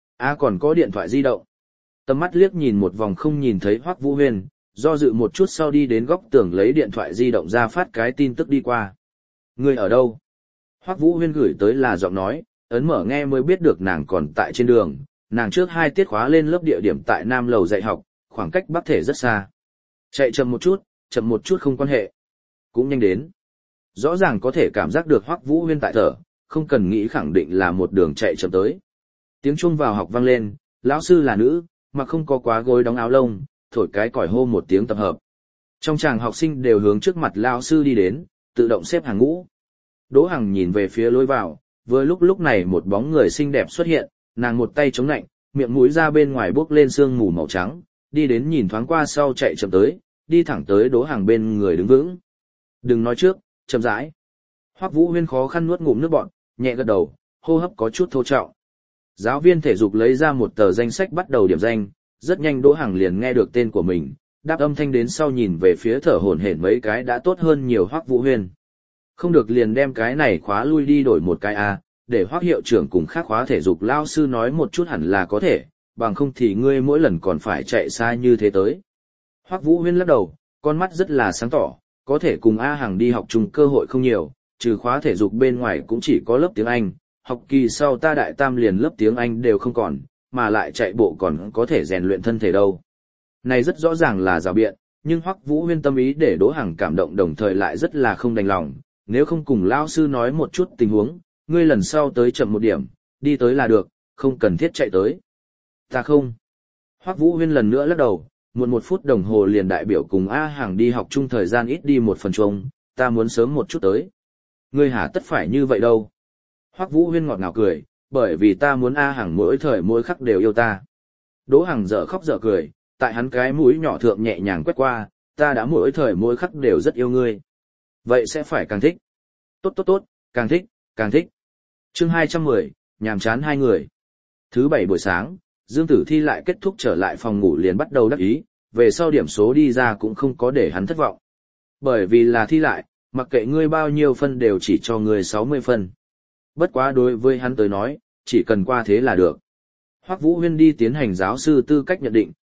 [SPEAKER 1] Còn có điện thoại di động. Tầm mắt liếc nhìn một vòng không nhìn thấy Hoắc Vũ Huyên, do dự một chút sau đi đến góc tường lấy điện thoại di động ra phát cái tin tức đi qua. Người ở đâu? Hoắc Vũ Huyên gửi tới là giọng nói, ấn mở nghe mới biết được nàng còn tại trên đường, nàng trước 2 tiết khóa lên lớp địa điểm tại Nam lầu dạy học, khoảng cách bắc thể rất xa. Chạy chậm một chút không quan hệ. Cũng nhanh đến. Rõ ràng có thể cảm giác được Hoắc Vũ Huyên tại thở, không cần nghĩ khẳng định là một đường chạy chậm tới. Tiếng chuông vào học vang lên, lão sư là nữ, mà không có quá gối đóng áo lông, thổi cái còi hô một tiếng tập hợp. Trong tràng học sinh đều hướng trước mặt lão sư đi đến, tự động xếp hàng ngũ. Đỗ Hằng nhìn về phía lối vào, vừa lúc này một bóng người xinh đẹp xuất hiện, nàng một tay chống nạnh, miệng mũi ra bên ngoài bốc lên sương mù màu trắng, đi đến nhìn thoáng qua sau chạy chậm tới, đi thẳng tới Đỗ Hằng bên người đứng vững. Đừng nói trước, chậm rãi. Hoắc Vũ Huyên khó khăn nuốt ngụm nước bọt, nhẹ gật đầu, hô hấp có chút thô trọng. Giáo viên thể dục lấy ra một tờ danh sách bắt đầu điểm danh, rất nhanh Đỗ Hằng liền nghe được tên của mình, đáp âm thanh đến sau nhìn về phía thở hổn hển mấy cái đã tốt hơn nhiều Hoắc Vũ Huyên. Không được liền đem cái này khóa lui đi đổi một cái để Hoắc hiệu trưởng cùng khác khóa thể dục lao sư nói một chút hẳn là có thể, bằng không thì ngươi mỗi lần còn phải chạy xa như thế tới. Hoắc Vũ Huyên lắc đầu, con mắt rất là sáng tỏ, có thể cùng A Hằng đi học chung cơ hội không nhiều, trừ khóa thể dục bên ngoài cũng chỉ có lớp tiếng Anh, học kỳ sau ta đại tam liền lớp tiếng Anh đều không còn, mà lại chạy bộ còn có thể rèn luyện thân thể đâu. Này rất rõ ràng là rào biện, nhưng Hoắc Vũ Huyên tâm ý để Đỗ Hằng cảm động đồng thời lại rất là không đành lòng, nếu không cùng lão sư nói một chút tình huống, ngươi lần sau tới chậm một điểm, đi tới là được, không cần thiết chạy tới. Ta không. Hoắc Vũ Huyên lần nữa lắc đầu, muộn 1 phút đồng hồ liền đại biểu cùng A Hằng đi học chung thời gian ít đi 1 phần chung, ta muốn sớm một chút tới. Ngươi hả tất phải như vậy đâu. Hoắc Vũ Huyên ngọt ngào cười, bởi vì ta muốn A Hằng mỗi thời mỗi khắc đều yêu ta. Đỗ Hằng dở khóc dở cười, tại hắn cái mũi nhỏ thượng nhẹ nhàng quét qua, ta đã mỗi thời mỗi khắc đều rất yêu ngươi. Vậy sẽ phải càng thích. Tốt, càng thích. Chương 210, nhàm chán 2 người. Thứ 7 buổi sáng, Dương Tử thi lại kết thúc trở lại phòng ngủ liền bắt đầu đắc ý, về sau điểm số đi ra cũng không có để hắn thất vọng. Bởi vì là thi lại, mặc kệ ngươi bao nhiêu phân đều chỉ cho ngươi 60 phân. Bất quá đối với hắn tới nói, chỉ cần qua thế là được. Hoắc Vũ Huyên đi tiến hành giáo sư tư cách nhận định,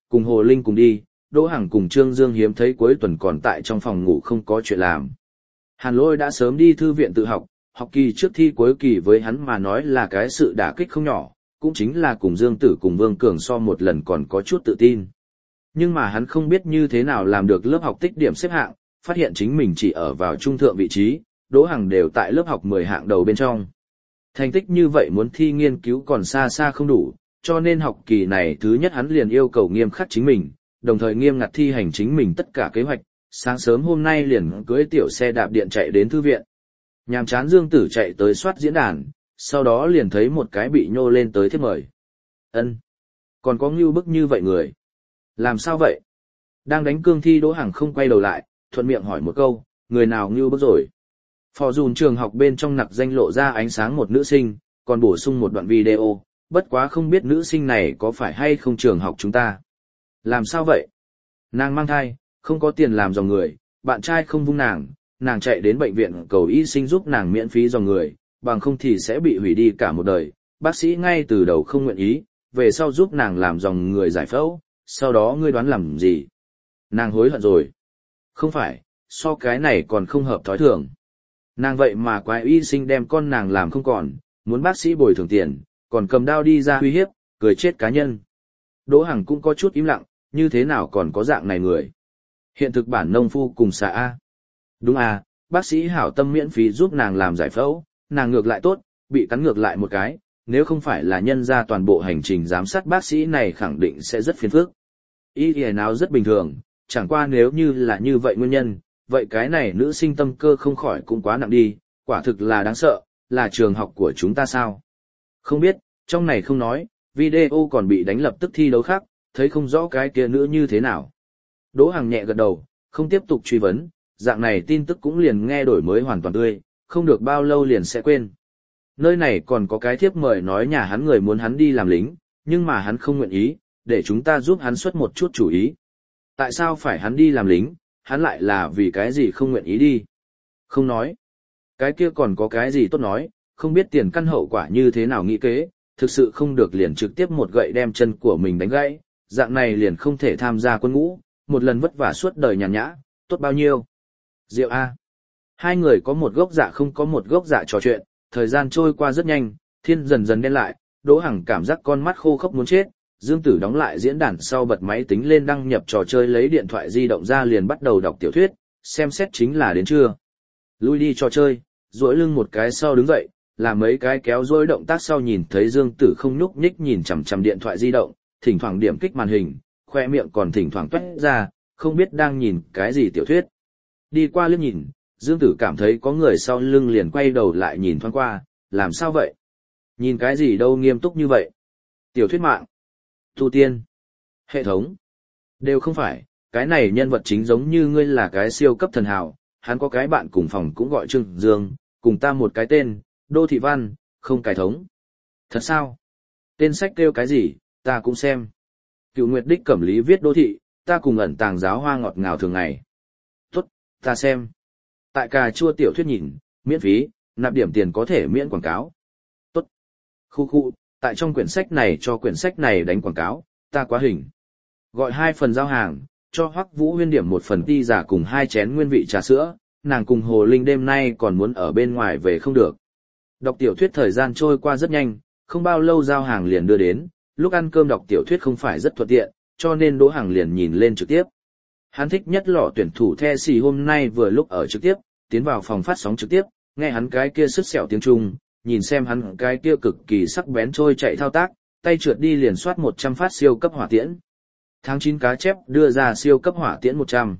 [SPEAKER 1] cùng Hồ Linh cùng đi, Đỗ Hằng cùng Trương Dương hiếm thấy cuối tuần còn tại trong phòng ngủ không có chuyện làm. Hàn Lôi đã sớm đi thư viện tự học, học kỳ trước thi cuối kỳ với hắn mà nói là cái sự đả kích không nhỏ, cũng chính là cùng Dương Tử cùng Vương Cường so một lần còn có chút tự tin. Nhưng mà hắn không biết như thế nào làm được lớp học tích điểm xếp hạng, phát hiện chính mình chỉ ở vào trung thượng vị trí, Đỗ Hằng đều tại lớp học 10 hạng đầu bên trong. Thành tích như vậy muốn thi nghiên cứu còn xa xa không đủ, cho nên học kỳ này thứ nhất hắn liền yêu cầu nghiêm khắc chính mình, đồng thời nghiêm ngặt thi hành chính mình tất cả kế hoạch, sáng sớm hôm nay liền cưỡi tiểu xe đạp điện chạy đến thư viện. Nhàm chán Dương Tử chạy tới soát diễn đàn, sau đó liền thấy một cái bị nhô lên tới thiếp mời. Ân, còn có ngưu bức như vậy người. Làm sao vậy? Đang đánh cương thi Đỗ Hằng không quay đầu lại, thuận miệng hỏi một câu, người nào ngưu bức rồi? Phò dùn trường học bên trong nặc danh lộ ra ánh sáng một nữ sinh, còn bổ sung một đoạn video, bất quá không biết nữ sinh này có phải hay không trường học chúng ta. Làm sao vậy? Nàng mang thai, không có tiền làm dòng người, bạn trai không vung nàng, nàng chạy đến bệnh viện cầu y sinh giúp nàng miễn phí dòng người, bằng không thì sẽ bị hủy đi cả một đời. Bác sĩ ngay từ đầu không nguyện ý, về sau giúp nàng làm dòng người giải phẫu, sau đó ngươi đoán làm gì? Nàng hối hận rồi. Không phải, so cái này còn không hợp thói thường. Nàng vậy mà quái y sinh đem con nàng làm không còn, muốn bác sĩ bồi thường tiền, còn cầm đao đi ra uy hiếp, cười chết cá nhân. Đỗ Hằng cũng có chút im lặng, như thế nào còn có dạng này người. Hiện thực bản nông phu cùng xạ A. Đúng à, bác sĩ hảo tâm miễn phí giúp nàng làm giải phẫu, nàng ngược lại tốt, bị cắn ngược lại một cái, nếu không phải là nhân ra toàn bộ hành trình giám sát bác sĩ này khẳng định sẽ rất phiền phức. Ý thì nào rất bình thường, chẳng qua nếu như là như vậy nguyên nhân, vậy cái này nữ sinh tâm cơ không khỏi cũng quá nặng đi, quả thực là đáng sợ, là trường học của chúng ta sao? Không biết, trong này không nói, video còn bị đánh lập tức thi đấu khác, thấy không rõ cái kia nữ như thế nào. Đỗ Hằng nhẹ gật đầu, không tiếp tục truy vấn, dạng này tin tức cũng liền nghe đổi mới hoàn toàn tươi, không được bao lâu liền sẽ quên. Nơi này còn có cái thiếp mời nói nhà hắn người muốn hắn đi làm lính, nhưng mà hắn không nguyện ý, để chúng ta giúp hắn xuất một chút chủ ý. Tại sao phải hắn đi làm lính, hắn lại là vì cái gì không nguyện ý đi? Không nói. Cái kia còn có cái gì tốt nói, không biết tiền căn hậu quả như thế nào nghĩ kế, thực sự không được liền trực tiếp một gậy đem chân của mình đánh gãy, dạng này liền không thể tham gia quân ngũ, một lần vất vả suốt đời nhàn nhã, tốt bao nhiêu. Diệu A. Hai người có một gốc dạ không có một gốc dạ trò chuyện, thời gian trôi qua rất nhanh, thiên dần dần đen lại, Đỗ Hằng cảm giác con mắt khô khốc muốn chết, Dương Tử đóng lại diễn đàn sau bật máy tính lên đăng nhập trò chơi lấy điện thoại di động ra liền bắt đầu đọc tiểu thuyết, xem xét chính là đến trưa. Lui đi trò chơi, duỗi lưng một cái sau đứng dậy, làm mấy cái kéo duỗi động tác sau nhìn thấy Dương Tử không nhúc nhích nhìn chằm chằm điện thoại di động, thỉnh thoảng điểm kích màn hình, khoe miệng còn thỉnh thoảng toét ra, không biết đang nhìn cái gì tiểu thuyết. Đi qua liếc nhìn, Dương Tử cảm thấy có người sau lưng liền quay đầu lại nhìn thoáng qua, làm sao vậy? Nhìn cái gì đâu nghiêm túc như vậy? Tiểu thuyết mạng, tu tiên, hệ thống, đều không phải, cái này nhân vật chính giống như ngươi là cái siêu cấp thần hào, hắn có cái bạn cùng phòng cũng gọi Trương Dương, cùng ta một cái tên, Đô Thị Văn, không cải thống. Thật sao? Tên sách kêu cái gì, ta cũng xem. Cựu Nguyệt Đích Cẩm Lý viết Đô Thị, ta cùng ẩn tàng giáo hoa ngọt ngào thường ngày. Tốt, ta xem. Tại cà chua tiểu thuyết nhìn, miễn phí, nạp điểm tiền có thể miễn quảng cáo. Tốt. Khu, tại trong quyển sách này cho quyển sách này đánh quảng cáo, ta quá hình. Gọi 2 phần giao hàng, cho Hoắc Vũ Huyên điểm 1 phần ti giả cùng 2 chén nguyên vị trà sữa, nàng cùng Hồ Linh đêm nay còn muốn ở bên ngoài về không được. Đọc tiểu thuyết thời gian trôi qua rất nhanh, không bao lâu giao hàng liền đưa đến, lúc ăn cơm đọc tiểu thuyết không phải rất thuận tiện, cho nên Đỗ Hằng liền nhìn lên trực tiếp. Hắn thích nhất lọ tuyển thủ The Xì hôm nay vừa lúc ở trực tiếp, tiến vào phòng phát sóng trực tiếp, nghe hắn cái kia sứt sẹo tiếng Trung, nhìn xem hắn cái kia cực kỳ sắc bén trôi chạy thao tác, tay trượt đi liền soát 100 phát siêu cấp hỏa tiễn. Tháng 9 cá chép đưa ra siêu cấp hỏa tiễn 100.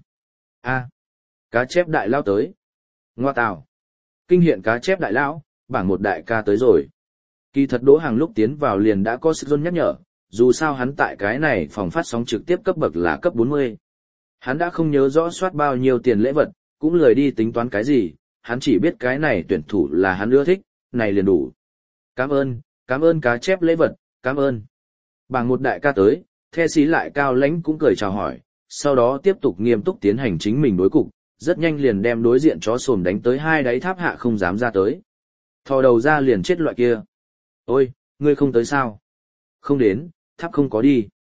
[SPEAKER 1] Cá chép đại lao tới. Ngoa tào. Kinh hiện cá chép đại lão, bảng một đại ca tới rồi. Kỳ thật Đỗ Hằng lúc tiến vào liền đã có sự nhắc nhở, dù sao hắn tại cái này phòng phát sóng trực tiếp cấp bậc là cấp 40. Hắn đã không nhớ rõ soát bao nhiêu tiền lễ vật, cũng lười đi tính toán cái gì, hắn chỉ biết cái này tuyển thủ là hắn ưa thích, này liền đủ. Cảm ơn cá chép lễ vật, cảm ơn. Bảng một đại ca tới, The Xí lại cao lãnh cũng cười chào hỏi, sau đó tiếp tục nghiêm túc tiến hành chính mình đối cục, rất nhanh liền đem đối diện chó sồn đánh tới 2 đáy tháp hạ không dám ra tới. Thò đầu ra liền chết loại kia. Ôi, ngươi không tới sao? Không đến, tháp không có đi.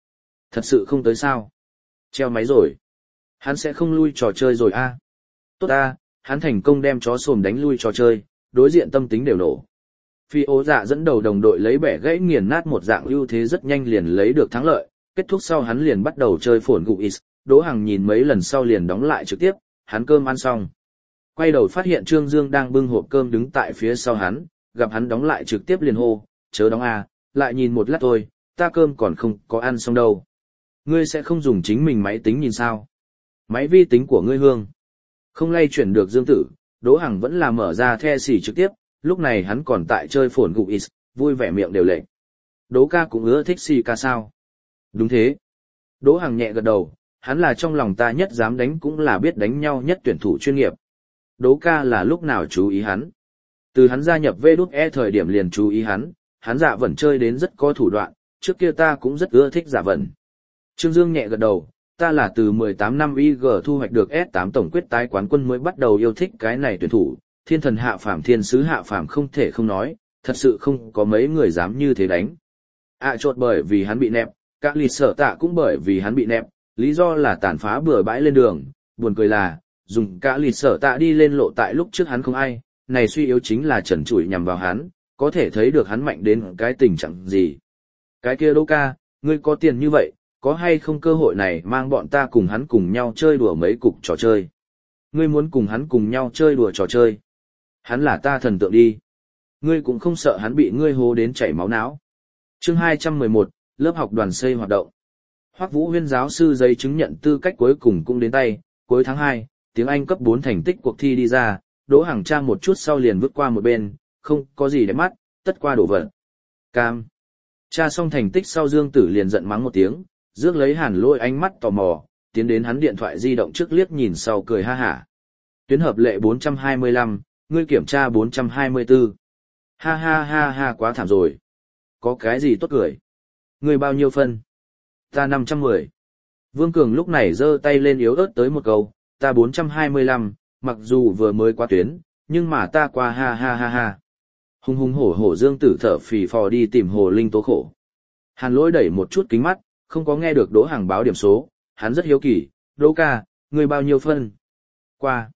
[SPEAKER 1] Thật sự không tới sao? Treo máy rồi. Hắn sẽ không lui trò chơi rồi a. Tốt a, hắn thành công đem chó sồm đánh lui trò chơi, đối diện tâm tính đều nổ. Phi ố dạ dẫn đầu đồng đội lấy bẻ gãy nghiền nát một dạng ưu thế rất nhanh liền lấy được thắng lợi, kết thúc sau hắn liền bắt đầu chơi phổn gụ is, Đỗ Hằng nhìn mấy lần sau liền đóng lại trực tiếp, hắn cơm ăn xong. Quay đầu phát hiện Trương Dương đang bưng hộp cơm đứng tại phía sau hắn, gặp hắn đóng lại trực tiếp liền hô, chớ đóng a, lại nhìn một lát thôi, ta cơm còn không có ăn xong đâu. Ngươi sẽ không dùng chính mình máy tính nhìn sao? Máy vi tính của ngươi hương. Không lay chuyển được Dương Tử, Đỗ Hằng vẫn là mở ra the xỉ trực tiếp, lúc này hắn còn tại chơi phổn gục is, vui vẻ miệng đều lệ. Đỗ ca cũng ưa thích xì ca sao? Đúng thế. Đỗ Hằng nhẹ gật đầu, hắn là trong lòng ta nhất dám đánh cũng là biết đánh nhau nhất tuyển thủ chuyên nghiệp. Đỗ ca là lúc nào chú ý hắn? Từ hắn gia nhập VđE thời điểm liền chú ý hắn dạ vẩn chơi đến rất có thủ đoạn, trước kia ta cũng rất ưa thích dạ vẩn. Trương Dương nhẹ gật đầu, ta là từ 18 năm IG thu hoạch được S8 tổng quyết tái quán quân mới bắt đầu yêu thích cái này tuyển thủ, thiên thần hạ phàm thiên sứ hạ phàm không thể không nói, thật sự không có mấy người dám như thế đánh. Chột bởi vì hắn bị nẹp, các lì sở tạ cũng bởi vì hắn bị nẹp, lý do là tàn phá bừa bãi lên đường, buồn cười là, dùng cả lì sở tạ đi lên lộ tại lúc trước hắn không ai, này suy yếu chính là trần trụi nhằm vào hắn, có thể thấy được hắn mạnh đến cái tình trạng gì. Cái kia Đỗ ca, ngươi có tiền như vậy, có hay không cơ hội này mang bọn ta cùng hắn cùng nhau chơi đùa mấy cục trò chơi. Ngươi muốn cùng hắn cùng nhau chơi đùa trò chơi. Hắn là ta thần tượng đi. Ngươi cũng không sợ hắn bị ngươi hố đến chảy máu não. Chương 211, lớp học đoàn xây hoạt động. Hoắc Vũ Huyên giáo sư giấy chứng nhận tư cách cuối cùng cũng đến tay, cuối tháng 2, tiếng Anh cấp 4 thành tích cuộc thi đi ra, Đỗ Hằng tra một chút sau liền vứt qua một bên, không có gì để mắt, tất qua đổ vật. Cam. Tra xong thành tích sau Dương Tử liền giận mắng một tiếng, rước lấy Hàn Lỗi ánh mắt tò mò, tiến đến hắn điện thoại di động trước liếc nhìn sau cười ha hả. Tuyến hợp lệ 425, ngươi kiểm tra 424. Ha ha ha ha quá thảm rồi. Có cái gì tốt cười? Ngươi bao nhiêu phân? Ta 510. Vương Cường lúc này giơ tay lên yếu ớt tới một câu, ta 425, mặc dù vừa mới qua tuyến, nhưng mà ta qua ha ha ha ha. Hùng hùng hổ hổ Dương Tử thở phì phò đi tìm Hồ Linh tố khổ. Hàn Lỗi đẩy một chút kính mắt, không có nghe được Đỗ Hằng báo điểm số, hắn rất hiếu kỳ, Đỗ ca, ngươi bao nhiêu phân? Qua.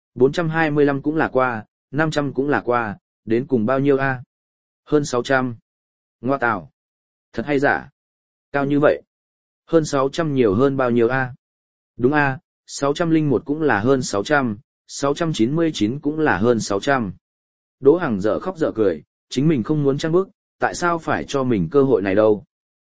[SPEAKER 1] 425 cũng là qua, 500 cũng là qua, đến cùng bao nhiêu a? Hơn 600. Ngoa tào. Thật hay giả? Cao như vậy? Hơn 600 nhiều hơn bao nhiêu a? Đúng a, 601 cũng là hơn 600, 699 cũng là hơn 600. Đỗ Hằng dở khóc dở cười, chính mình không muốn trang bức, tại sao phải cho mình cơ hội này đâu?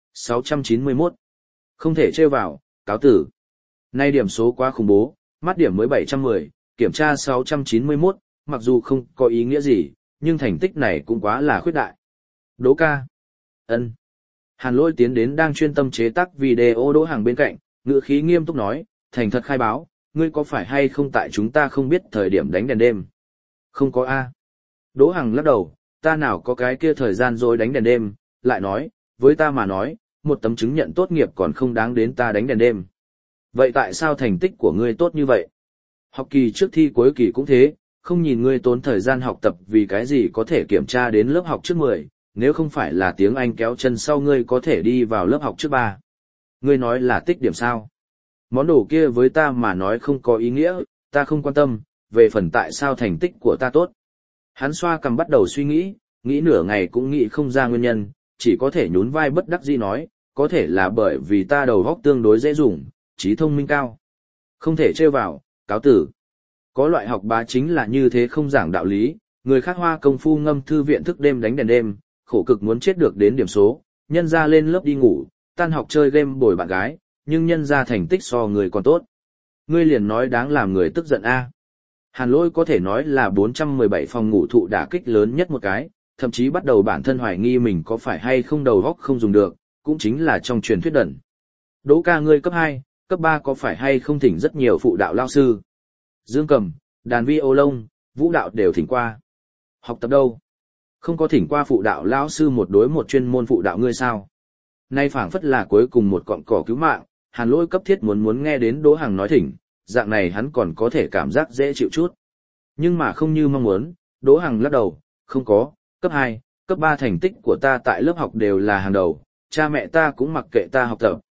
[SPEAKER 1] 691. Không thể trêu vào, cáo tử. Nay điểm số quá khủng bố, mắt điểm mới 710, kiểm tra 691, mặc dù không có ý nghĩa gì, nhưng thành tích này cũng quá là khuyết đại. Đỗ ca. Ân. Hàn Lỗi tiến đến đang chuyên tâm chế tác video Đỗ Hằng bên cạnh, ngữ khí nghiêm túc nói, thành thật khai báo, ngươi có phải hay không tại chúng ta không biết thời điểm đánh đèn đêm? Không có a. Đỗ Hằng lắc đầu, ta nào có cái kia thời gian rồi đánh đèn đêm, lại nói, với ta mà nói, một tấm chứng nhận tốt nghiệp còn không đáng đến ta đánh đèn đêm. Vậy tại sao thành tích của ngươi tốt như vậy? Học kỳ trước thi cuối kỳ cũng thế, không nhìn ngươi tốn thời gian học tập vì cái gì có thể kiểm tra đến lớp học trước 10, nếu không phải là tiếng Anh kéo chân sau ngươi có thể đi vào lớp học trước 3. Ngươi nói là tích điểm sao? Món đồ kia với ta mà nói không có ý nghĩa, ta không quan tâm, về phần tại sao thành tích của ta tốt. Hắn xoa cằm bắt đầu suy nghĩ, nghĩ nửa ngày cũng nghĩ không ra nguyên nhân, chỉ có thể nhún vai bất đắc dĩ nói, có thể là bởi vì ta đầu óc tương đối dễ dùng, trí thông minh cao. Không thể trêu vào, cáo tử. Có loại học bá chính là như thế không giảng đạo lý, người khác hoa công phu ngâm thư viện thức đêm đánh đèn đêm, khổ cực muốn chết được đến điểm số, nhân ra lên lớp đi ngủ, tan học chơi game bồi bạn gái, nhưng nhân ra thành tích so người còn tốt. Ngươi liền nói đáng làm người tức giận a. Hàn Lỗi có thể nói là 417 phòng ngủ thụ đả kích lớn nhất một cái, thậm chí bắt đầu bản thân hoài nghi mình có phải hay không đầu óc không dùng được, cũng chính là trong truyền thuyết đẩn. Đỗ ca ngươi cấp 2, cấp 3 có phải hay không thỉnh rất nhiều phụ đạo lao sư? Dương cầm, đàn vi ô lông, vũ đạo đều thỉnh qua. Học tập đâu? Không có thỉnh qua phụ đạo lao sư một đối một chuyên môn phụ đạo ngươi sao? Nay phảng phất là cuối cùng một cọng cỏ cứu mạng, Hàn Lỗi cấp thiết muốn nghe đến Đỗ Hằng nói thỉnh, dạng này hắn còn có thể cảm giác dễ chịu chút. Nhưng mà không như mong muốn, Đỗ Hằng lắc đầu, không có, cấp 2, cấp 3 thành tích của ta tại lớp học đều là hàng đầu, cha mẹ ta cũng mặc kệ ta học tập,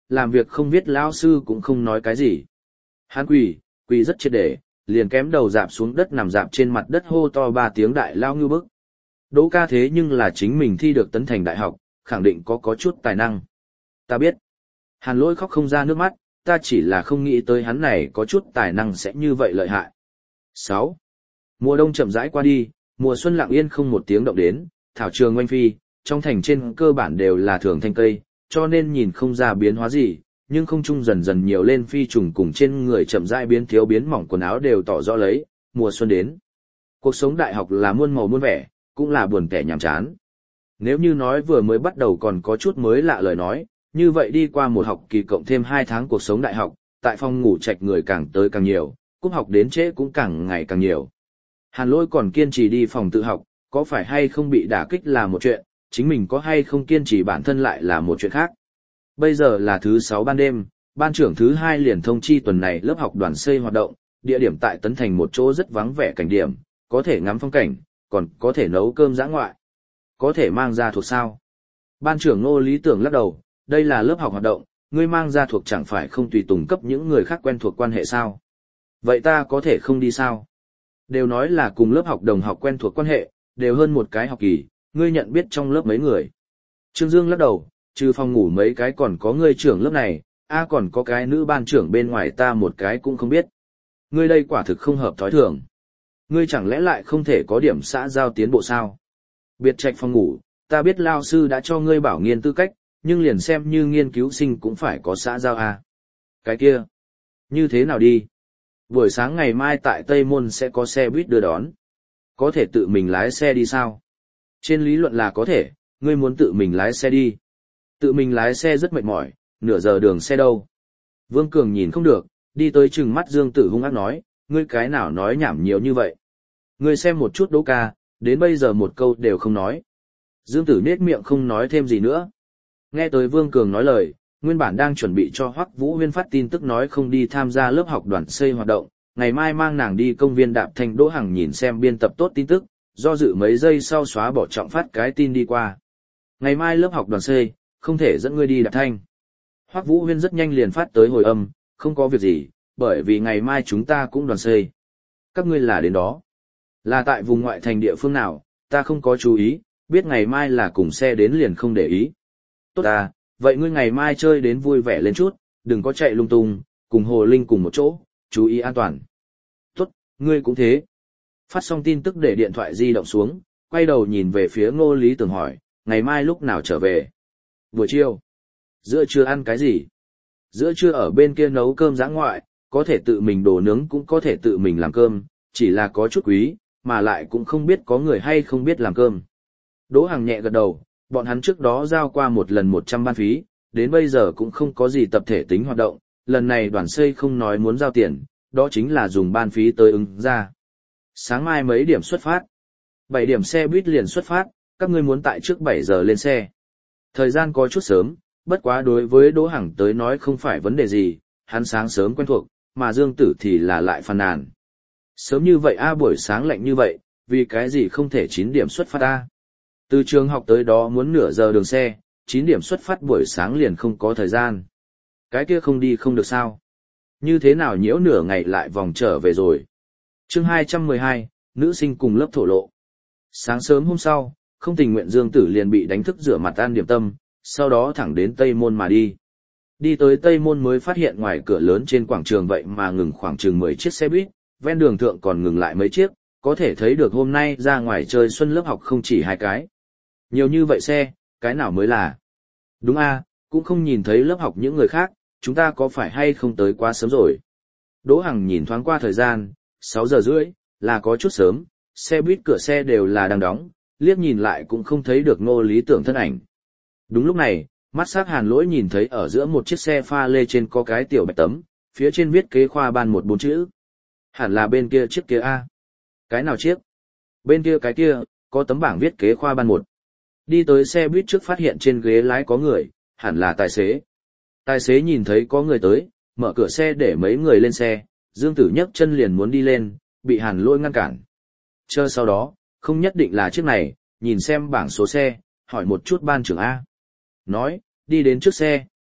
[SPEAKER 1] làm việc không biết lão sư cũng không nói cái gì. Hắn quỳ rất triệt để, liền kém đầu dạp xuống đất nằm dạp trên mặt đất hô to 3 tiếng đại lao ngư bức. Đỗ ca thế nhưng là chính mình thi được Tấn Thành Đại học, khẳng định có chút tài năng. Ta biết. Hàn Lỗi khóc không ra nước mắt, ta chỉ là không nghĩ tới hắn này có chút tài năng sẽ như vậy lợi hại. 6. Mùa đông chậm rãi qua đi, mùa xuân lặng yên không một tiếng động đến, thảo trường oanh phi, trong thành trên cơ bản đều là thường thanh cây, cho nên nhìn không ra biến hóa gì, nhưng không trung dần dần nhiều lên phi trùng cùng trên người chậm rãi biến thiếu biến mỏng quần áo đều tỏ rõ lấy, mùa xuân đến. Cuộc sống đại học là muôn màu muôn vẻ, cũng là buồn tẻ nhàm chán. Nếu như nói vừa mới bắt đầu còn có chút mới lạ lời nói, như vậy đi qua một học kỳ cộng thêm 2 tháng cuộc sống đại học, tại phòng ngủ trạch người càng tới càng nhiều, cúp học đến trễ cũng càng ngày càng nhiều. Hàn Lỗi còn kiên trì đi phòng tự học, có phải hay không bị đả kích là một chuyện, chính mình có hay không kiên trì bản thân lại là một chuyện khác. Bây giờ là thứ 6 ban đêm, ban trưởng thứ 2 liền thông chi tuần này lớp học đoàn xây hoạt động, địa điểm tại Tấn Thành một chỗ rất vắng vẻ cảnh điểm, có thể ngắm phong cảnh, còn có thể nấu cơm dã ngoại. Có thể mang ra thuộc sao? Ban trưởng Ngô Lý Tưởng lắc đầu, đây là lớp học hoạt động, ngươi mang ra thuộc chẳng phải không tùy tùng cấp những người khác quen thuộc quan hệ sao? Vậy ta có thể không đi sao? Đều nói là cùng lớp học đồng học quen thuộc quan hệ, đều hơn một cái học kỳ, ngươi nhận biết trong lớp mấy người. Trương Dương lắc đầu, trừ phòng ngủ mấy cái còn có ngươi trưởng lớp này, còn có cái nữ ban trưởng bên ngoài ta một cái cũng không biết. Ngươi đây quả thực không hợp thói thường. Ngươi chẳng lẽ lại không thể có điểm xã giao tiến bộ sao? Biệt trạch phòng ngủ, ta biết lao sư đã cho ngươi bảo nghiên tư cách, nhưng liền xem như nghiên cứu sinh cũng phải có xã giao à. Cái kia, như thế nào đi? Buổi sáng ngày mai tại Tây Môn sẽ có xe buýt đưa đón. Có thể tự mình lái xe đi sao? Trên lý luận là có thể, ngươi muốn tự mình lái xe đi. Tự mình lái xe rất mệt mỏi, nửa giờ đường xe đâu. Vương Cường nhìn không được, đi tới trừng mắt Dương Tử hung ác nói, ngươi cái nào nói nhảm nhiều như vậy. Ngươi xem một chút Đỗ ca, đến bây giờ một câu đều không nói. Dương Tử nết miệng không nói thêm gì nữa. Nghe tới Vương Cường nói lời, nguyên bản đang chuẩn bị cho Hoắc Vũ Huyên phát tin tức nói không đi tham gia lớp học đoàn xây hoạt động, ngày mai mang nàng đi công viên đạp thanh. Đỗ Hằng nhìn xem biên tập tốt tin tức, do dự mấy giây sau xóa bỏ trọng phát cái tin đi qua. Ngày mai lớp học đoàn xây, không thể dẫn ngươi đi đạp thanh. Hoắc Vũ Huyên rất nhanh liền phát tới hồi âm, không có việc gì, bởi vì ngày mai chúng ta cũng đoàn xây. Các ngươi là đến đó. Là tại vùng ngoại thành địa phương nào, ta không có chú ý, biết ngày mai là cùng xe đến liền không để ý. Tốt à, vậy ngươi ngày mai chơi đến vui vẻ lên chút, đừng có chạy lung tung, cùng Hồ Linh cùng một chỗ, chú ý an toàn. Tốt, ngươi cũng thế. Phát xong tin tức để điện thoại di động xuống, quay đầu nhìn về phía Ngô Lý Tưởng hỏi, ngày mai lúc nào trở về? Buổi chiều. Giữa trưa ăn cái gì? Giữa trưa ở bên kia nấu cơm dã ngoại, có thể tự mình đổ nướng cũng có thể tự mình làm cơm, chỉ là có chút quý, mà lại cũng không biết có người hay không biết làm cơm. Đỗ Hằng nhẹ gật đầu, bọn hắn trước đó giao qua một lần 100 ban phí, đến bây giờ cũng không có gì tập thể tính hoạt động, lần này đoàn xây không nói muốn giao tiền, đó chính là dùng ban phí tới ứng ra. Sáng mai mấy điểm xuất phát? 7 điểm xe buýt liền xuất phát, các ngươi muốn tại trước 7 giờ lên xe. Thời gian có chút sớm, bất quá đối với Đỗ Hằng tới nói không phải vấn đề gì, hắn sáng sớm quen thuộc, mà Dương Tử thì là lại phàn nàn. Sớm như vậy buổi sáng lạnh như vậy, vì cái gì không thể 9 điểm xuất phát Từ trường học tới đó muốn nửa giờ đường xe, 9 điểm xuất phát buổi sáng liền không có thời gian. Cái kia không đi không được sao? Như thế nào nhiễu nửa ngày lại vòng trở về rồi? Chương 212, nữ sinh cùng lớp thổ lộ. Sáng sớm hôm sau, không tình nguyện Dương Tử liền bị đánh thức rửa mặt ăn điểm tâm, sau đó thẳng đến Tây Môn mà đi. Đi tới Tây Môn mới phát hiện ngoài cửa lớn trên quảng trường vậy mà ngừng khoảng chừng 10 chiếc xe buýt, ven đường thượng còn ngừng lại mấy chiếc, có thể thấy được hôm nay ra ngoài chơi xuân lớp học không chỉ 2 cái. Nhiều như vậy xe, cái nào mới là? Đúng cũng không nhìn thấy lớp học những người khác, chúng ta có phải hay không tới quá sớm rồi? Đỗ Hằng nhìn thoáng qua thời gian, 6 giờ rưỡi, là có chút sớm, xe buýt cửa xe đều là đang đóng, liếc nhìn lại cũng không thấy được Ngô Lý Tưởng thân ảnh. Đúng lúc này, mắt sắc Hàn Lỗi nhìn thấy ở giữa một chiếc xe pha lê trên có cái tiểu bạch tấm, phía trên viết kế khoa ban 14 chữ. Hẳn là bên kia chiếc kia Cái nào chiếc? Bên kia cái kia, có tấm bảng viết kế khoa ban 1. Đi tới xe buýt trước phát hiện trên ghế lái có người, hẳn là tài xế. Tài xế nhìn thấy có người tới, mở cửa xe để mấy người lên xe, Dương Tử nhấc chân liền muốn đi lên, bị Hàn Lỗi ngăn cản. Chờ sau đó, không nhất định là chiếc này, nhìn xem bảng số xe, hỏi một chút ban trưởng Nói, đi đến trước xe,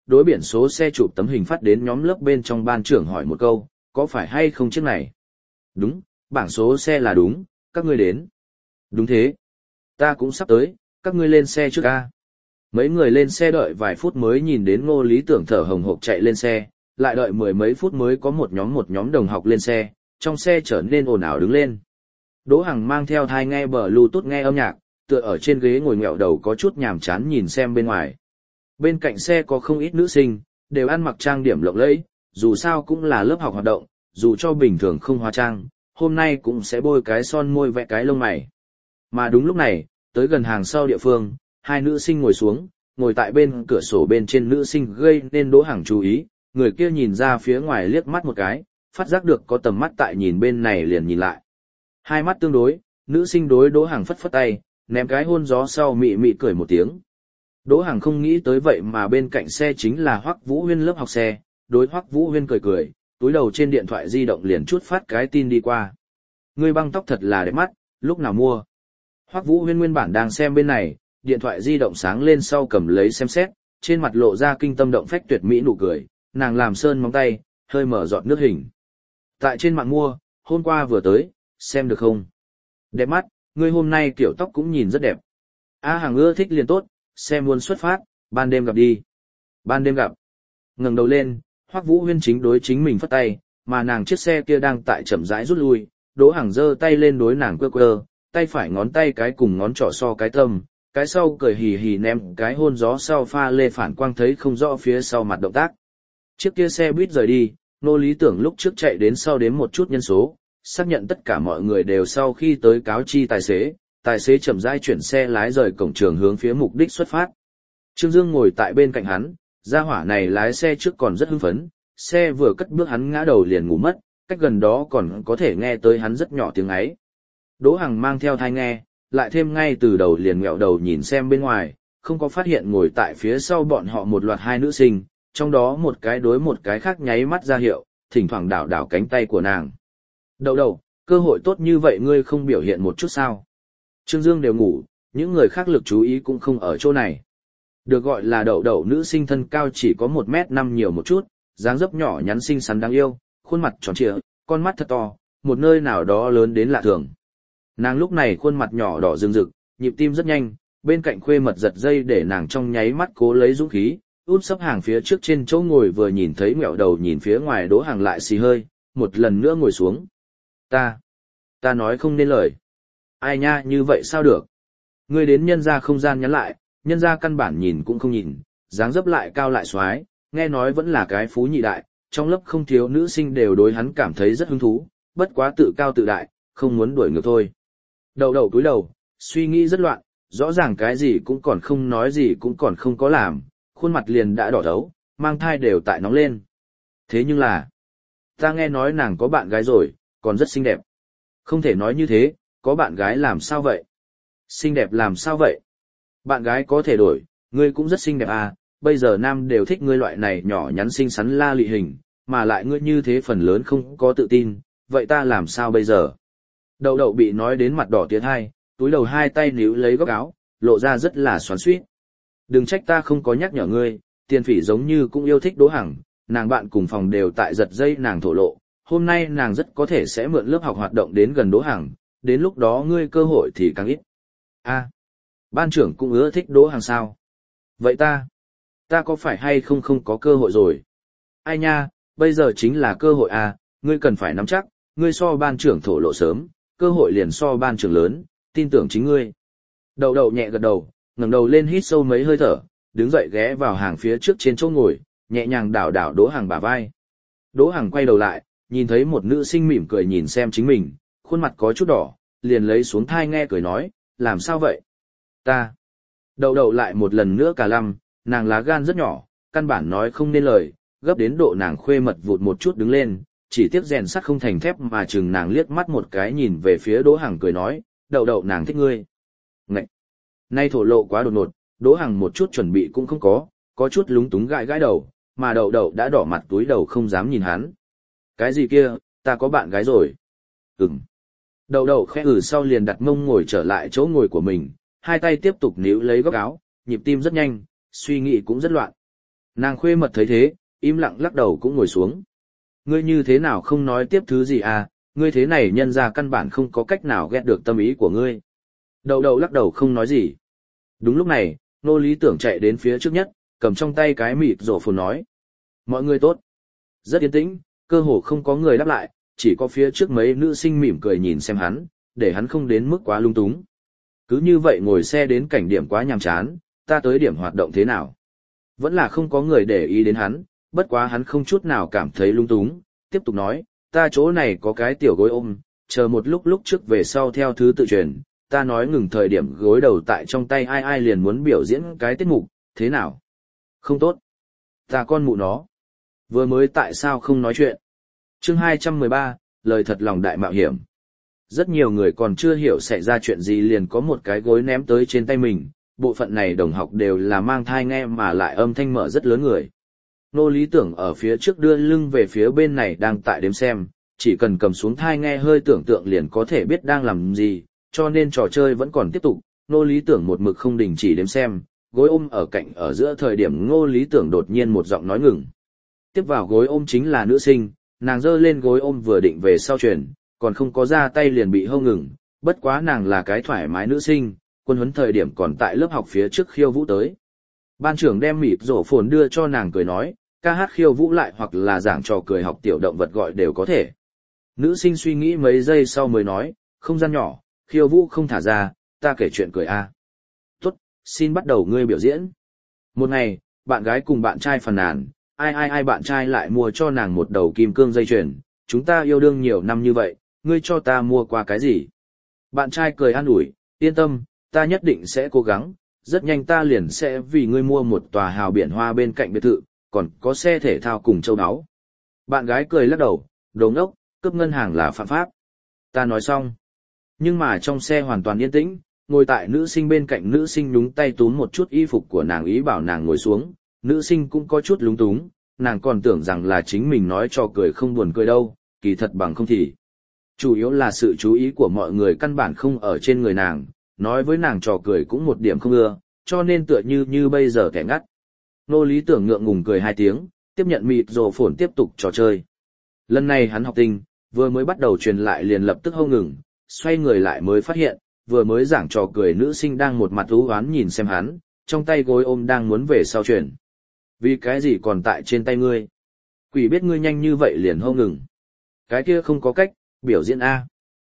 [SPEAKER 1] đối biển số xe chụp tấm hình phát đến nhóm lớp bên trong ban trưởng hỏi một câu, có phải hay không chiếc này? Đúng, bảng số xe là đúng, các ngươi đến. Đúng thế. Ta cũng sắp tới, các ngươi lên xe trước ca. Mấy người lên xe đợi vài phút mới nhìn đến Ngô Lý Tưởng thở hồng hộc chạy lên xe, lại đợi mười mấy phút mới có một nhóm đồng học lên xe, trong xe trở nên ồn ào đứng lên. Đỗ Hằng mang theo tai nghe Bluetooth nghe âm nhạc, tựa ở trên ghế ngồi nghẹo đầu có chút nhàm chán nhìn xem bên ngoài. Bên cạnh xe có không ít nữ sinh, đều ăn mặc trang điểm lộng lẫy, dù sao cũng là lớp học hoạt động, dù cho bình thường không hóa trang, hôm nay cũng sẽ bôi cái son môi vẽ cái lông mày. Mà đúng lúc này, tới gần hàng sau địa phương, hai nữ sinh ngồi xuống, ngồi tại bên cửa sổ bên trên nữ sinh gây nên Đỗ Hằng chú ý, người kia nhìn ra phía ngoài liếc mắt một cái, phát giác được có tầm mắt tại nhìn bên này liền nhìn lại. Hai mắt tương đối, nữ sinh đối Đỗ Hằng phất phất tay, ném cái hôn gió sau mị mị cười một tiếng. Đỗ Hằng không nghĩ tới vậy mà bên cạnh xe chính là Hoắc Vũ Huyên lớp học xe, đối Hoắc Vũ Huyên cười cười, túi đầu trên điện thoại di động liền chút phát cái tin đi qua. Ngươi băng tóc thật là đẹp mắt, lúc nào mua? Hoắc Vũ Huyên nguyên bản đang xem bên này, điện thoại di động sáng lên sau cầm lấy xem xét, trên mặt lộ ra kinh tâm động phách tuyệt mỹ nụ cười, nàng làm sơn móng tay, hơi mở giọt nước hình. Tại trên mạng mua, hôm qua vừa tới, xem được không? Đẹp mắt, ngươi hôm nay kiểu tóc cũng nhìn rất đẹp. A Hằng ưa thích liền tốt, xe muốn xuất phát, ban đêm gặp đi. Ban đêm gặp. Ngẩng đầu lên, Hoắc Vũ Huyên chính đối chính mình phất tay, mà nàng chiếc xe kia đang tại chậm rãi rút lui, Đỗ Hằng giơ tay lên đối nàng quơ quơ, tay phải ngón tay cái cùng ngón trỏ so cái tâm, cái sau cười hì hì ném cái hôn gió sau pha lê phản quang thấy không rõ phía sau mặt động tác. Chiếc kia xe buýt rời đi, Nô Lý Tưởng lúc trước chạy đến sau đếm một chút nhân số, xác nhận tất cả mọi người đều sau khi tới cáo chi tài xế chậm rãi chuyển xe lái rời cổng trường hướng phía mục đích xuất phát. Trương Dương ngồi tại bên cạnh hắn, gia hỏa này lái xe trước còn rất hưng phấn, xe vừa cất bước hắn ngã đầu liền ngủ mất, cách gần đó còn có thể nghe tới hắn rất nhỏ tiếng ấy. Đỗ Hằng mang theo tai nghe, lại thêm ngay từ đầu liền ngẹo đầu nhìn xem bên ngoài, không có phát hiện ngồi tại phía sau bọn họ một loạt hai nữ sinh, trong đó một cái đối một cái khác nháy mắt ra hiệu, thỉnh thoảng đảo đảo cánh tay của nàng. Đậu đậu, cơ hội tốt như vậy ngươi không biểu hiện một chút sao? Trương Dương đều ngủ, những người khác lực chú ý cũng không ở chỗ này. Được gọi là đậu đậu nữ sinh thân cao chỉ có 1m5 nhiều một chút, dáng dấp nhỏ nhắn xinh xắn đáng yêu, khuôn mặt tròn trịa, con mắt thật to, một nơi nào đó lớn đến lạ thường. Nàng lúc này khuôn mặt nhỏ đỏ rừng rực, nhịp tim rất nhanh, bên cạnh khuê mật giật dây để nàng trong nháy mắt cố lấy dũng khí, út sấp hàng phía trước trên chỗ ngồi vừa nhìn thấy ngẹo đầu nhìn phía ngoài Đỗ Hằng lại xì hơi, một lần nữa ngồi xuống. Ta nói không nên lời. Ai nha như vậy sao được? Ngươi đến nhân gia không gian nhắn lại, nhân gia căn bản nhìn cũng không nhìn, dáng dấp lại cao lại xoái, nghe nói vẫn là cái phú nhị đại, trong lớp không thiếu nữ sinh đều đối hắn cảm thấy rất hứng thú, bất quá tự cao tự đại, không muốn đuổi ngược thôi. Đậu đậu cúi đầu, suy nghĩ rất loạn, rõ ràng cái gì cũng còn không nói gì cũng còn không có làm, khuôn mặt liền đã đỏ thấu, mang thai đều tại nóng lên. Thế nhưng là, ta nghe nói nàng có bạn gái rồi, còn rất xinh đẹp. Không thể nói như thế, có bạn gái làm sao vậy? Xinh đẹp làm sao vậy? Bạn gái có thể đổi, ngươi cũng rất xinh đẹp à, bây giờ nam đều thích ngươi loại này nhỏ nhắn xinh xắn la lị hình, mà lại ngươi như thế phần lớn không có tự tin, vậy ta làm sao bây giờ? Đậu đậu bị nói đến mặt đỏ tiến hai, túi đầu hai tay níu lấy góc áo, lộ ra rất là xoắn xuýt. Đừng trách ta không có nhắc nhở ngươi, Tiền Phỉ giống như cũng yêu thích Đỗ Hằng, nàng bạn cùng phòng đều tại giật dây nàng thổ lộ, hôm nay nàng rất có thể sẽ mượn lớp học hoạt động đến gần Đỗ Hằng, đến lúc đó ngươi cơ hội thì càng ít. Ban trưởng cũng ưa thích Đỗ Hằng sao? Vậy ta có phải hay không có cơ hội rồi? Ai nha, bây giờ chính là cơ hội à, ngươi cần phải nắm chắc, ngươi so ban trưởng thổ lộ sớm, cơ hội liền so ban trưởng lớn, tin tưởng chính ngươi. Đậu đậu nhẹ gật đầu, ngẩng đầu lên hít sâu mấy hơi thở, đứng dậy ghé vào hàng phía trước trên chỗ ngồi, nhẹ nhàng đảo đảo Đỗ Hằng bả vai. Đỗ Hằng quay đầu lại, nhìn thấy một nữ sinh mỉm cười nhìn xem chính mình, khuôn mặt có chút đỏ, liền lấy xuống thai nghe cười nói, làm sao vậy? Đậu đậu lại một lần nữa cả lăm, nàng lá gan rất nhỏ, căn bản nói không nên lời, gấp đến độ nàng khuê mật vụt một chút đứng lên, chỉ tiếc rèn sắt không thành thép mà chừng nàng liếc mắt một cái nhìn về phía Đỗ Hằng cười nói, đậu đậu nàng thích ngươi. Ngậy! Nay thổ lộ quá đột ngột, Đỗ Hằng một chút chuẩn bị cũng không có chút lúng túng gãi đầu, mà đậu đậu đã đỏ mặt túi đầu không dám nhìn hắn. Cái gì kia, ta có bạn gái rồi. Đậu đậu khẽ sau liền đặt mông ngồi trở lại chỗ ngồi của mình, hai tay tiếp tục níu lấy góc áo, nhịp tim rất nhanh, suy nghĩ cũng rất loạn. Nàng khuê mật thấy thế, im lặng lắc đầu cũng ngồi xuống. Ngươi như thế nào không nói tiếp thứ gì à, ngươi thế này nhân ra căn bản không có cách nào ghét được tâm ý của ngươi. Đậu đậu lắc đầu không nói gì. Đúng lúc này, Nô Lý Tưởng chạy đến phía trước nhất, cầm trong tay cái mịt rổ phồn nói. Mọi người tốt. Rất yên tĩnh, cơ hồ không có người đáp lại, chỉ có phía trước mấy nữ sinh mỉm cười nhìn xem hắn, để hắn không đến mức quá lung túng. Cứ như vậy ngồi xe đến cảnh điểm quá nhàm chán, ta tới điểm hoạt động thế nào. Vẫn là không có người để ý đến hắn, bất quá hắn không chút nào cảm thấy lung túng, tiếp tục nói, ta chỗ này có cái tiểu gối ôm, chờ một lúc trước về sau theo thứ tự truyền, ta nói ngừng thời điểm gối đầu tại trong tay ai liền muốn biểu diễn cái tiết mục, thế nào? Không tốt. Ta con mụ nó. Vừa mới tại sao không nói chuyện? Chương 213, lời thật lòng đại mạo hiểm. Rất nhiều người còn chưa hiểu xảy ra chuyện gì liền có một cái gối ném tới trên tay mình, bộ phận này đồng học đều là mang thai nghe mà lại âm thanh mở rất lớn người. Nô Lý Tưởng ở phía trước đưa lưng về phía bên này đang tại đếm xem, chỉ cần cầm xuống thai nghe hơi tưởng tượng liền có thể biết đang làm gì, cho nên trò chơi vẫn còn tiếp tục. Nô Lý Tưởng một mực không đình chỉ đếm xem, gối ôm ở cạnh ở giữa thời điểm Ngô Lý Tưởng đột nhiên một giọng nói ngừng. Tiếp vào gối ôm chính là nữ sinh, nàng giơ lên gối ôm vừa định về sau truyền, còn không có ra tay liền bị hâu ngừng, bất quá nàng là cái thoải mái nữ sinh, quân huấn thời điểm còn tại lớp học phía trước khiêu vũ tới. Ban trưởng đem mịt rổ phồn đưa cho nàng cười nói, ca hát khiêu vũ lại hoặc là giảng trò cười học tiểu động vật gọi đều có thể. Nữ sinh suy nghĩ mấy giây sau mới nói, không gian nhỏ, khiêu vũ không thả ra, ta kể chuyện cười a. Tốt, xin bắt đầu ngươi biểu diễn. Một ngày, bạn gái cùng bạn trai phàn nàn, ai bạn trai lại mua cho nàng một đầu kim cương dây chuyền, chúng ta yêu đương nhiều năm như vậy, ngươi cho ta mua qua cái gì? Bạn trai cười an ủi, yên tâm, ta nhất định sẽ cố gắng, rất nhanh ta liền sẽ vì ngươi mua một tòa hào biển hoa bên cạnh biệt thự, còn có xe thể thao cùng châu áo. Bạn gái cười lắc đầu, đồ ngốc, cướp ngân hàng là phạm pháp. Ta nói xong. Nhưng mà trong xe hoàn toàn yên tĩnh, ngồi tại nữ sinh bên cạnh nữ sinh nhúng tay túm một chút y phục của nàng ý bảo nàng ngồi xuống, nữ sinh cũng có chút lúng túng, nàng còn tưởng rằng là chính mình nói cho cười không buồn cười đâu, kỳ thật bằng không thì. Chủ yếu là sự chú ý của mọi người căn bản không ở trên người nàng, nói với nàng trò cười cũng một điểm không ưa, cho nên tựa như bây giờ kẻ ngắt. Nô Lý Tưởng ngượng ngùng cười 2 tiếng, tiếp nhận mịt rồ phồn tiếp tục trò chơi. Lần này hắn học tinh, vừa mới bắt đầu truyền lại liền lập tức hâu ngừng, xoay người lại mới phát hiện, vừa mới giảng trò cười nữ sinh đang một mặt u oán nhìn xem hắn, trong tay gối ôm đang muốn về sau truyền. Vì cái gì còn tại trên tay ngươi? Quỷ biết ngươi nhanh như vậy liền hâu ngừng. Cái kia không có cách, biểu diễn A.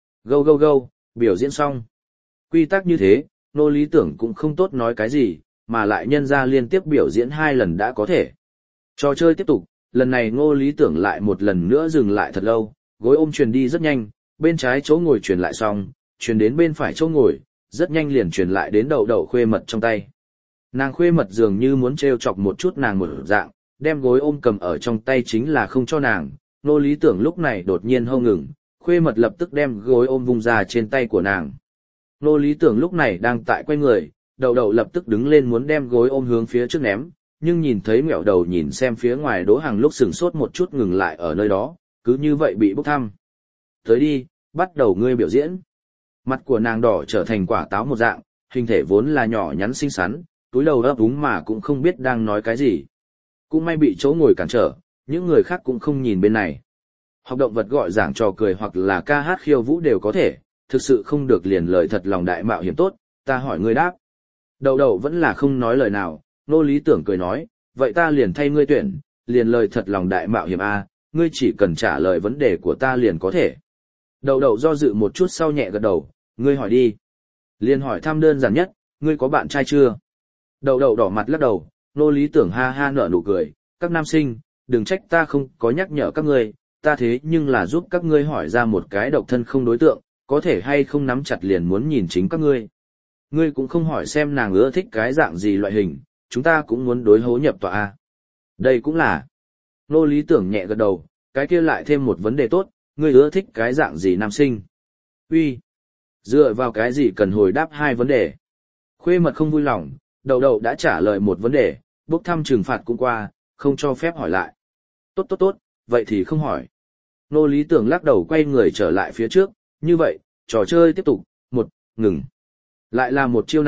[SPEAKER 1] Go, biểu diễn xong. Quy tắc như thế, Nô Lý Tưởng cũng không tốt nói cái gì, mà lại nhân ra liên tiếp biểu diễn 2 lần đã có thể. Trò chơi tiếp tục, lần này Ngô Lý Tưởng lại một lần nữa dừng lại thật lâu, gối ôm truyền đi rất nhanh, bên trái chỗ ngồi truyền lại xong, truyền đến bên phải chỗ ngồi, rất nhanh liền truyền lại đến đầu đầu khuê mật trong tay. Nàng khuê mật dường như muốn trêu chọc một chút nàng một dạng, đem gối ôm cầm ở trong tay chính là không cho nàng. Nô Lý Tưởng lúc này đột nhiên hâu ngừng, khuê mật lập tức đem gối ôm vung ra trên tay của nàng. Nô Lý Tưởng lúc này đang tại quay người, đầu đầu lập tức đứng lên muốn đem gối ôm hướng phía trước ném, nhưng nhìn thấy mẹo đầu nhìn xem phía ngoài Đỗ Hằng lúc sừng sốt một chút ngừng lại ở nơi đó, cứ như vậy bị bốc thăm. Tới đi, bắt đầu ngươi biểu diễn. Mặt của nàng đỏ trở thành quả táo một dạng, hình thể vốn là nhỏ nhắn xinh xắn, túi đầu ấp úng mà cũng không biết đang nói cái gì. Cũng may bị chỗ ngồi cản trở, những người khác cũng không nhìn bên này. Học động vật gọi giảng trò cười hoặc là ca hát khiêu vũ đều có thể, thực sự không được liền lời thật lòng đại mạo hiểm tốt, ta hỏi ngươi đáp. Đầu đầu vẫn là không nói lời nào, Nô Lý Tưởng cười nói, vậy ta liền thay ngươi tuyển, liền lời thật lòng đại mạo hiểm A, ngươi chỉ cần trả lời vấn đề của ta liền có thể. Đầu đầu do dự một chút sau nhẹ gật đầu, ngươi hỏi đi. Liền hỏi thăm đơn giản nhất, ngươi có bạn trai chưa? Đầu đầu đỏ mặt lắc đầu, Nô Lý Tưởng ha ha nở nụ cười, các nam sinh, đừng trách ta không có nhắc nhở các ngươi, ta thế nhưng là giúp các ngươi hỏi ra một cái độc thân không đối tượng, có thể hay không nắm chặt liền muốn nhìn chính các ngươi. Ngươi cũng không hỏi xem nàng ưa thích cái dạng gì loại hình, chúng ta cũng muốn đối hố nhập tòa A. Đây cũng là. Nô Lý Tưởng nhẹ gật đầu, cái kia lại thêm một vấn đề tốt, ngươi ưa thích cái dạng gì nam sinh. Uy, dựa vào cái gì cần hồi đáp 2 vấn đề. Khuê mật không vui lòng, đầu đầu đã trả lời một vấn đề, bốc thăm trừng phạt cũng qua, không cho phép hỏi lại. Tốt, vậy thì không hỏi. Nô Lý Tưởng lắc đầu quay người trở lại phía trước, như vậy, trò chơi tiếp tục, ngừng. Lại là một chiêu này,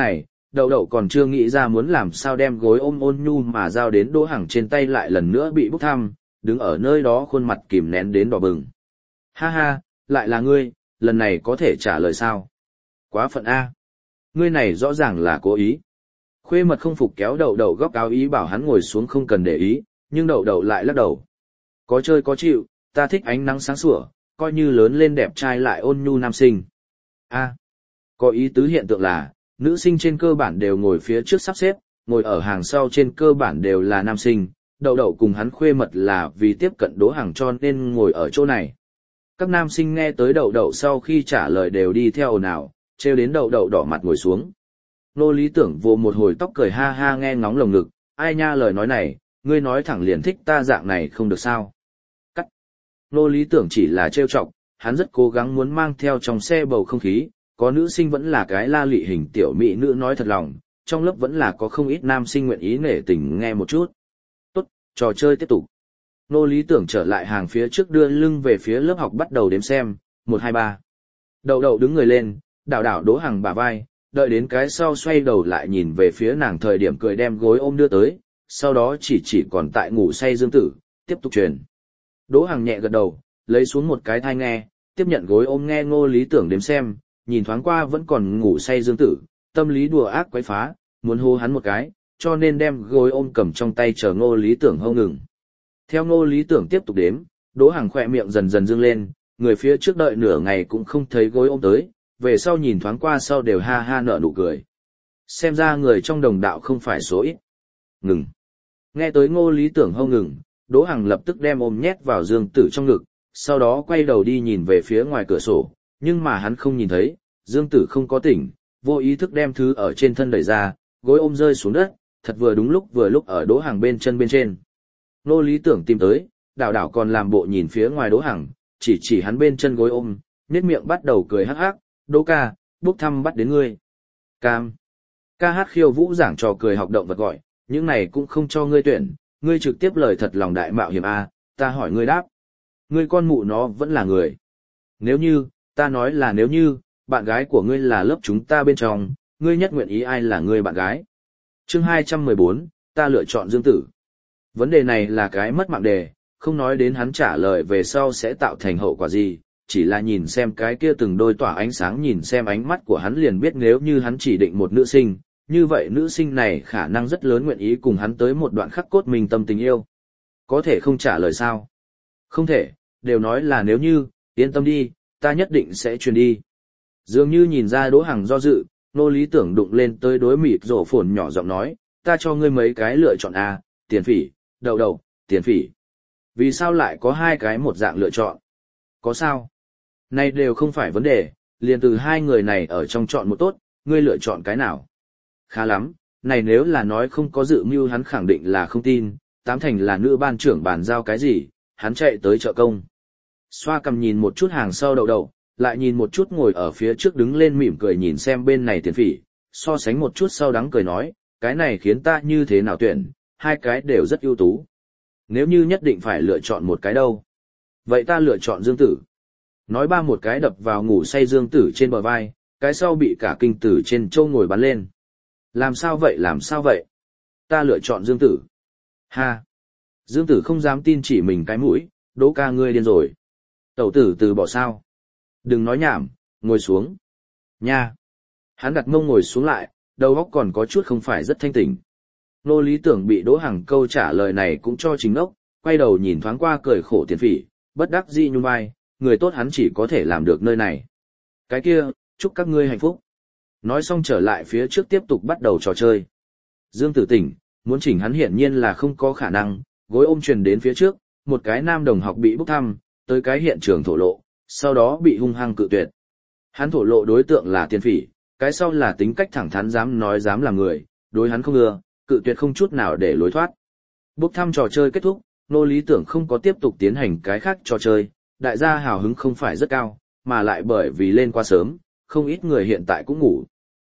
[SPEAKER 1] đậu đậu còn chưa nghĩ ra muốn làm sao đem gối ôm ôn nhu mà giao đến Đỗ Hằng trên tay lại lần nữa bị bốc thăm, đứng ở nơi đó khuôn mặt kìm nén đến đỏ bừng. Ha ha, lại là ngươi, lần này có thể trả lời sao? Quá phận A. Ngươi này rõ ràng là cố ý. Khuê mật không phục kéo đậu đậu góc áo ý bảo hắn ngồi xuống không cần để ý, nhưng đậu đậu lại lắc đầu. Có chơi có chịu, ta thích ánh nắng sáng sủa, coi như lớn lên đẹp trai lại ôn nhu nam sinh. A. Có ý tứ hiện tượng là, nữ sinh trên cơ bản đều ngồi phía trước sắp xếp, ngồi ở hàng sau trên cơ bản đều là nam sinh, đậu đậu cùng hắn khuê mật là vì tiếp cận Đỗ Hằng cho nên ngồi ở chỗ này. Các nam sinh nghe tới đậu đậu sau khi trả lời đều đi theo ồn ào, trêu đến đậu đậu đỏ mặt ngồi xuống. Nô lý tưởng vô một hồi tóc cười ha ha nghe ngóng lồng ngực, ai nha lời nói này, ngươi nói thẳng liền thích ta dạng này không được sao. Cắt. Nô lý tưởng chỉ là trêu chọc, hắn rất cố gắng muốn mang theo trong xe bầu không khí, có nữ sinh vẫn là cái la lị hình tiểu mỹ nữ nói thật lòng, trong lớp vẫn là có không ít nam sinh nguyện ý nể tình nghe một chút. Tốt, trò chơi tiếp tục. Nô lý tưởng trở lại hàng phía trước đưa lưng về phía lớp học bắt đầu đếm xem, 1 2 3. Đậu đậu đứng người lên, đảo đảo Đỗ Hằng bả vai, đợi đến cái sau xoay đầu lại nhìn về phía nàng thời điểm cười đem gối ôm đưa tới, sau đó chỉ còn tại ngủ say Dương Tử, tiếp tục truyền. Đỗ Hằng nhẹ gật đầu, lấy xuống một cái thai nghe, tiếp nhận gối ôm nghe Ngô lý tưởng đếm xem, nhìn thoáng qua vẫn còn ngủ say Dương Tử, tâm lý đùa ác quấy phá, muốn hô hắn một cái, cho nên đem gối ôm cầm trong tay chờ Ngô lý tưởng hông ngừng. Theo Ngô lý tưởng tiếp tục đếm, Đỗ Hằng khỏe miệng dần dần dương lên, người phía trước đợi nửa ngày cũng không thấy gối ôm tới, về sau nhìn thoáng qua sau đều ha ha nở nụ cười. Xem ra người trong đồng đạo không phải số ít. Ngừng. Nghe tới Ngô lý tưởng hông ngừng, Đỗ Hằng lập tức đem ôm nhét vào Dương Tử trong ngực, sau đó quay đầu đi nhìn về phía ngoài cửa sổ, nhưng mà hắn không nhìn thấy, Dương Tử không có tỉnh, vô ý thức đem thứ ở trên thân đẩy ra, gối ôm rơi xuống đất, thật vừa lúc ở Đỗ Hằng bên chân bên trên. Ngô lý tưởng tìm tới, đảo đảo còn làm bộ nhìn phía ngoài Đỗ Hằng, chỉ hắn bên chân gối ôm, nhếch miệng bắt đầu cười hắc hắc, Đỗ ca, bốc thăm bắt đến ngươi. Cam. Ca hát khiêu vũ giảng trò cười học động vật gọi, những này cũng không cho ngươi tuyển, ngươi trực tiếp lời thật lòng đại mạo hiểm a, ta hỏi ngươi đáp. Ngươi con mụ nó vẫn là người. Nếu như, ta nói là nếu như, bạn gái của ngươi là lớp chúng ta bên trong, ngươi nhất nguyện ý ai là ngươi bạn gái. Chương 214, ta lựa chọn Dương Tử. Vấn đề này là cái mất mạng đề, không nói đến hắn trả lời về sau sẽ tạo thành hậu quả gì, chỉ là nhìn xem cái kia từng đôi tỏa ánh sáng nhìn xem ánh mắt của hắn liền biết nếu như hắn chỉ định một nữ sinh, như vậy nữ sinh này khả năng rất lớn nguyện ý cùng hắn tới một đoạn khắc cốt mình tâm tình yêu. Có thể không trả lời sao? Không thể, đều nói là nếu như, yên tâm đi, ta nhất định sẽ truyền đi. Dường như nhìn ra Đỗ Hằng do dự, Nô lý tưởng đụng lên tới đối mịt rổ phồn nhỏ giọng nói, ta cho ngươi mấy cái lựa chọn A, tiền phỉ, đậu đậu, tiền phỉ. Vì sao lại có hai cái một dạng lựa chọn? Có sao? Này đều không phải vấn đề, liền từ hai người này ở trong chọn một tốt, ngươi lựa chọn cái nào? Khá lắm, này nếu là nói không có dự mưu hắn khẳng định là không tin, tám thành là nữ ban trưởng bàn giao cái gì, hắn chạy tới chợ công. Xoa cầm nhìn một chút hàng sau đậu đậu, lại nhìn một chút ngồi ở phía trước đứng lên mỉm cười nhìn xem bên này tiền phỉ, so sánh một chút sau đắng cười nói, cái này khiến ta như thế nào tuyển, hai cái đều rất ưu tú. Nếu như nhất định phải lựa chọn một cái đâu? Vậy ta lựa chọn Dương Tử. Nói ba một cái đập vào ngủ say Dương Tử trên bờ vai, cái sau bị cả kinh tử trên châu ngồi bắn lên. Làm sao vậy? Ta lựa chọn Dương Tử. Ha! Dương Tử không dám tin chỉ mình cái mũi, Đỗ ca ngươi điên rồi. Tẩu tử từ bỏ sao? Đừng nói nhảm, ngồi xuống. Nha! Hắn đặt mông ngồi xuống lại, đầu óc còn có chút không phải rất thanh tỉnh. Nô lý tưởng bị Đỗ Hằng câu trả lời này cũng cho chính ốc, quay đầu nhìn thoáng qua cười khổ tiền phỉ, bất đắc dĩ nhún vai, người tốt hắn chỉ có thể làm được nơi này. Cái kia, chúc các ngươi hạnh phúc. Nói xong trở lại phía trước tiếp tục bắt đầu trò chơi. Dương Tử tỉnh, muốn chỉnh hắn hiển nhiên là không có khả năng, gối ôm truyền đến phía trước, một cái nam đồng học bị bốc thăm, tới cái hiện trường thổ lộ, sau đó bị hung hăng cự tuyệt. Hắn thổ lộ đối tượng là tiền phỉ, cái sau là tính cách thẳng thắn dám nói dám làm người, đối hắn không ưa, cự tuyệt không chút nào để lối thoát. Bốc thăm trò chơi kết thúc, Nô lý tưởng không có tiếp tục tiến hành cái khác trò chơi, đại gia hào hứng không phải rất cao, mà lại bởi vì lên quá sớm, không ít người hiện tại cũng ngủ.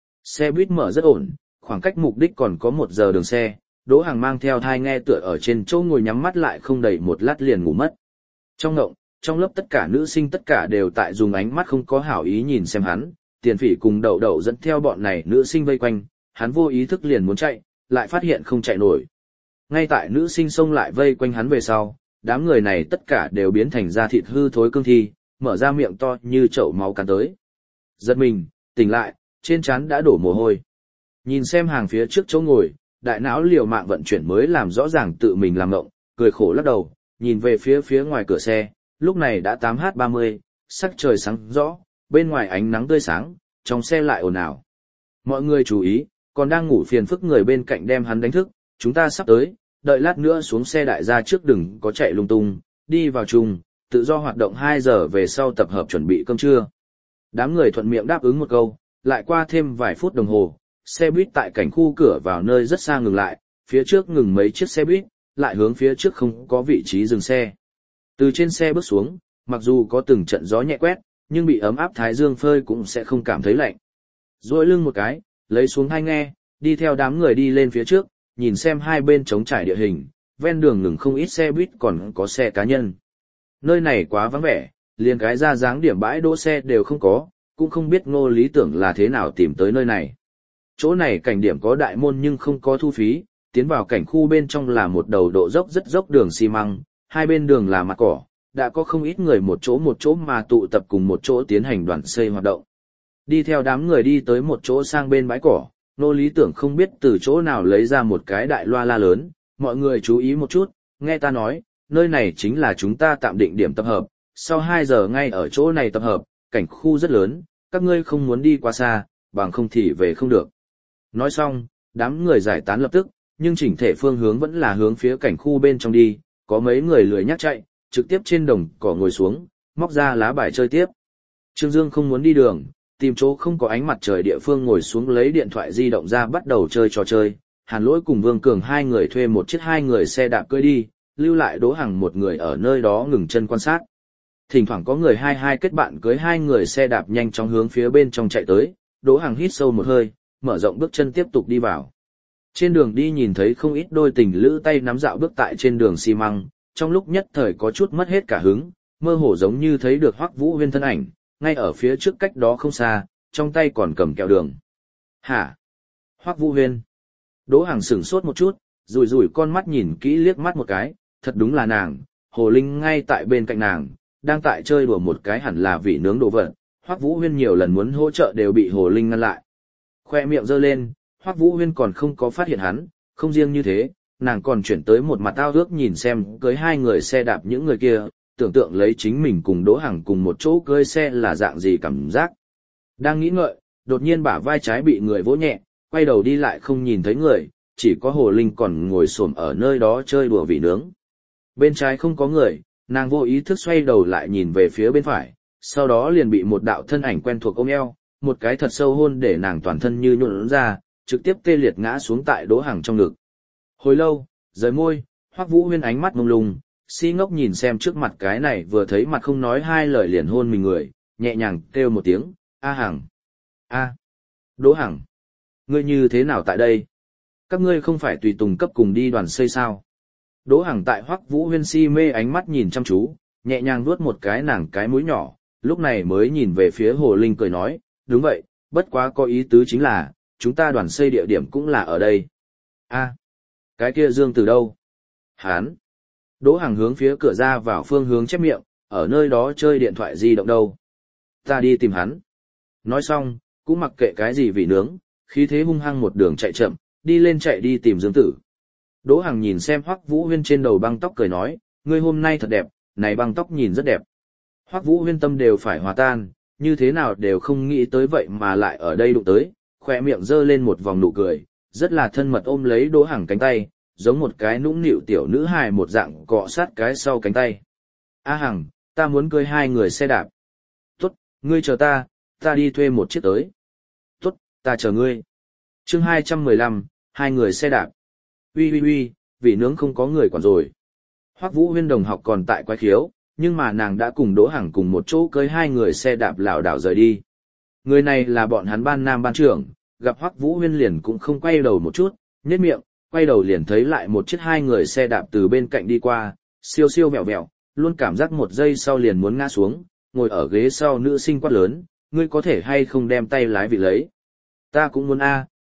[SPEAKER 1] Xe buýt mở rất ổn, khoảng cách mục đích còn có 1 giờ đường xe, Đỗ Hằng mang theo thai nghe tựa ở trên chỗ ngồi nhắm mắt lại không đầy 1 lát liền ngủ mất. Trong ngộng, trong lớp tất cả nữ sinh tất cả đều tại dùng ánh mắt không có hảo ý nhìn xem hắn, tiền phỉ cùng đậu đậu dẫn theo bọn này nữ sinh vây quanh, hắn vô ý thức liền muốn chạy, lại phát hiện không chạy nổi. Ngay tại nữ sinh xông lại vây quanh hắn về sau, đám người này tất cả đều biến thành da thịt hư thối cương thi, mở ra miệng to như chậu máu cắn tới. Giật mình, tỉnh lại, trên trán đã đổ mồ hôi. Nhìn xem hàng phía trước chỗ ngồi, đại não liều mạng vận chuyển mới làm rõ ràng tự mình làm ngộng, cười khổ lắc đầu, nhìn về phía ngoài cửa xe, lúc này đã 8h30, sắc trời sáng rõ, bên ngoài ánh nắng tươi sáng, trong xe lại ồn ào. Mọi người chú ý, còn đang ngủ phiền phức người bên cạnh đem hắn đánh thức, chúng ta sắp tới, đợi lát nữa xuống xe đại gia trước đừng có chạy lung tung, đi vào chung, tự do hoạt động 2 giờ về sau tập hợp chuẩn bị cơm trưa. Đám người thuận miệng đáp ứng một câu, lại qua thêm vài phút đồng hồ, xe buýt tại cảnh khu cửa vào nơi rất xa ngừng lại, phía trước ngừng mấy chiếc xe buýt, lại hướng phía trước không có vị trí dừng xe. Từ trên xe bước xuống, mặc dù có từng trận gió nhẹ quét, nhưng bị ấm áp thái dương phơi cũng sẽ không cảm thấy lạnh. Duỗi lưng một cái, lấy xuống tai nghe, đi theo đám người đi lên phía trước, nhìn xem hai bên trống trải địa hình, ven đường ngừng không ít xe buýt còn có xe cá nhân. Nơi này quá vắng vẻ, liền cái ra dáng điểm bãi đỗ xe đều không có, cũng không biết Ngô Lý Tưởng là thế nào tìm tới nơi này. Chỗ này cảnh điểm có đại môn nhưng không có thu phí, tiến vào cảnh khu bên trong là một đầu độ dốc rất dốc đường xi măng, hai bên đường là mặt cỏ, đã có không ít người một chỗ mà tụ tập cùng một chỗ tiến hành đoàn xây hoạt động. Đi theo đám người đi tới một chỗ sang bên bãi cỏ, Ngô Lý Tưởng không biết từ chỗ nào lấy ra một cái đại loa la lớn, mọi người chú ý một chút, nghe ta nói, nơi này chính là chúng ta tạm định điểm tập hợp, sau 2 giờ ngay ở chỗ này tập hợp, cảnh khu rất lớn, các ngươi không muốn đi quá xa, bằng không thì về không được. Nói xong, đám người giải tán lập tức, nhưng chỉnh thể phương hướng vẫn là hướng phía cảnh khu bên trong đi, có mấy người lười nhắc chạy, trực tiếp trên đồng cỏ ngồi xuống, móc ra lá bài chơi tiếp. Trương Dương không muốn đi đường, tìm chỗ không có ánh mặt trời địa phương ngồi xuống lấy điện thoại di động ra bắt đầu chơi trò chơi. Hàn Lỗi cùng Vương Cường hai người thuê một chiếc 2 người xe đạp cưỡi đi, lưu lại Đỗ Hằng một người ở nơi đó ngừng chân quan sát. Thỉnh thoảng có người hai kết bạn cưới 2 người xe đạp nhanh chóng hướng phía bên trong chạy tới, Đỗ Hằng hít sâu một hơi, mở rộng bước chân tiếp tục đi vào. Trên đường đi nhìn thấy không ít đôi tình lữ tay nắm dạo bước tại trên đường xi măng, trong lúc nhất thời có chút mất hết cả hứng, mơ hồ giống như thấy được Hoắc Vũ Huyên thân ảnh, ngay ở phía trước cách đó không xa, trong tay còn cầm kẹo đường. Hả? Hoắc Vũ Huyên? Đỗ Hằng sửng sốt một chút, rủi con mắt nhìn kỹ liếc mắt một cái, thật đúng là nàng, Hồ Linh ngay tại bên cạnh nàng, đang tại chơi đùa một cái hẳn là vị nướng đồ vật. Hoắc Vũ Huyên nhiều lần muốn hỗ trợ đều bị Hồ Linh ngăn lại. Khoe miệng giơ lên, Hoắc Vũ Huyên còn không có phát hiện hắn, không riêng như thế, nàng còn chuyển tới một mặt ao ước nhìn xem cưới 2 người xe đạp những người kia, tưởng tượng lấy chính mình cùng Đỗ Hằng cùng một chỗ cưới xe là dạng gì cảm giác. Đang nghĩ ngợi, đột nhiên bả vai trái bị người vỗ nhẹ, quay đầu đi lại không nhìn thấy người, chỉ có Hồ Linh còn ngồi xổm ở nơi đó chơi đùa vị nướng. Bên trái không có người, nàng vô ý thức xoay đầu lại nhìn về phía bên phải, sau đó liền bị một đạo thân ảnh quen thuộc ôm eo, một cái thật sâu hôn để nàng toàn thân như nhuộn ra, trực tiếp tê liệt ngã xuống tại Đỗ Hằng trong ngực. Hồi lâu, rời môi, Hoắc Vũ Huyên ánh mắt mông lung, si ngốc nhìn xem trước mặt cái này vừa thấy mặt không nói 2 lời liền hôn mình người, nhẹ nhàng kêu một tiếng, A Hằng. A. Đỗ Hằng. Ngươi như thế nào tại đây? Các ngươi không phải tùy tùng cấp cùng đi đoàn xây sao? Đỗ Hằng tại Hoắc Vũ Huyên si mê ánh mắt nhìn chăm chú, nhẹ nhàng vuốt một cái nàng cái mũi nhỏ, lúc này mới nhìn về phía Hồ Linh cười nói, đúng vậy, bất quá có ý tứ chính là, chúng ta đoàn xây địa điểm cũng là ở đây. A, cái kia Dương từ đâu? Hán. Đỗ Hằng hướng phía cửa ra vào phương hướng chép miệng, ở nơi đó chơi điện thoại di động đâu. Ta đi tìm hắn. Nói xong, cũng mặc kệ cái gì vì nướng, khí thế hung hăng một đường chạy chậm, đi lên chạy đi tìm Dương Tử. Đỗ Hằng nhìn xem Hoắc Vũ Huyên trên đầu băng tóc cười nói, ngươi hôm nay thật đẹp, này băng tóc nhìn rất đẹp. Hoắc Vũ Huyên tâm đều phải hòa tan, như thế nào đều không nghĩ tới vậy mà lại ở đây đụng tới, khỏe miệng giơ lên một vòng nụ cười, rất là thân mật ôm lấy Đỗ Hằng cánh tay, giống một cái nũng nịu tiểu nữ hài một dạng cọ sát cái sau cánh tay. A Hằng, ta muốn cưới 2 người xe đạp. Tốt, ngươi chờ ta đi thuê một chiếc tới. Tốt, ta chờ ngươi. Chương 215, 2 người xe đạp. Uy, vị nướng không có người quản rồi. Hoắc Vũ Huyên đồng học còn tại quái khiếu, nhưng mà nàng đã cùng Đỗ Hằng cùng một chỗ cưới 2 người xe đạp lảo đảo rời đi. Người này là bọn hắn ban nam ban trưởng, gặp Hoắc Vũ Huyên liền cũng không quay đầu một chút, nhếch miệng, quay đầu liền thấy lại một chiếc 2 người xe đạp từ bên cạnh đi qua, siêu vẹo vẹo, luôn cảm giác một giây sau liền muốn ngã xuống, ngồi ở ghế sau nữ sinh quát lớn, ngươi có thể hay không đem tay lái vị lấy. Ta cũng muốn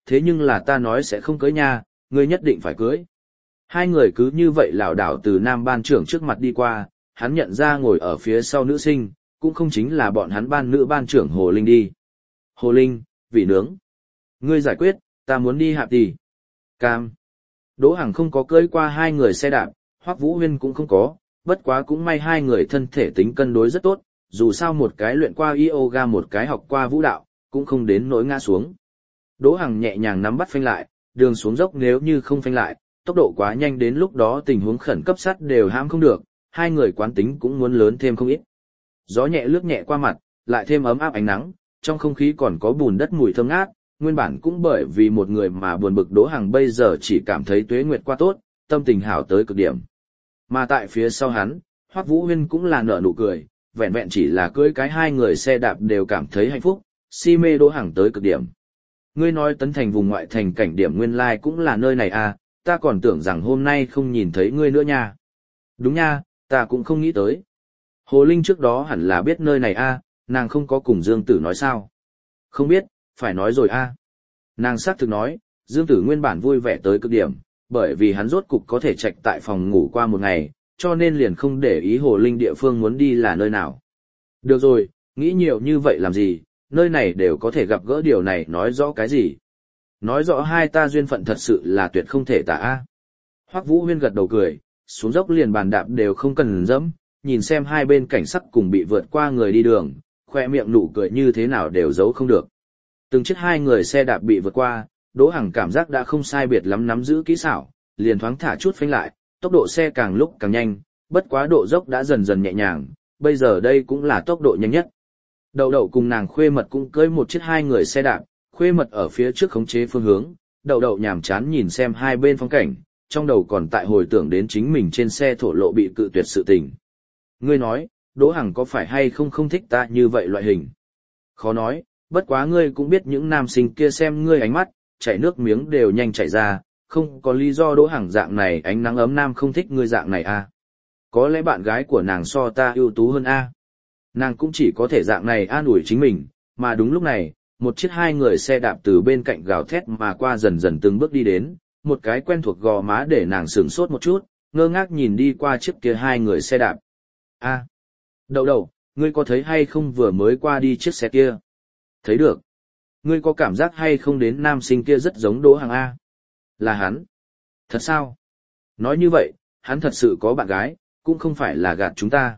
[SPEAKER 1] thế nhưng là ta nói sẽ không cưới nha, ngươi nhất định phải cưới. Hai người cứ như vậy lảo đảo từ nam ban trưởng trước mặt đi qua, hắn nhận ra ngồi ở phía sau nữ sinh, cũng không chính là bọn hắn ban nữ ban trưởng Hồ Linh đi. Hồ Linh, vị nướng. Ngươi giải quyết, ta muốn đi hạp tỷ. Cam. Đỗ Hằng không có cưỡi qua hai người xe đạp, Hoắc Vũ Huyên cũng không có, bất quá cũng may hai người thân thể tính cân đối rất tốt, dù sao một cái luyện qua yoga một cái học qua vũ đạo, cũng không đến nỗi ngã xuống. Đỗ Hằng nhẹ nhàng nắm bắt phanh lại, đường xuống dốc nếu như không phanh lại, tốc độ quá nhanh đến lúc đó tình huống khẩn cấp sắt đều hãm không được, hai người quán tính cũng muốn lớn thêm không ít. Gió nhẹ lướt nhẹ qua mặt, lại thêm ấm áp ánh nắng, trong không khí còn có bùn đất mùi thơm ngát, nguyên bản cũng bởi vì một người mà buồn bực Đỗ Hằng bây giờ chỉ cảm thấy tuế nguyệt qua tốt, tâm tình hảo tới cực điểm. Mà tại phía sau hắn, Hoắc Vũ Huyên cũng là nở nụ cười, vẹn vẹn chỉ là cưỡi cái hai người xe đạp đều cảm thấy hạnh phúc, si mê Đỗ Hằng tới cực điểm. Ngươi nói Tấn Thành vùng ngoại thành cảnh điểm nguyên lai cũng là nơi này à, ta còn tưởng rằng hôm nay không nhìn thấy ngươi nữa nha. Đúng nha, ta cũng không nghĩ tới. Hồ Linh trước đó hẳn là biết nơi này a, nàng không có cùng Dương Tử nói sao. Không biết, phải nói rồi a. Nàng xác thực nói, Dương Tử nguyên bản vui vẻ tới cực điểm, bởi vì hắn rốt cục có thể trạch tại phòng ngủ qua một ngày, cho nên liền không để ý Hồ Linh địa phương muốn đi là nơi nào. Được rồi, nghĩ nhiều như vậy làm gì, nơi này đều có thể gặp gỡ điều này nói rõ cái gì. Nói rõ hai ta duyên phận thật sự là tuyệt không thể tả a. Hoắc Vũ Huyên gật đầu cười, xuống dốc liền bàn đạp đều không cần dẫm, nhìn xem hai bên cảnh sắc cùng bị vượt qua người đi đường, khoe miệng nụ cười như thế nào đều giấu không được. Từng chiếc hai người xe đạp bị vượt qua, Đỗ Hằng cảm giác đã không sai biệt lắm nắm giữ kỹ xảo, liền thoáng thả chút phanh lại, tốc độ xe càng lúc càng nhanh, bất quá độ dốc đã dần dần nhẹ nhàng, bây giờ đây cũng là tốc độ nhanh nhất. Đậu đậu cùng nàng Khuê Mật cũng cưỡi một chiếc hai người xe đạp, Khuê Mật ở phía trước khống chế phương hướng, đậu đậu nhàm chán nhìn xem hai bên phong cảnh, trong đầu còn tại hồi tưởng đến chính mình trên xe thổ lộ bị cự tuyệt sự tình. Ngươi nói, Đỗ Hằng có phải hay không không thích ta như vậy loại hình? Khó nói, bất quá ngươi cũng biết những nam sinh kia xem ngươi ánh mắt, chảy nước miếng đều nhanh chảy ra, không có lý do Đỗ Hằng dạng này ánh nắng ấm nam không thích ngươi dạng này à. Có lẽ bạn gái của nàng so ta ưu tú hơn à. Nàng cũng chỉ có thể dạng này an ủi chính mình, mà đúng lúc này, một chiếc hai người xe đạp từ bên cạnh gào thét mà qua dần dần từng bước đi đến, một cái quen thuộc gò má để nàng sửng sốt một chút, ngơ ngác nhìn đi qua chiếc kia hai người xe đạp. A, đậu đậu, ngươi có thấy hay không vừa mới qua đi chiếc xe kia? Thấy được. Ngươi có cảm giác hay không đến nam sinh kia rất giống Đỗ Hằng A? Là hắn. Thật sao? Nói như vậy, hắn thật sự có bạn gái, cũng không phải là gạt chúng ta.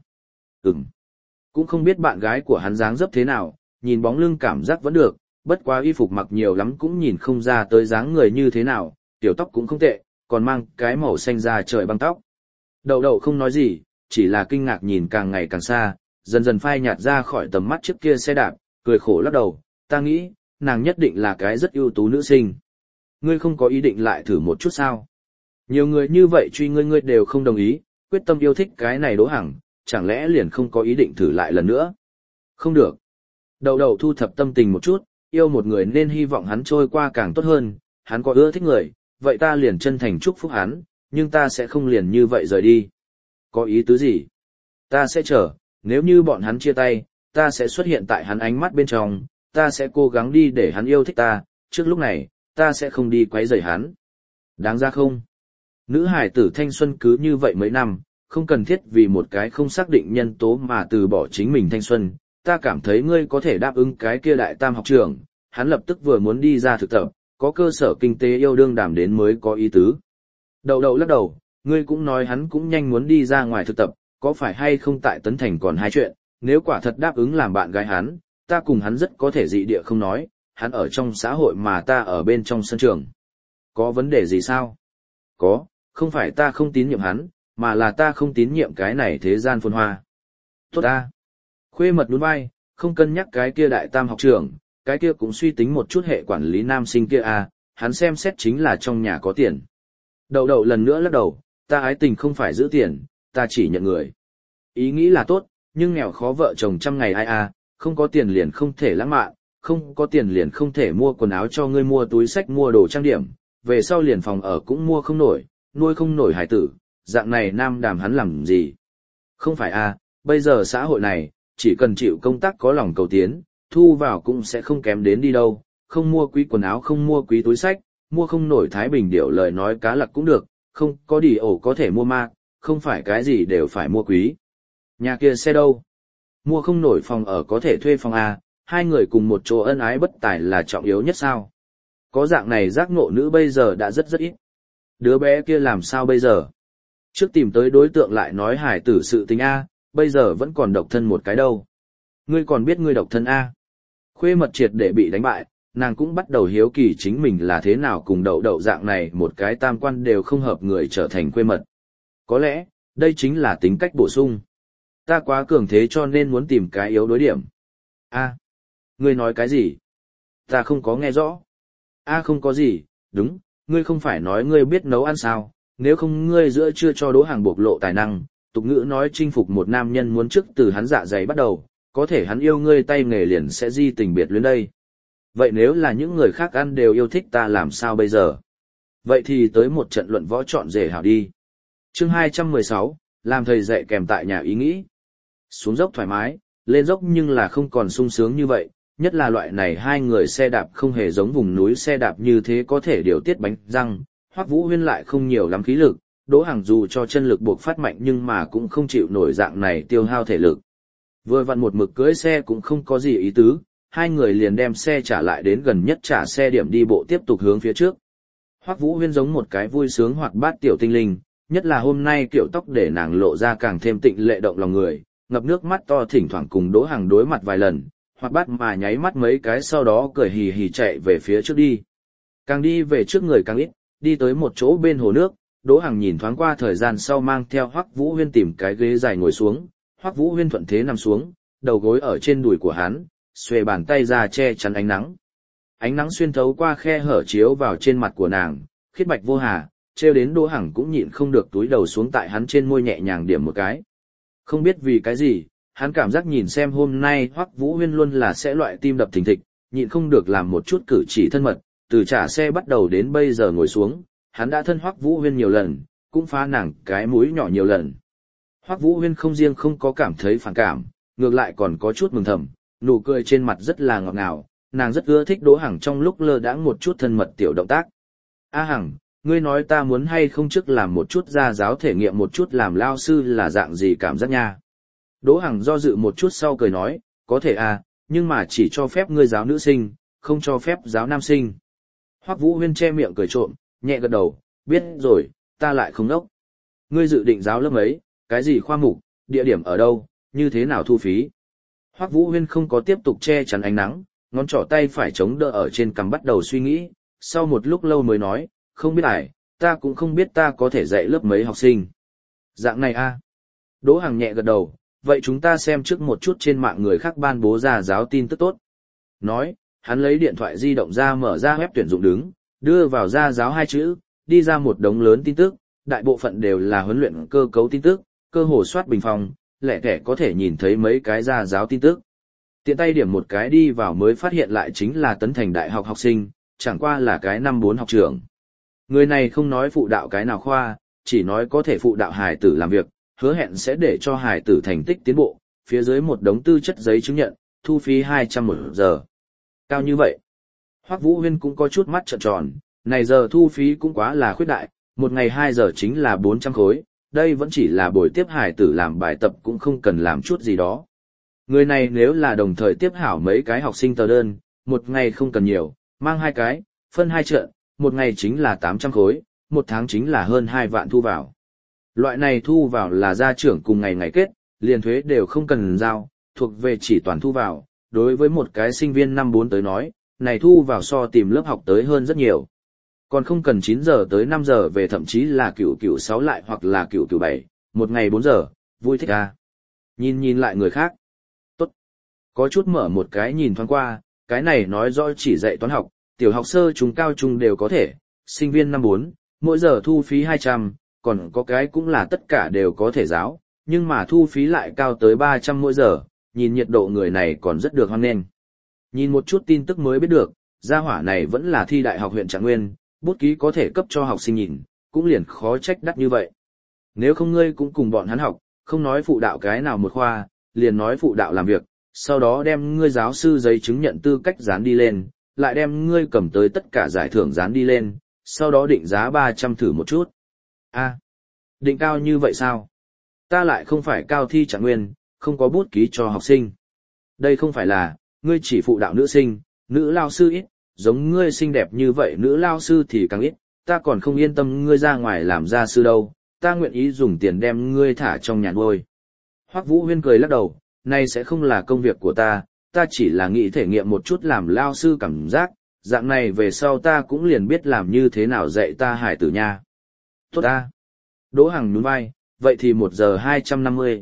[SPEAKER 1] Cũng không biết bạn gái của hắn dáng dấp thế nào, nhìn bóng lưng cảm giác vẫn được, bất quá y phục mặc nhiều lắm cũng nhìn không ra tới dáng người như thế nào, tiểu tóc cũng không tệ, còn mang cái màu xanh da trời băng tóc. Đậu đậu không nói gì, chỉ là kinh ngạc nhìn càng ngày càng xa, dần dần phai nhạt ra khỏi tầm mắt trước kia xe đạp, cười khổ lắc đầu, ta nghĩ, nàng nhất định là cái rất ưu tú nữ sinh. Ngươi không có ý định lại thử một chút sao? Nhiều người như vậy truy ngươi đều không đồng ý, quyết tâm yêu thích cái này Đỗ Hằng, chẳng lẽ liền không có ý định thử lại lần nữa? Không được. Đậu đậu thu thập tâm tình một chút, yêu một người nên hy vọng hắn trôi qua càng tốt hơn, hắn có ưa thích người, vậy ta liền chân thành chúc phúc hắn, nhưng ta sẽ không liền như vậy rời đi. Có ý tứ gì? Ta sẽ chờ, nếu như bọn hắn chia tay, ta sẽ xuất hiện tại hắn ánh mắt bên trong, ta sẽ cố gắng đi để hắn yêu thích ta, trước lúc này, ta sẽ không đi quấy rầy hắn. Đáng ra không? Nữ hải tử thanh xuân cứ như vậy mấy năm, không cần thiết vì một cái không xác định nhân tố mà từ bỏ chính mình thanh xuân. Ta cảm thấy ngươi có thể đáp ứng cái kia đại tam học trưởng, hắn lập tức vừa muốn đi ra thực tập, có cơ sở kinh tế yêu đương đảm đến mới có ý tứ. Đậu đậu lắc đầu, ngươi cũng nói hắn cũng nhanh muốn đi ra ngoài thực tập, có phải hay không tại Tấn Thành còn hai chuyện, nếu quả thật đáp ứng làm bạn gái hắn, ta cùng hắn rất có thể dị địa không nói, hắn ở trong xã hội mà ta ở bên trong sân trường. Có vấn đề gì sao? Có, không phải ta không tín nhiệm hắn, mà là ta không tín nhiệm cái này thế gian phồn hoa. Tốt ta. Khuê Mật nhún vai, không cân nhắc cái kia đại tam học trưởng, cái kia cũng suy tính một chút hệ quản lý nam sinh kia à, hắn xem xét chính là trong nhà có tiền. Đậu đậu lần nữa lắc đầu, ta ái tình không phải giữ tiền, ta chỉ nhận người. Ý nghĩ là tốt, nhưng nghèo khó vợ chồng trăm ngày ai à, không có tiền liền không thể lãng mạn, không có tiền liền không thể mua quần áo cho ngươi, mua túi xách, mua đồ trang điểm, về sau liền phòng ở cũng mua không nổi, nuôi không nổi hải tử, dạng này nam đàm hắn làm gì? Không phải à, bây giờ xã hội này, chỉ cần chịu công tác có lòng cầu tiến, thu vào cũng sẽ không kém đến đi đâu, không mua quý quần áo không mua quý túi xách, mua không nổi Thái Bình điệu lời nói cá lặc cũng được, không có đi ổ có thể mua mạc, không phải cái gì đều phải mua quý. Nhà kia xe đâu? Mua không nổi phòng ở có thể thuê phòng A, hai người cùng một chỗ ân ái bất tài là trọng yếu nhất sao? Có dạng này giác ngộ nữ bây giờ đã rất ít. Đứa bé kia làm sao bây giờ? Trước tìm tới đối tượng lại nói hải tử sự tình A, bây giờ vẫn còn độc thân một cái đâu. Ngươi còn biết ngươi độc thân A. Khuê mật triệt để bị đánh bại, nàng cũng bắt đầu hiếu kỳ chính mình là thế nào cùng đậu đậu dạng này một cái tam quan đều không hợp người trở thành khuê mật. Có lẽ, đây chính là tính cách bổ sung. Ta quá cường thế cho nên muốn tìm cái yếu đối điểm. A, ngươi nói cái gì? Ta không có nghe rõ. A không có gì, đúng, ngươi không phải nói ngươi biết nấu ăn sao, nếu không ngươi giữa chưa cho Đỗ Hàng bộc lộ tài năng, tục ngữ nói chinh phục một nam nhân muốn trước từ hắn dạ dày bắt đầu, có thể hắn yêu ngươi tay nghề liền sẽ di tình biệt luyến đây. Vậy nếu là những người khác ăn đều yêu thích ta làm sao bây giờ? Vậy thì tới một trận luận võ chọn rể hảo đi. Chương 216, làm thầy dạy kèm tại nhà ý nghĩ. Xuống dốc thoải mái, lên dốc nhưng là không còn sung sướng như vậy, nhất là loại này hai người xe đạp không hề giống vùng núi xe đạp như thế có thể điều tiết bánh răng, Hoắc Vũ Huyên lại không nhiều lắm khí lực, Đỗ Hàng dù cho chân lực buộc phát mạnh nhưng mà cũng không chịu nổi dạng này tiêu hao thể lực. Vừa vặn một mực cưỡi xe cũng không có gì ý tứ, hai người liền đem xe trả lại đến gần nhất trả xe điểm đi bộ tiếp tục hướng phía trước. Hoắc Vũ Huyên giống một cái vui sướng hoạt bát tiểu tinh linh, nhất là hôm nay kiểu tóc để nàng lộ ra càng thêm tịnh lệ động lòng người, ngập nước mắt to thỉnh thoảng cùng Đỗ Hàng đối mặt vài lần, hoạt bát mà nháy mắt mấy cái sau đó cười hì hì chạy về phía trước đi. Càng đi về trước người càng ít, đi tới một chỗ bên hồ nước, Đỗ Hàng nhìn thoáng qua thời gian sau mang theo Hoắc Vũ Huyên tìm cái ghế dài ngồi xuống, Hoắc Vũ Huyên thuận thế nằm xuống, đầu gối ở trên đùi của hắn, xuề bàn tay ra che chắn ánh nắng. Ánh nắng xuyên thấu qua khe hở chiếu vào trên mặt của nàng, khiết bạch vô hà, treo đến Đỗ Hàng cũng nhịn không được túi đầu xuống tại hắn trên môi nhẹ nhàng điểm một cái. Không biết vì cái gì, hắn cảm giác nhìn xem hôm nay Hoắc Vũ Huyên luôn là sẽ loại tim đập thình thịch, nhịn không được làm một chút cử chỉ thân mật, từ trả xe bắt đầu đến bây giờ ngồi xuống, hắn đã thân Hoắc Vũ Huyên nhiều lần, cũng phá nàng cái mũi nhỏ nhiều lần. Hoắc Vũ Huyên không riêng không có cảm thấy phản cảm, ngược lại còn có chút mừng thầm, nụ cười trên mặt rất là ngọt ngào, nàng rất ưa thích Đỗ Hằng trong lúc lơ đãng một chút thân mật tiểu động tác. A Hằng, ngươi nói ta muốn hay không trước làm một chút gia giáo thể nghiệm một chút làm lao sư là dạng gì cảm giác nha. Đỗ Hằng do dự một chút sau cười nói, có thể à, nhưng mà chỉ cho phép ngươi giáo nữ sinh, không cho phép giáo nam sinh. Hoắc Vũ Huyên che miệng cười trộm, nhẹ gật đầu, biết rồi, ta lại không đốc. Ngươi dự định giáo lớp mấy, cái gì khoa mục, địa điểm ở đâu, như thế nào thu phí. Hoắc Vũ Huyên không có tiếp tục che chắn ánh nắng, ngón trỏ tay phải chống đỡ ở trên cằm bắt đầu suy nghĩ, sau một lúc lâu mới nói, không biết ta cũng không biết ta có thể dạy lớp mấy học sinh. Dạng này a. Đỗ Hằng nhẹ gật đầu, vậy chúng ta xem trước một chút trên mạng người khác ban bố ra giáo tin tức tốt. Nói, hắn lấy điện thoại di động ra mở ra web tuyển dụng đứng, đưa vào ra giáo hai chữ, đi ra một đống lớn tin tức, đại bộ phận đều là huấn luyện cơ cấu tin tức, cơ hồ soát bình phòng, lẻ tẻ có thể nhìn thấy mấy cái ra giáo tin tức. Tiện tay điểm một cái đi vào mới phát hiện lại chính là Tấn Thành Đại học học sinh, chẳng qua là cái năm 4 học trưởng. Người này không nói phụ đạo cái nào khoa, chỉ nói có thể phụ đạo hài tử làm việc, hứa hẹn sẽ để cho hài tử thành tích tiến bộ, phía dưới một đống tư chất giấy chứng nhận, thu phí 200 một giờ. Cao như vậy. Hoắc Vũ Huyên cũng có chút mắt trợn tròn, này giờ thu phí cũng quá là khuyết đại, một ngày 2 giờ chính là 400 khối, đây vẫn chỉ là buổi tiếp hài tử làm bài tập cũng không cần làm chút gì đó. Người này nếu là đồng thời tiếp hảo mấy cái học sinh tờ đơn, một ngày không cần nhiều, mang 2 cái, phân 2 trận, một ngày chính là 800 khối, một tháng chính là hơn 2 vạn thu vào. Loại này thu vào là gia trưởng cùng ngày kết, liền thuế đều không cần giao, thuộc về chỉ toàn thu vào. Đối với một cái sinh viên năm 4 tới nói, này thu vào so tìm lớp học tới hơn rất nhiều. Còn không cần 9 giờ tới 5 giờ về thậm chí là cửu 6 lại hoặc là cửu 7, một ngày 4 giờ, vui thích à. Nhìn lại người khác. Tốt. Có chút mở một cái nhìn thoáng qua, cái này nói rõ chỉ dạy toán học, tiểu học sơ trung cao trung đều có thể, sinh viên năm 4, mỗi giờ thu phí 200, còn có cái cũng là tất cả đều có thể giáo, nhưng mà thu phí lại cao tới 300 mỗi giờ, nhìn nhiệt độ người này còn rất được hoan nghênh. Nhìn một chút tin tức mới biết được, gia hỏa này vẫn là thi đại học huyện Trạng Nguyên, bút ký có thể cấp cho học sinh nhìn, cũng liền khó trách đắt như vậy. Nếu không ngươi cũng cùng bọn hắn học, không nói phụ đạo cái nào một khoa, liền nói phụ đạo làm việc, sau đó đem ngươi giáo sư giấy chứng nhận tư cách dán đi lên, lại đem ngươi cầm tới tất cả giải thưởng dán đi lên, sau đó định giá 300 thử một chút. A, định cao như vậy sao? Ta lại không phải cao thi trạng nguyên, không có bút ký cho học sinh. Đây không phải là, ngươi chỉ phụ đạo nữ sinh, nữ lao sư ít, giống ngươi xinh đẹp như vậy nữ lao sư thì càng ít, ta còn không yên tâm ngươi ra ngoài làm gia sư đâu, ta nguyện ý dùng tiền đem ngươi thả trong nhà nuôi. Hoắc Vũ Huyên cười lắc đầu, này sẽ không là công việc của ta chỉ là nghĩ thể nghiệm một chút làm lao sư cảm giác, dạng này về sau ta cũng liền biết làm như thế nào dạy ta hải tử nha. Tốt ta. Đỗ Hằng nhún vai, vậy thì 1 giờ 250.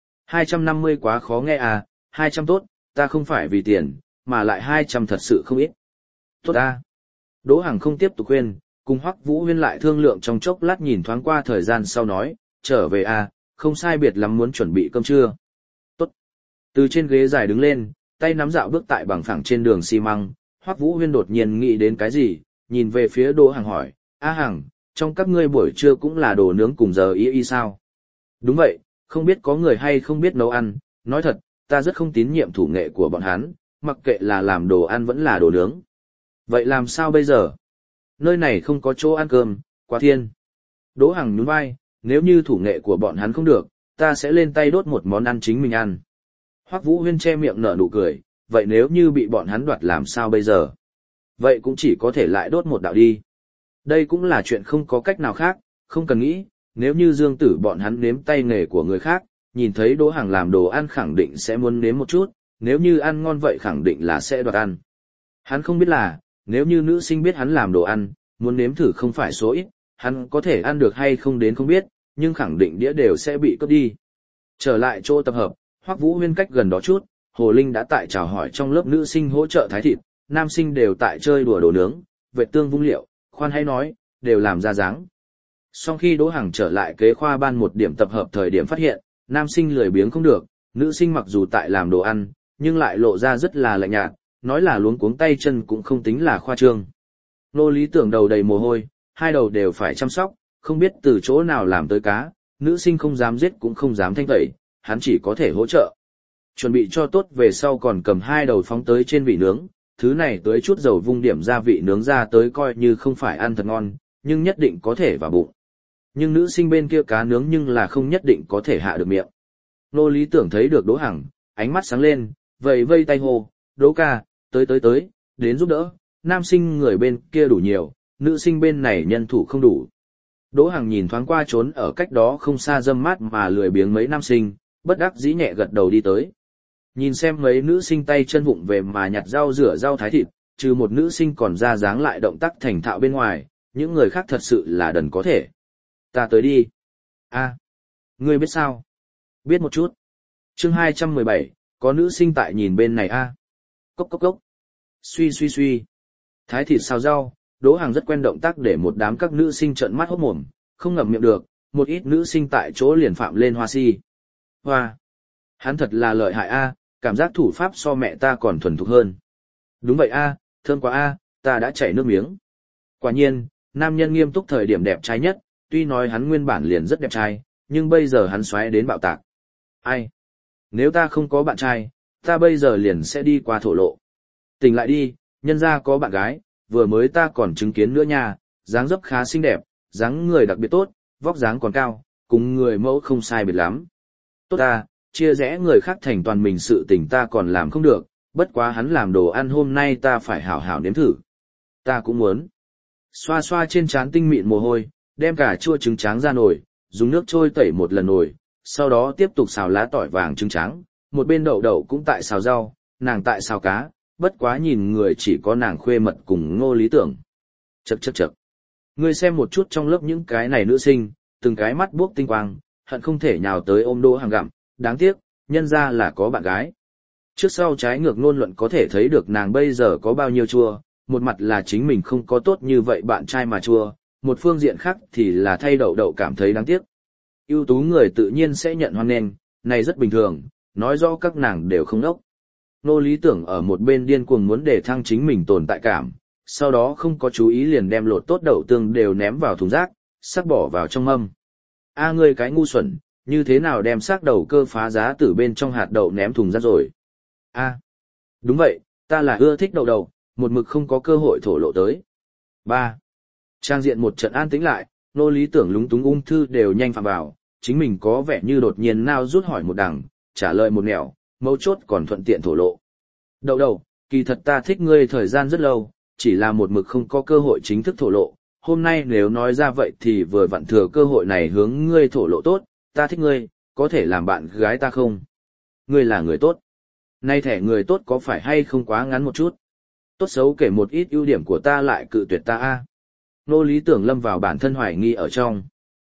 [SPEAKER 1] 250 quá khó nghe à, 200 tốt, ta không phải vì tiền, mà lại 200 thật sự không ít. Tốt ta. Đỗ Hằng không tiếp tục khuyên, cùng Hoắc Vũ Huyên lại thương lượng trong chốc lát nhìn thoáng qua thời gian sau nói, trở về à, không sai biệt lắm muốn chuẩn bị cơm trưa. Tốt. Từ trên ghế dài đứng lên, tay nắm dạo bước tại bằng phẳng trên đường xi măng, Hoắc Vũ Huyên đột nhiên nghĩ đến cái gì, nhìn về phía Đỗ Hằng hỏi, A Hằng, trong các ngươi buổi trưa cũng là đồ nướng cùng giờ y sao? Đúng vậy, không biết có người hay không biết nấu ăn, nói thật, ta rất không tín nhiệm thủ nghệ của bọn hắn, mặc kệ là làm đồ ăn vẫn là đồ nướng. Vậy làm sao bây giờ? Nơi này không có chỗ ăn cơm, quá thiên. Đỗ Hằng nhún vai, nếu như thủ nghệ của bọn hắn không được, ta sẽ lên tay đốt một món ăn chính mình ăn. Hoắc Vũ Huyên che miệng nở nụ cười, vậy nếu như bị bọn hắn đoạt làm sao bây giờ? Vậy cũng chỉ có thể lại đốt một đạo đi. Đây cũng là chuyện không có cách nào khác, không cần nghĩ, nếu như Dương Tử bọn hắn nếm tay nghề của người khác, nhìn thấy Đỗ Hằng làm đồ ăn khẳng định sẽ muốn nếm một chút, nếu như ăn ngon vậy khẳng định là sẽ đoạt ăn. Hắn không biết là, nếu như nữ sinh biết hắn làm đồ ăn, muốn nếm thử không phải số ít, hắn có thể ăn được hay không đến không biết, nhưng khẳng định đĩa đều sẽ bị cướp đi. Trở lại chỗ tập hợp, Hoắc Vũ Huyên cách gần đó chút, Hồ Linh đã tại chào hỏi trong lớp nữ sinh hỗ trợ thái thịt, nam sinh đều tại chơi đùa đồ nướng, vệt tương vung liệu, khoan hay nói, đều làm ra dáng. Sau khi Đỗ Hằng trở lại kế khoa ban một điểm tập hợp thời điểm phát hiện, nam sinh lười biếng không được, nữ sinh mặc dù tại làm đồ ăn, nhưng lại lộ ra rất là lạnh nhạt, nói là luống cuống tay chân cũng không tính là khoa trương. Nô Lý Tưởng đầu đầy mồ hôi, hai đầu đều phải chăm sóc, không biết từ chỗ nào làm tới cá, nữ sinh không dám giết cũng không dám thanh tẩy, hắn chỉ có thể hỗ trợ. Chuẩn bị cho tốt về sau còn cầm hai đầu phóng tới trên vị nướng, thứ này tới chút dầu vung điểm gia vị nướng ra tới coi như không phải ăn thật ngon, nhưng nhất định có thể vào bụng. Nhưng nữ sinh bên kia cá nướng nhưng là không nhất định có thể hạ được miệng. Nô Lý Tưởng thấy được Đỗ Hằng, ánh mắt sáng lên, vẫy vây tay hô, Đỗ ca, tới, đến giúp đỡ, nam sinh người bên kia đủ nhiều, nữ sinh bên này nhân thủ không đủ. Đỗ Hằng nhìn thoáng qua trốn ở cách đó không xa râm mát mà lười biếng mấy nam sinh, bất đắc dĩ nhẹ gật đầu đi tới. Nhìn xem mấy nữ sinh tay chân vụng về mà nhặt rau rửa rau thái thịt, trừ một nữ sinh còn ra dáng lại động tác thành thạo bên ngoài, những người khác thật sự là đần có thể. Ta tới đi. A, ngươi biết sao? Biết một chút. Chương 217, có nữ sinh tại nhìn bên này a. Cốc cốc cốc. Suy. Thái thịt xào rau, Đỗ Hằng rất quen động tác để một đám các nữ sinh trợn mắt hốt mồm, không ngậm miệng được, một ít nữ sinh tại chỗ liền phạm lên hoa si. Hoa. Hắn thật là lợi hại a, cảm giác thủ pháp so mẹ ta còn thuần thục hơn. Đúng vậy a, thơm quá a, ta đã chảy nước miếng. Quả nhiên, nam nhân nghiêm túc thời điểm đẹp trai nhất, tuy nói hắn nguyên bản liền rất đẹp trai, nhưng bây giờ hắn xoáy đến bạo tạc. Ai? Nếu ta không có bạn trai, ta bây giờ liền sẽ đi qua thổ lộ. Tỉnh lại đi, nhân ra có bạn gái, vừa mới ta còn chứng kiến nữa nha, dáng dấp khá xinh đẹp, dáng người đặc biệt tốt, vóc dáng còn cao, cùng người mẫu không sai biệt lắm. Tốt ta, chia rẽ người khác thành toàn mình sự tình ta còn làm không được, bất quá hắn làm đồ ăn hôm nay ta phải hảo hảo nếm thử. Ta cũng muốn. Xoa xoa trên trán tinh mịn mồ hôi, đem cả chua trứng tráng ra nồi, dùng nước trôi tẩy một lần nồi, sau đó tiếp tục xào lá tỏi vàng trứng trắng, một bên đậu đậu cũng tại xào rau, nàng tại xào cá, bất quá nhìn người chỉ có nàng khuê mật cùng Ngô Lý Tưởng. Chậc. Ngươi xem một chút trong lớp những cái này nữ sinh, từng cái mắt buốc tinh quang, hận không thể nhào tới ôm Đỗ Hằng gặm, đáng tiếc, nhân ra là có bạn gái. Trước sau trái ngược ngôn luận có thể thấy được nàng bây giờ có bao nhiêu chua, một mặt là chính mình không có tốt như vậy bạn trai mà chua, một phương diện khác thì là thay đậu đậu cảm thấy đáng tiếc. Ưu tú người tự nhiên sẽ nhận hoan nghênh, này rất bình thường, nói rõ các nàng đều không đốc. Nô Lý Tưởng ở một bên điên cuồng muốn để thăng chính mình tồn tại cảm, sau đó không có chú ý liền đem lột tốt đậu tương đều ném vào thùng rác, sắc bỏ vào trong mâm. A ngươi cái ngu xuẩn, như thế nào đem xác đầu cơ phá giá từ bên trong hạt đậu ném thùng rác rồi? A, đúng vậy, ta là ưa thích đậu đậu, một mực không có cơ hội thổ lộ tới. 3. Trang diện một trận an tĩnh lại, nô lý tưởng lúng túng ung thư đều nhanh phạm vào, chính mình có vẻ như đột nhiên nao rút hỏi một đằng, trả lời một nẻo, mấu chốt còn thuận tiện thổ lộ. Đậu đậu, kỳ thật ta thích ngươi thời gian rất lâu, chỉ là một mực không có cơ hội chính thức thổ lộ. Hôm nay nếu nói ra vậy thì vừa vặn thừa cơ hội này hướng ngươi thổ lộ tốt, ta thích ngươi, có thể làm bạn gái ta không? Ngươi là người tốt. Nay thẻ người tốt có phải hay không quá ngắn một chút? Tốt xấu kể một ít ưu điểm của ta lại cự tuyệt ta a. Nô lý tưởng lâm vào bản thân hoài nghi ở trong.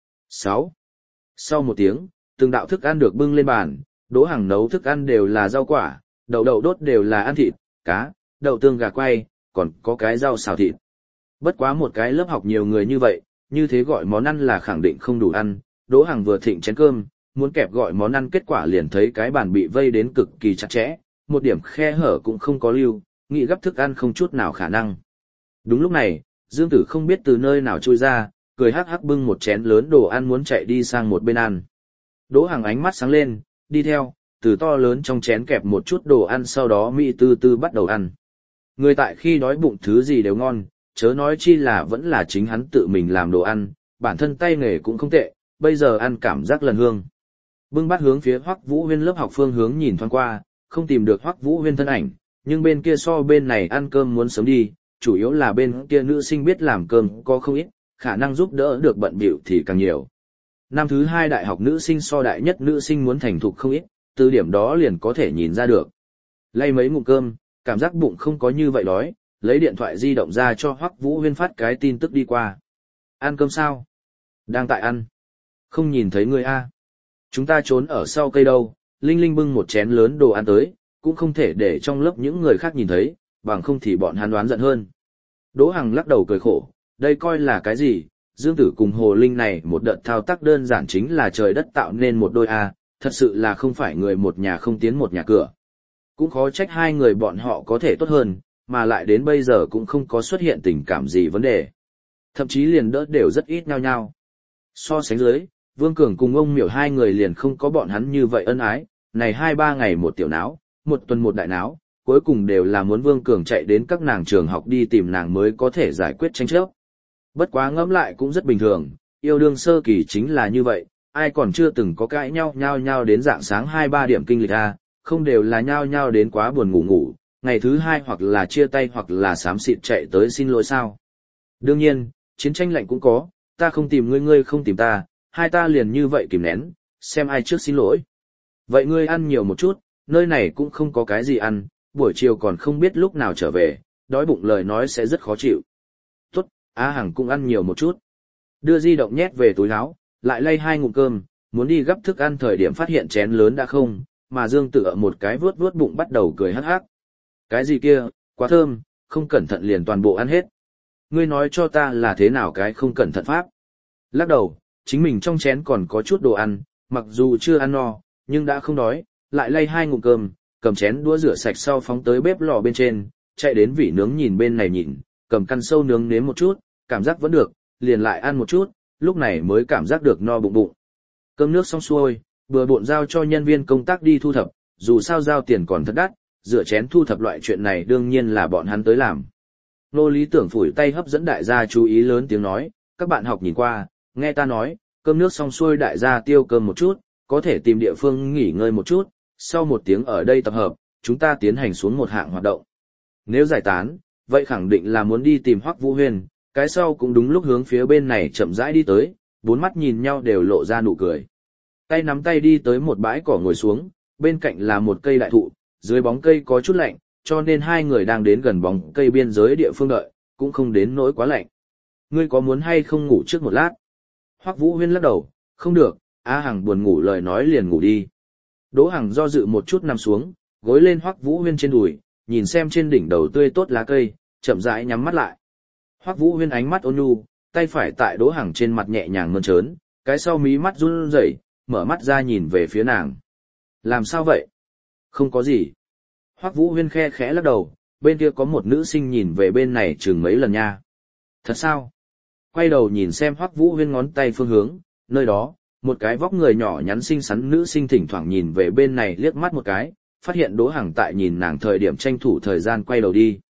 [SPEAKER 1] 6. Sau một tiếng, từng đạo thức ăn được bưng lên bàn, Đỗ Hằng nấu thức ăn đều là rau quả, đậu đậu đốt đều là ăn thịt, cá, đậu tương gà quay, còn có cái rau xào thịt. Bất quá một cái lớp học nhiều người như vậy, như thế gọi món ăn là khẳng định không đủ ăn. Đỗ Hằng vừa thịnh chén cơm, muốn kẹp gọi món ăn, kết quả liền thấy cái bàn bị vây đến cực kỳ chặt chẽ, một điểm khe hở cũng không có lưu, nghĩ gấp thức ăn không chút nào khả năng. Đúng lúc này, Dương Tử không biết từ nơi nào trôi ra, cười hắc hắc bưng một chén lớn đồ ăn muốn chạy đi sang một bên ăn. Đỗ Hằng ánh mắt sáng lên, đi theo, từ to lớn trong chén kẹp một chút đồ ăn, sau đó mỹ tư tư bắt đầu ăn. Người tại khi đói bụng thứ gì đều ngon, chớ nói chi là vẫn là chính hắn tự mình làm đồ ăn, bản thân tay nghề cũng không tệ, bây giờ ăn cảm giác lần hương. Bưng bát hướng phía Hoắc Vũ Huyên lớp học phương hướng nhìn thoáng qua, không tìm được Hoắc Vũ Huyên thân ảnh, nhưng bên kia so bên này ăn cơm muốn sớm đi, chủ yếu là bên kia nữ sinh biết làm cơm có không ít, khả năng giúp đỡ được bận bịu thì càng nhiều. Năm thứ 2 đại học nữ sinh so đại nhất nữ sinh muốn thành thục không ít, từ điểm đó liền có thể nhìn ra được. Lay mấy ngụm cơm, cảm giác bụng không có như vậy đói, lấy điện thoại di động ra cho Hoắc Vũ Huyên phát cái tin tức đi qua. Ăn cơm sao? Đang tại ăn. Không nhìn thấy người a. Chúng ta trốn ở sau cây đâu. Linh Linh bưng một chén lớn đồ ăn tới, cũng không thể để trong lớp những người khác nhìn thấy, bằng không thì bọn hắn đoán giận hơn. Đỗ Hằng lắc đầu cười khổ, đây coi là cái gì? Dương Tử cùng Hồ Linh này một đợt thao tác đơn giản chính là trời đất tạo nên một đôi a, thật sự là không phải người một nhà không tiến một nhà cửa. Cũng khó trách hai người bọn họ có thể tốt hơn, mà lại đến bây giờ cũng không có xuất hiện tình cảm gì vấn đề. Thậm chí liền đỡ đều rất ít nhau nhau. So sánh dưới, Vương Cường cùng ông Miểu hai người liền không có bọn hắn như vậy ân ái, này 2-3 ngày một tiểu náo, một tuần một đại náo, cuối cùng đều là muốn Vương Cường chạy đến các nàng trường học đi tìm nàng mới có thể giải quyết tranh chấp. Bất quá ngẫm lại cũng rất bình thường, yêu đương sơ kỳ chính là như vậy, ai còn chưa từng có cãi nhau đến dạng sáng 2-3 điểm kinh lịch a, không đều là nhau đến quá buồn ngủ, ngày thứ 2 hoặc là chia tay hoặc là xám xịt chạy tới xin lỗi sao. Đương nhiên, chiến tranh lạnh cũng có, ta không tìm ngươi, ngươi không tìm ta, hai ta liền như vậy kìm nén, xem ai trước xin lỗi. Vậy ngươi ăn nhiều một chút, nơi này cũng không có cái gì ăn, buổi chiều còn không biết lúc nào trở về, đói bụng lời nói sẽ rất khó chịu. Tốt, Á Hằng cũng ăn nhiều một chút. Đưa di động nhét về túi áo, lại lay 2 ngụm cơm, muốn đi gấp thức ăn thời điểm phát hiện chén lớn đã không, mà Dương Tử ở một cái vuốt bụng bắt đầu cười hắc hắc. Cái gì kia, quá thơm, không cẩn thận liền toàn bộ ăn hết. Ngươi nói cho ta là thế nào cái không cẩn thận pháp. Lắc đầu, chính mình trong chén còn có chút đồ ăn, mặc dù chưa ăn no, nhưng đã không đói, lại lay 2 ngụm cơm, cầm chén đũa rửa sạch sau phóng tới bếp lò bên trên, chạy đến vỉ nướng nhìn bên này nhìn, cầm căn sâu nướng nếm một chút, cảm giác vẫn được, liền lại ăn một chút, lúc này mới cảm giác được no bụng. Cơm nước xong xuôi, bừa bộn giao cho nhân viên công tác đi thu thập, dù sao giao tiền còn thật đắt, rửa chén thu thập loại chuyện này đương nhiên là bọn hắn tới làm. Nô lý tưởng phủi tay hấp dẫn đại gia chú ý lớn tiếng nói, các bạn học nhìn qua, nghe ta nói, cơm nước xong xuôi đại gia tiêu cơm một chút, có thể tìm địa phương nghỉ ngơi một chút, sau 1 tiếng ở đây tập hợp, chúng ta tiến hành xuống một hạng hoạt động. Nếu giải tán, vậy khẳng định là muốn đi tìm Hoắc Vũ Huyên, cái sau cũng đúng lúc hướng phía bên này chậm rãi đi tới, 4 mắt nhìn nhau đều lộ ra nụ cười. Tay nắm tay đi tới một bãi cỏ ngồi xuống, bên cạnh là một cây đại thụ, dưới bóng cây có chút lạnh, cho nên hai người đang đến gần bóng cây biên giới địa phương đợi, cũng không đến nỗi quá lạnh. Ngươi có muốn hay không ngủ trước một lát? Hoắc Vũ Huyên lắc đầu, không được, Á Hằng buồn ngủ lời nói liền ngủ đi. Đỗ Hằng do dự một chút nằm xuống, gối lên Hoắc Vũ Huyên trên đùi, nhìn xem trên đỉnh đầu tươi tốt lá cây, chậm rãi nhắm mắt lại. Hoắc Vũ Huyên ánh mắt ôn nhu, tay phải tại Đỗ Hằng trên mặt nhẹ nhàng mơn trớn, cái sau mí mắt run rẩy, mở mắt ra nhìn về phía nàng. Làm sao vậy? Không có gì. Hoắc Vũ Huyên khe khẽ lắc đầu, bên kia có một nữ sinh nhìn về bên này chừng mấy lần nha. Thật sao? Quay đầu nhìn xem Hoắc Vũ Huyên ngón tay phương hướng, nơi đó, một cái vóc người nhỏ nhắn xinh xắn nữ sinh thỉnh thoảng nhìn về bên này liếc mắt một cái, phát hiện Đỗ Hằng tại nhìn nàng thời điểm tranh thủ thời gian quay đầu đi.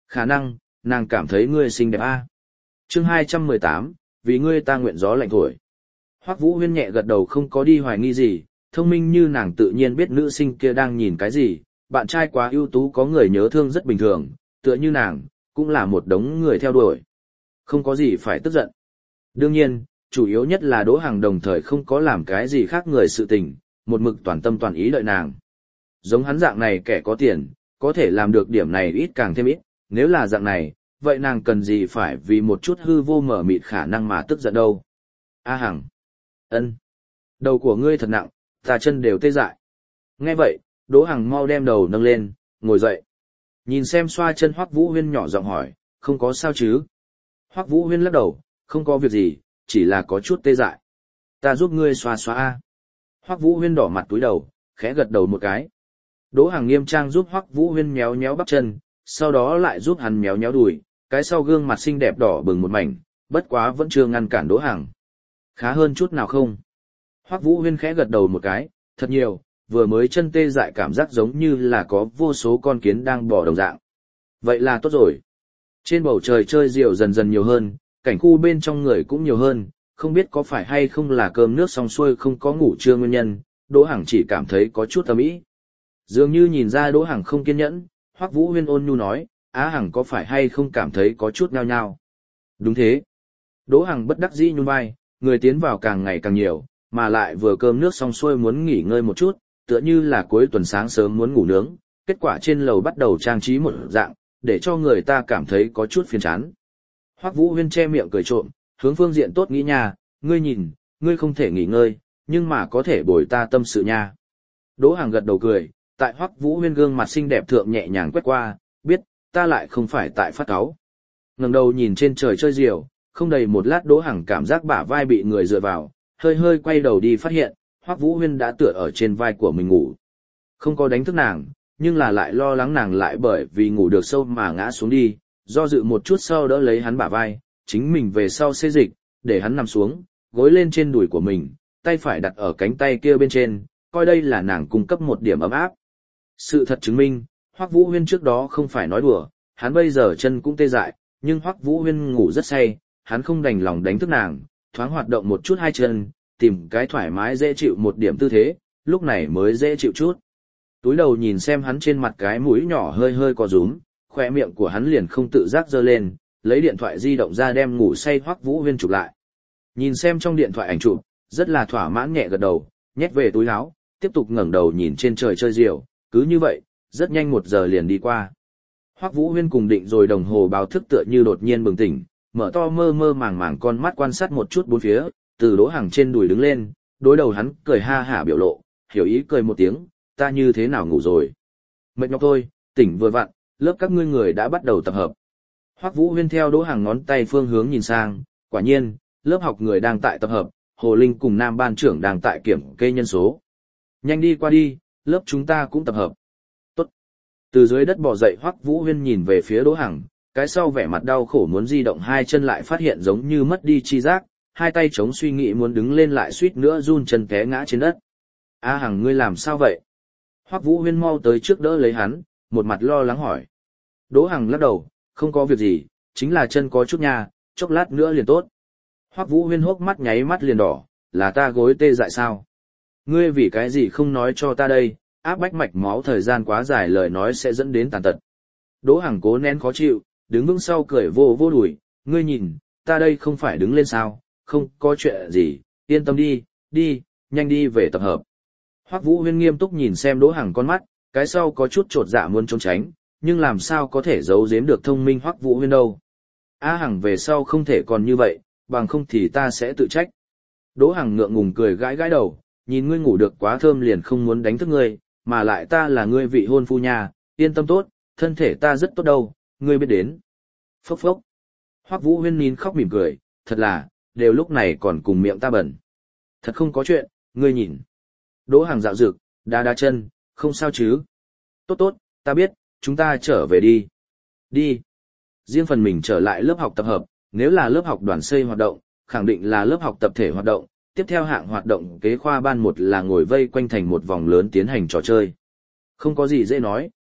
[SPEAKER 1] Khả năng, nàng cảm thấy ngươi xinh đẹp a. Chương 218, vì ngươi ta nguyện gió lạnh thổi. Hoắc Vũ Huyên nhẹ gật đầu không có đi hoài nghi gì, thông minh như nàng tự nhiên biết nữ sinh kia đang nhìn cái gì, bạn trai quá ưu tú có người nhớ thương rất bình thường, tựa như nàng, cũng là một đống người theo đuổi. Không có gì phải tức giận. Đương nhiên, chủ yếu nhất là Đỗ Hằng đồng thời không có làm cái gì khác người sự tình, một mực toàn tâm toàn ý đợi nàng. Giống hắn dạng này kẻ có tiền, có thể làm được điểm này ít càng thêm ít, nếu là dạng này, vậy nàng cần gì phải vì một chút hư vô mở mịt khả năng mà tức giận đâu. A Hằng. Ân. Đầu của ngươi thật nặng, ta chân đều tê dại. Nghe vậy, Đỗ Hằng mau đem đầu nâng lên, ngồi dậy. Nhìn xem xoa chân Hoắc Vũ Huyên nhỏ giọng hỏi, không có sao chứ? Hoắc Vũ Huyên lắc đầu, không có việc gì, chỉ là có chút tê dại. Ta giúp ngươi xoa xoa a. Hoắc Vũ Huyên đỏ mặt túi đầu, khẽ gật đầu một cái. Đỗ Hằng nghiêm trang giúp Hoắc Vũ Huyên méo méo bắp chân, sau đó lại giúp hắn méo méo đùi, cái sau gương mặt xinh đẹp đỏ bừng một mảnh, bất quá vẫn chưa ngăn cản Đỗ Hằng. Khá hơn chút nào không? Hoắc Vũ Huyên khẽ gật đầu một cái, thật nhiều, vừa mới chân tê dại cảm giác giống như là có vô số con kiến đang bò đồng dạng. Vậy là tốt rồi. Trên bầu trời chơi diều dần dần nhiều hơn, cảnh khu bên trong người cũng nhiều hơn, không biết có phải hay không là cơm nước xong xuôi không có ngủ trưa nguyên nhân, Đỗ Hằng chỉ cảm thấy có chút ầm ĩ. Dường như nhìn ra Đỗ Hằng không kiên nhẫn, Hoắc Vũ Huyên ôn nhu nói, Á Hằng có phải hay không cảm thấy có chút nhao nhao? Đúng thế. Đỗ Hằng bất đắc dĩ nhún vai, người tiến vào càng ngày càng nhiều, mà lại vừa cơm nước xong xuôi muốn nghỉ ngơi một chút, tựa như là cuối tuần sáng sớm muốn ngủ nướng, kết quả trên lầu bắt đầu trang trí một dạng, để cho người ta cảm thấy có chút phiền chán. Hoắc Vũ Huyên che miệng cười trộm, hướng phương diện tốt nghĩ nha, ngươi nhìn, ngươi không thể nghỉ ngơi, nhưng mà có thể bồi ta tâm sự nha. Đỗ Hằng gật đầu cười, tại Hoắc Vũ Huyên gương mặt xinh đẹp thượng nhẹ nhàng quét qua, biết, ta lại không phải tại phát cáu. Ngẩng đầu nhìn trên trời chơi diều, không đầy một lát Đỗ Hằng cảm giác bả vai bị người dựa vào, hơi hơi quay đầu đi phát hiện, Hoắc Vũ Huyên đã tựa ở trên vai của mình ngủ. Không có đánh thức nàng, nhưng là lại lo lắng nàng lại bởi vì ngủ được sâu mà ngã xuống đi, do dự một chút sau đỡ lấy hắn bả vai, chính mình về sau xê dịch, để hắn nằm xuống, gối lên trên đùi của mình, tay phải đặt ở cánh tay kia bên trên, coi đây là nàng cung cấp một điểm ấm áp. Sự thật chứng minh, Hoắc Vũ Huyên trước đó không phải nói đùa, hắn bây giờ chân cũng tê dại, nhưng Hoắc Vũ Huyên ngủ rất say, hắn không đành lòng đánh thức nàng, thoáng hoạt động một chút hai chân, tìm cái thoải mái dễ chịu một điểm tư thế, lúc này mới dễ chịu chút. Túi đầu nhìn xem hắn trên mặt cái mũi nhỏ hơi hơi co rúm, khóe miệng của hắn liền không tự giác giơ lên, lấy điện thoại di động ra đem ngủ say Hoắc Vũ Huyên chụp lại. Nhìn xem trong điện thoại ảnh chụp, rất là thỏa mãn nhẹ gật đầu, nhét về túi áo, tiếp tục ngẩng đầu nhìn trên trời chơi diều, cứ như vậy, rất nhanh 1 giờ liền đi qua. Hoắc Vũ Huyên cùng định rồi đồng hồ báo thức tựa như đột nhiên bừng tỉnh, mở to mơ mơ màng màng con mắt quan sát một chút bốn phía, từ Đỗ Hằng trên đùi đứng lên, đối đầu hắn cười ha hả biểu lộ, hiểu ý cười một tiếng, ta như thế nào ngủ rồi? Mệt nhọc thôi, tỉnh vừa vặn, lớp các ngươi người đã bắt đầu tập hợp. Hoắc Vũ Huyên theo Đỗ Hằng ngón tay phương hướng nhìn sang, quả nhiên, lớp học người đang tại tập hợp, Hồ Linh cùng Nam ban trưởng đang tại kiểm kê nhân số. Nhanh đi qua đi, lớp chúng ta cũng tập hợp. Tốt. Từ dưới đất bò dậy Hoắc Vũ Huyên nhìn về phía Đỗ Hằng, cái sau vẻ mặt đau khổ muốn di động hai chân lại phát hiện giống như mất đi chi giác, hai tay chống suy nghĩ muốn đứng lên lại suýt nữa run chân té ngã trên đất. A Hằng ngươi làm sao vậy? Hoắc Vũ Huyên mau tới trước đỡ lấy hắn, một mặt lo lắng hỏi. Đỗ Hằng lắc đầu, không có việc gì, chính là chân có chút nha, chốc lát nữa liền tốt. Hoắc Vũ Huyên hốc mắt nháy mắt liền đỏ, là ta gối tê dại sao? Ngươi vì cái gì không nói cho ta đây, áp bách mạch máu thời gian quá dài lời nói sẽ dẫn đến tàn tật. Đỗ Hằng cố nén khó chịu, đứng vững sau cười vô vô đùi, ngươi nhìn, ta đây không phải đứng lên sao, không có chuyện gì, yên tâm đi, đi, nhanh đi về tập hợp. Hoắc Vũ Huyên nghiêm túc nhìn xem Đỗ Hằng con mắt, cái sau có chút chột dạ muốn trốn tránh, nhưng làm sao có thể giấu giếm được thông minh Hoắc Vũ Huyên đâu. A Hằng về sau không thể còn như vậy, bằng không thì ta sẽ tự trách. Đỗ Hằng ngượng ngùng cười gãi gãi đầu, nhìn ngươi ngủ được quá thơm liền không muốn đánh thức ngươi, mà lại ta là ngươi vị hôn phu nhà, yên tâm tốt, thân thể ta rất tốt đâu, ngươi biết đến. Phốc phốc. Hoắc Vũ Huyên nín khóc mỉm cười, thật là, đều lúc này còn cùng miệng ta bẩn. Thật không có chuyện, ngươi nhìn. Đỗ Hằng dạo dực, đá đá chân, không sao chứ. Tốt tốt, ta biết, chúng ta trở về đi. Đi. Riêng phần mình trở lại lớp học tập hợp, nếu là lớp học đoàn xây hoạt động, khẳng định là lớp học tập thể hoạt động. Tiếp theo hạng hoạt động kế khoa ban một là ngồi vây quanh thành một vòng lớn tiến hành trò chơi. Không có gì dễ nói,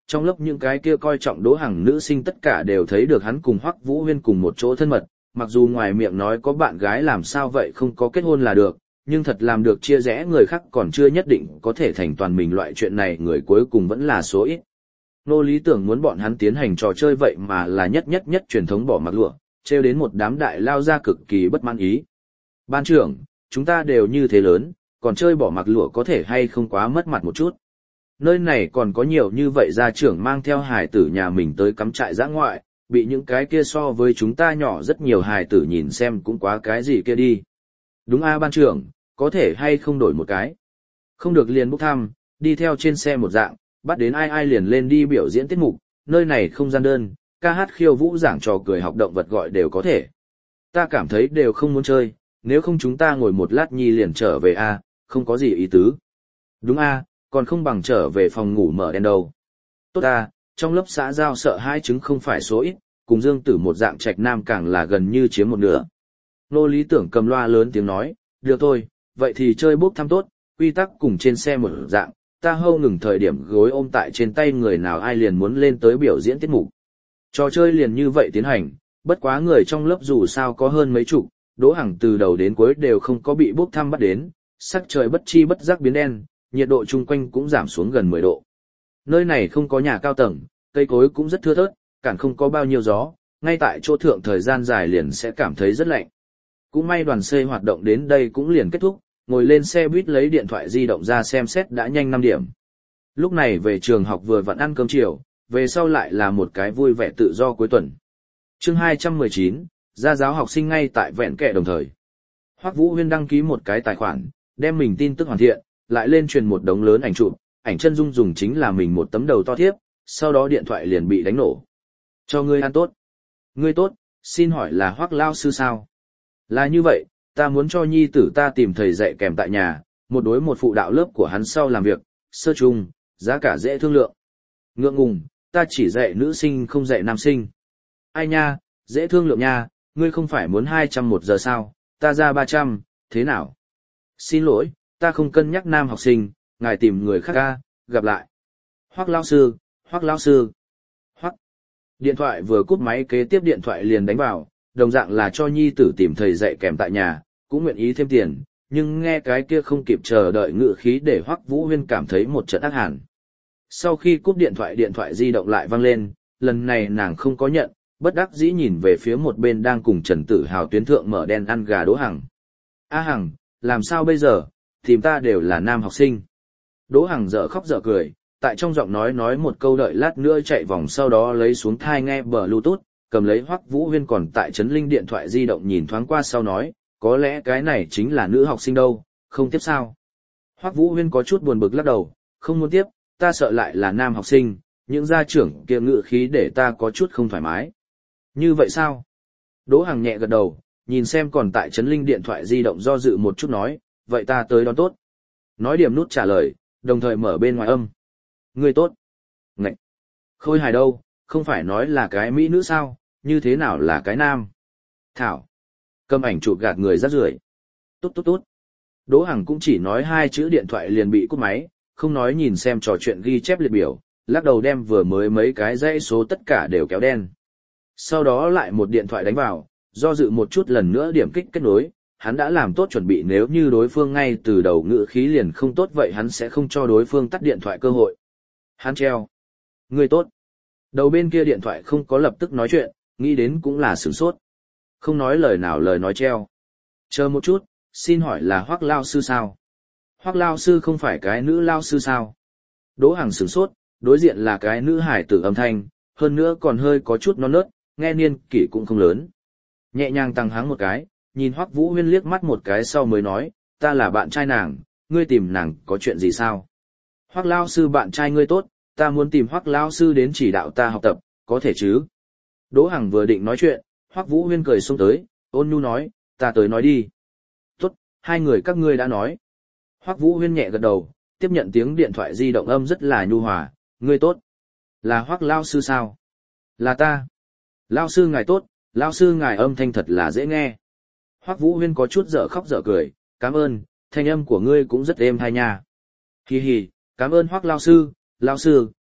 [SPEAKER 1] Trong lớp những cái kia coi trọng Đỗ Hằng nữ sinh tất cả đều thấy được hắn cùng Hoắc Vũ Huyên cùng một chỗ thân mật, mặc dù ngoài miệng nói có bạn gái làm sao vậy không có kết hôn là được, nhưng thật làm được chia rẽ người khác còn chưa nhất định có thể thành toàn mình loại chuyện này người cuối cùng vẫn là số ít. Nô lý tưởng muốn bọn hắn tiến hành trò chơi vậy mà là nhất truyền thống bỏ mặc lụa, trêu đến một đám đại lao ra cực kỳ bất mãn ý. Ban trưởng, chúng ta đều như thế lớn, còn chơi bỏ mặc lụa có thể hay không quá mất mặt một chút. Nơi này còn có nhiều như vậy gia trưởng mang theo hài tử nhà mình tới cắm trại dã ngoại, bị những cái kia so với chúng ta nhỏ rất nhiều hài tử nhìn xem cũng quá cái gì kia đi. Đúng a ban trưởng, có thể hay không đổi một cái. Không được liền bốc thăm, đi theo trên xe một dạng, bắt đến ai liền lên đi biểu diễn tiết mục, nơi này không gian đơn, ca hát khiêu vũ giảng trò cười học động vật gọi đều có thể. Ta cảm thấy đều không muốn chơi, nếu không chúng ta ngồi một lát nhi liền trở về a, không có gì ý tứ. Đúng a, còn không bằng trở về phòng ngủ mở đèn đâu. Tốt a, trong lớp xã giao sợ hai chứng không phải số ít, cùng Dương Tử một dạng trạch nam càng là gần như chiếm một nửa. Nô lý tưởng cầm loa lớn tiếng nói, được thôi, vậy thì chơi bốc thăm tốt, quy tắc cùng trên xe một dạng, ta hâu ngừng thời điểm gối ôm tại trên tay người nào ai liền muốn lên tới biểu diễn tiết mục. Trò chơi liền như vậy tiến hành, bất quá người trong lớp dù sao có hơn mấy chục, Đỗ Hằng từ đầu đến cuối đều không có bị bốc thăm bắt đến, sắc trời bất chi bất giác biến đen, nhiệt độ chung quanh cũng giảm xuống gần 10 độ. Nơi này không có nhà cao tầng, cây cối cũng rất thưa thớt, cản không có bao nhiêu gió, ngay tại chỗ thượng thời gian dài liền sẽ cảm thấy rất lạnh. Cũng may đoàn C hoạt động đến đây cũng liền kết thúc, ngồi lên xe buýt lấy điện thoại di động ra xem xét đã nhanh 5 điểm. Lúc này về trường học vừa vặn ăn cơm chiều, về sau lại là một cái vui vẻ tự do cuối tuần. Chương 219, gia giáo học sinh ngay tại vẹn kệ đồng thời. Hoắc Vũ Huyên đăng ký một cái tài khoản, đem mình tin tức hoàn thiện, lại lên truyền một đống lớn ảnh chụp, ảnh chân dung dùng chính là mình một tấm đầu to thiếp, sau đó điện thoại liền bị đánh nổ. Cho ngươi ăn tốt. Ngươi tốt, xin hỏi là Hoắc lao sư sao? Là như vậy, ta muốn cho nhi tử ta tìm thầy dạy kèm tại nhà, một đối một phụ đạo lớp của hắn sau làm việc, sơ chung, giá cả dễ thương lượng. Ngượng ngùng, ta chỉ dạy nữ sinh không dạy nam sinh. Ai nha, dễ thương lượng nha, ngươi không phải muốn 200 một giờ sao, ta ra 300, thế nào? Xin lỗi, ta không cân nhắc nam học sinh, ngài tìm người khác ca, gặp lại. Hoắc lão sư, Hoắc lão sư. Hoắc. Điện thoại vừa cúp máy kế tiếp điện thoại liền đánh vào, đồng dạng là cho nhi tử tìm thầy dạy kèm tại nhà, cũng nguyện ý thêm tiền, nhưng nghe cái kia không kịp chờ đợi ngữ khí để Hoắc Vũ Huyên cảm thấy một trận ác hàn. Sau khi cúp điện thoại di động lại vang lên, lần này nàng không có nhận, bất đắc dĩ nhìn về phía một bên đang cùng Trần Tử Hào tuyến thượng mở đen ăn gà Đỗ Hằng. A Hằng, làm sao bây giờ, tìm ta đều là nam học sinh. Đỗ Hằng dở khóc dở cười, tại trong giọng nói một câu đợi lát nữa chạy vòng sau đó lấy xuống thai nghe Bluetooth, cầm lấy Hoắc Vũ Huyên còn tại Trấn Linh điện thoại di động nhìn thoáng qua sau nói, có lẽ cái này chính là nữ học sinh đâu, không tiếp sao. Hoắc Vũ Huyên có chút buồn bực lắc đầu, không muốn tiếp, ta sợ lại là nam học sinh, những gia trưởng kia ngự khí để ta có chút không thoải mái. Như vậy sao? Đỗ Hằng nhẹ gật đầu, nhìn xem còn tại Trấn Linh điện thoại di động do dự một chút nói, vậy ta tới đón tốt. Nói điểm nút trả lời, đồng thời mở bên ngoài âm. Ngươi tốt. Ngậy. Khôi hài đâu, không phải nói là cái mỹ nữ sao, như thế nào là cái nam? Thảo. Cầm ảnh chụp gạt người rác rưởi. Tốt tốt tốt. Đỗ Hằng cũng chỉ nói 2 chữ điện thoại liền bị cúp máy, không nói nhìn xem trò chuyện ghi chép liệt biểu, lắc đầu đem vừa mới mấy cái dãy số tất cả đều kéo đen. Sau đó lại một điện thoại đánh vào, do dự một chút lần nữa điểm kích kết nối, hắn đã làm tốt chuẩn bị nếu như đối phương ngay từ đầu ngữ khí liền không tốt vậy hắn sẽ không cho đối phương tắt điện thoại cơ hội. Hắn treo. Người tốt. Đầu bên kia điện thoại không có lập tức nói chuyện, nghĩ đến cũng là sửng sốt. Không nói lời nào lời nói treo. Chờ một chút, xin hỏi là Hoắc lao sư sao? Hoắc lao sư không phải cái nữ lao sư sao? Đỗ Hằng sửng sốt, đối diện là cái nữ hải tử âm thanh, hơn nữa còn hơi có chút non nớt, nghe niên kỷ cũng không lớn. Nhẹ nhàng tăng hắng một cái, nhìn Hoắc Vũ Huyên liếc mắt một cái sau mới nói, ta là bạn trai nàng, ngươi tìm nàng có chuyện gì sao? Hoắc lao sư bạn trai ngươi tốt, ta muốn tìm Hoắc lao sư đến chỉ đạo ta học tập, có thể chứ? Đỗ Hằng vừa định nói chuyện, Hoắc Vũ Huyên cười xông tới, ôn nhu nói, ta tới nói đi. Tốt, hai người các ngươi đã nói. Hoắc Vũ Huyên nhẹ gật đầu, tiếp nhận tiếng điện thoại di động âm rất là nhu hòa, ngươi tốt. Là Hoắc lao sư sao? Là ta. Lao sư ngài tốt, lao sư ngài âm thanh thật là dễ nghe. Hoắc Vũ Huyên có chút dở khóc dở cười, cảm ơn, thanh âm của ngươi cũng rất êm tai nha. Hi hi, cảm ơn Hoắc lao sư,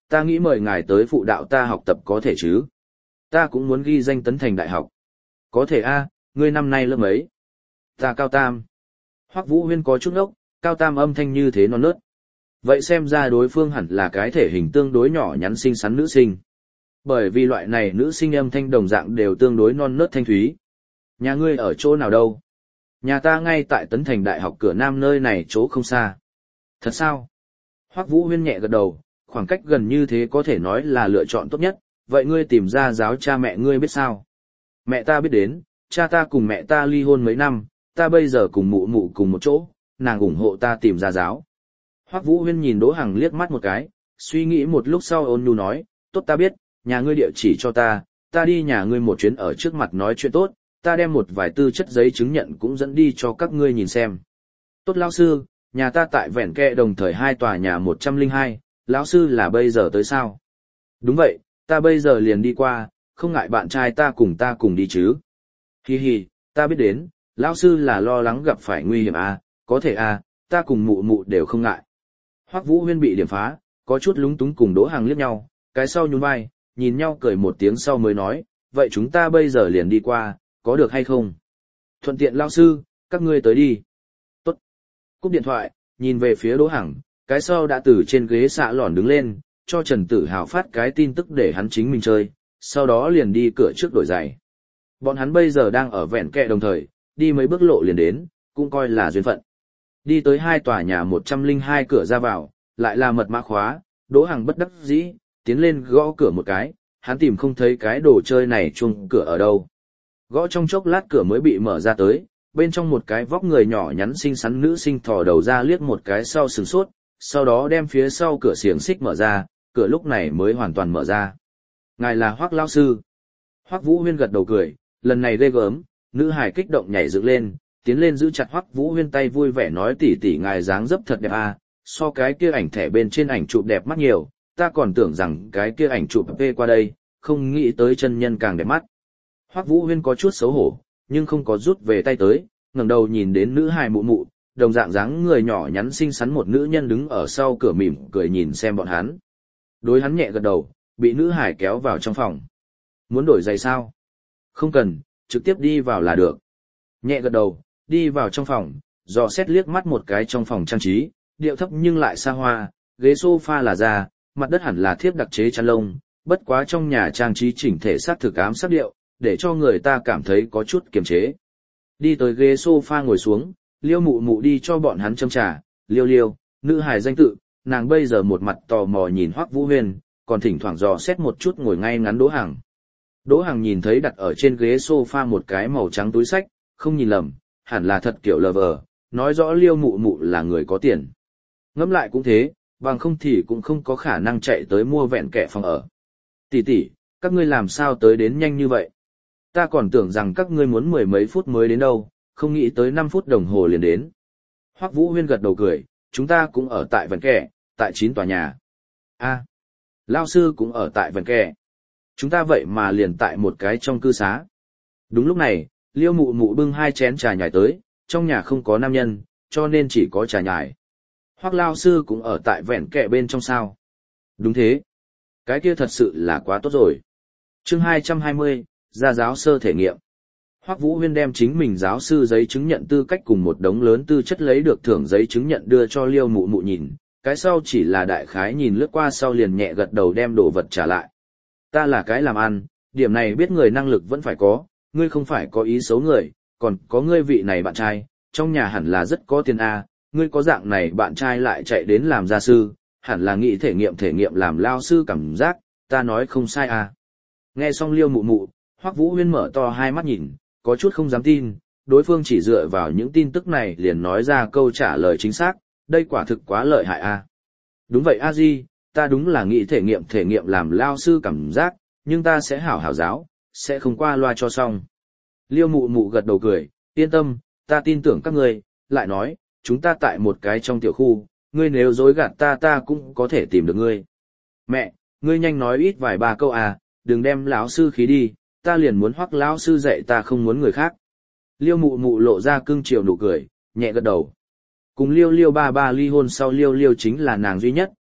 [SPEAKER 1] ta nghĩ mời ngài tới phụ đạo ta học tập có thể chứ? Ta cũng muốn ghi danh Tấn Thành Đại học. Có thể a, ngươi năm nay lớp mấy? Ta cao tam. Hoắc Vũ Huyên có chút ngốc, cao tam âm thanh như thế non nớt. Vậy xem ra đối phương hẳn là cái thể hình tương đối nhỏ nhắn xinh xắn nữ sinh. Bởi vì loại này nữ sinh âm thanh đồng dạng đều tương đối non nớt thanh thúy. Nhà ngươi ở chỗ nào đâu? Nhà ta ngay tại Tấn Thành Đại học cửa Nam nơi này chỗ không xa. Thật sao? Hoắc Vũ Huyên nhẹ gật đầu, khoảng cách gần như thế có thể nói là lựa chọn tốt nhất. Vậy ngươi tìm ra giáo cha mẹ ngươi biết sao? Mẹ ta biết đến, cha ta cùng mẹ ta ly hôn mấy năm, ta bây giờ cùng mụ mụ cùng một chỗ, nàng ủng hộ ta tìm ra giáo. Hoắc Vũ Huyên nhìn Đỗ Hằng liếc mắt một cái, suy nghĩ một lúc sau ôn nhu nói, tốt ta biết, nhà ngươi địa chỉ cho ta đi nhà ngươi một chuyến ở trước mặt nói chuyện tốt, ta đem một vài tư chất giấy chứng nhận cũng dẫn đi cho các ngươi nhìn xem. Tốt lão sư, nhà ta tại Vẹn Kẹ đồng thời 2 tòa nhà 102, lão sư là bây giờ tới sao? Đúng vậy, ta bây giờ liền đi qua, không ngại bạn trai ta cùng đi chứ. Hi hi, ta biết đến, lão sư là lo lắng gặp phải nguy hiểm à, có thể à, ta cùng mụ mụ đều không ngại. Hoắc Vũ Huyên bị điểm phá, có chút lúng túng cùng Đỗ Hằng liếc nhau, cái sau nhún vai, nhìn nhau cười một tiếng sau mới nói, vậy chúng ta bây giờ liền đi qua, có được hay không? Thuận tiện lão sư, các ngươi tới đi. Tốt. Cúp điện thoại, nhìn về phía Đỗ Hằng, cái sau đã từ trên ghế xạ lòn đứng lên, cho Trần Tử Hào phát cái tin tức để hắn chính mình chơi, sau đó liền đi cửa trước đổi giày. Bọn hắn bây giờ đang ở Vẹn Kẹ đồng thời, đi mấy bước lộ liền đến, cũng coi là duyên phận. Đi tới 2 tòa nhà 102 cửa ra vào, lại là mật mã khóa, Đỗ Hằng bất đắc dĩ, tiến lên gõ cửa một cái, hắn tìm không thấy cái đồ chơi này chuông cửa ở đâu. Gõ trong chốc lát cửa mới bị mở ra tới, bên trong một cái vóc người nhỏ nhắn xinh xắn nữ sinh thò đầu ra liếc một cái sau sừng sốt, sau đó đem phía sau cửa xiềng xích mở ra, cửa lúc này mới hoàn toàn mở ra. Ngài là Hoắc lão sư. Hoắc Vũ Huyên gật đầu cười, lần này ghê gớm, nữ hài kích động nhảy dựng lên, tiến lên giữ chặt Hoắc Vũ Huyên tay vui vẻ nói tỷ tỷ ngài dáng dấp thật đẹp à, so cái kia ảnh thẻ bên trên ảnh chụp đẹp mắt nhiều, ta còn tưởng rằng cái kia ảnh chụp p qua đây, không nghĩ tới chân nhân càng đẹp mắt. Hoắc Vũ Huyên có chút xấu hổ, nhưng không có rút về tay tới, ngẩng đầu nhìn đến nữ hài mụ mụ, đồng dạng dáng người nhỏ nhắn xinh xắn một nữ nhân đứng ở sau cửa mỉm cười nhìn xem bọn hắn. Đối hắn nhẹ gật đầu, bị nữ hài kéo vào trong phòng. Muốn đổi giày sao? Không cần, trực tiếp đi vào là được. Nhẹ gật đầu, đi vào trong phòng, dò xét liếc mắt một cái trong phòng trang trí, điệu thấp nhưng lại xa hoa, ghế sofa là da, mặt đất hẳn là thiếp đặc chế chăn lông, bất quá trong nhà trang trí chỉnh thể sát thực ám sắc điệu, để cho người ta cảm thấy có chút kiềm chế. Đi tới ghế sofa ngồi xuống, Liêu mụ mụ đi cho bọn hắn châm trà, Liêu, nữ hài danh tự, nàng bây giờ một mặt tò mò nhìn Hoắc Vũ Huyên, còn thỉnh thoảng dò xét một chút ngồi ngay ngắn Đỗ Hằng. Đỗ Hằng nhìn thấy đặt ở trên ghế sofa một cái màu trắng túi xách, không nhìn lầm, hẳn là thật kiểu lờ vờ, nói rõ Liêu mụ mụ là người có tiền. Ngẫm lại cũng thế, bằng không thì cũng không có khả năng chạy tới mua Vẹn Kẹ phòng ở. Tỷ tỷ, các ngươi làm sao tới đến nhanh như vậy? Ta còn tưởng rằng các ngươi muốn 10 mấy phút mới đến đâu, không nghĩ tới 5 phút đồng hồ liền đến. Hoắc Vũ Huyên gật đầu cười, chúng ta cũng ở tại Vẹn Kẹ, tại 9 tòa nhà. A, lão sư cũng ở tại Vẹn Kẹ. Chúng ta vậy mà liền tại một cái trong cư xá. Đúng lúc này, Liêu mụ mụ bưng 2 chén trà nhài tới, trong nhà không có nam nhân, cho nên chỉ có trà nhài. Hoắc lão sư cũng ở tại Vẹn Kẹ bên trong sao? Đúng thế. Cái kia thật sự là quá tốt rồi. Chương 220, gia giáo sơ thể nghiệm. Hoắc Vũ Huyên đem chính mình giáo sư giấy chứng nhận tư cách cùng một đống lớn tư chất lấy được thưởng giấy chứng nhận đưa cho Liêu mụ mụ nhìn, cái sau chỉ là đại khái nhìn lướt qua sau liền nhẹ gật đầu đem đồ vật trả lại. Ta là cái làm ăn, điểm này biết người năng lực vẫn phải có, ngươi không phải có ý xấu người, còn có ngươi vị này bạn trai, trong nhà hẳn là rất có tiền a, ngươi có dạng này bạn trai lại chạy đến làm gia sư, hẳn là nghĩ thể nghiệm làm lao sư cảm giác, ta nói không sai à. Nghe xong Liêu mụ mụ, Hoắc Vũ Huyên mở to hai mắt nhìn, có chút không dám tin, đối phương chỉ dựa vào những tin tức này liền nói ra câu trả lời chính xác, đây quả thực quá lợi hại à. Đúng vậy a di, ta đúng là nghĩ thể nghiệm làm lao sư cảm giác, nhưng ta sẽ hảo hảo giáo, sẽ không qua loa cho xong. Liêu mụ mụ gật đầu cười, yên tâm, ta tin tưởng các ngươi, lại nói, chúng ta tại một cái trong tiểu khu, ngươi nếu dối gạt ta cũng có thể tìm được ngươi. Mẹ, ngươi nhanh nói ít vài ba câu à, đừng đem lão sư khí đi, ta liền muốn Hoắc lão sư dạy ta không muốn người khác. Liêu mụ mụ lộ ra cưng chiều nụ cười, nhẹ gật đầu. Cùng Liêu ba ly hôn sau Liêu chính là nàng duy nhất,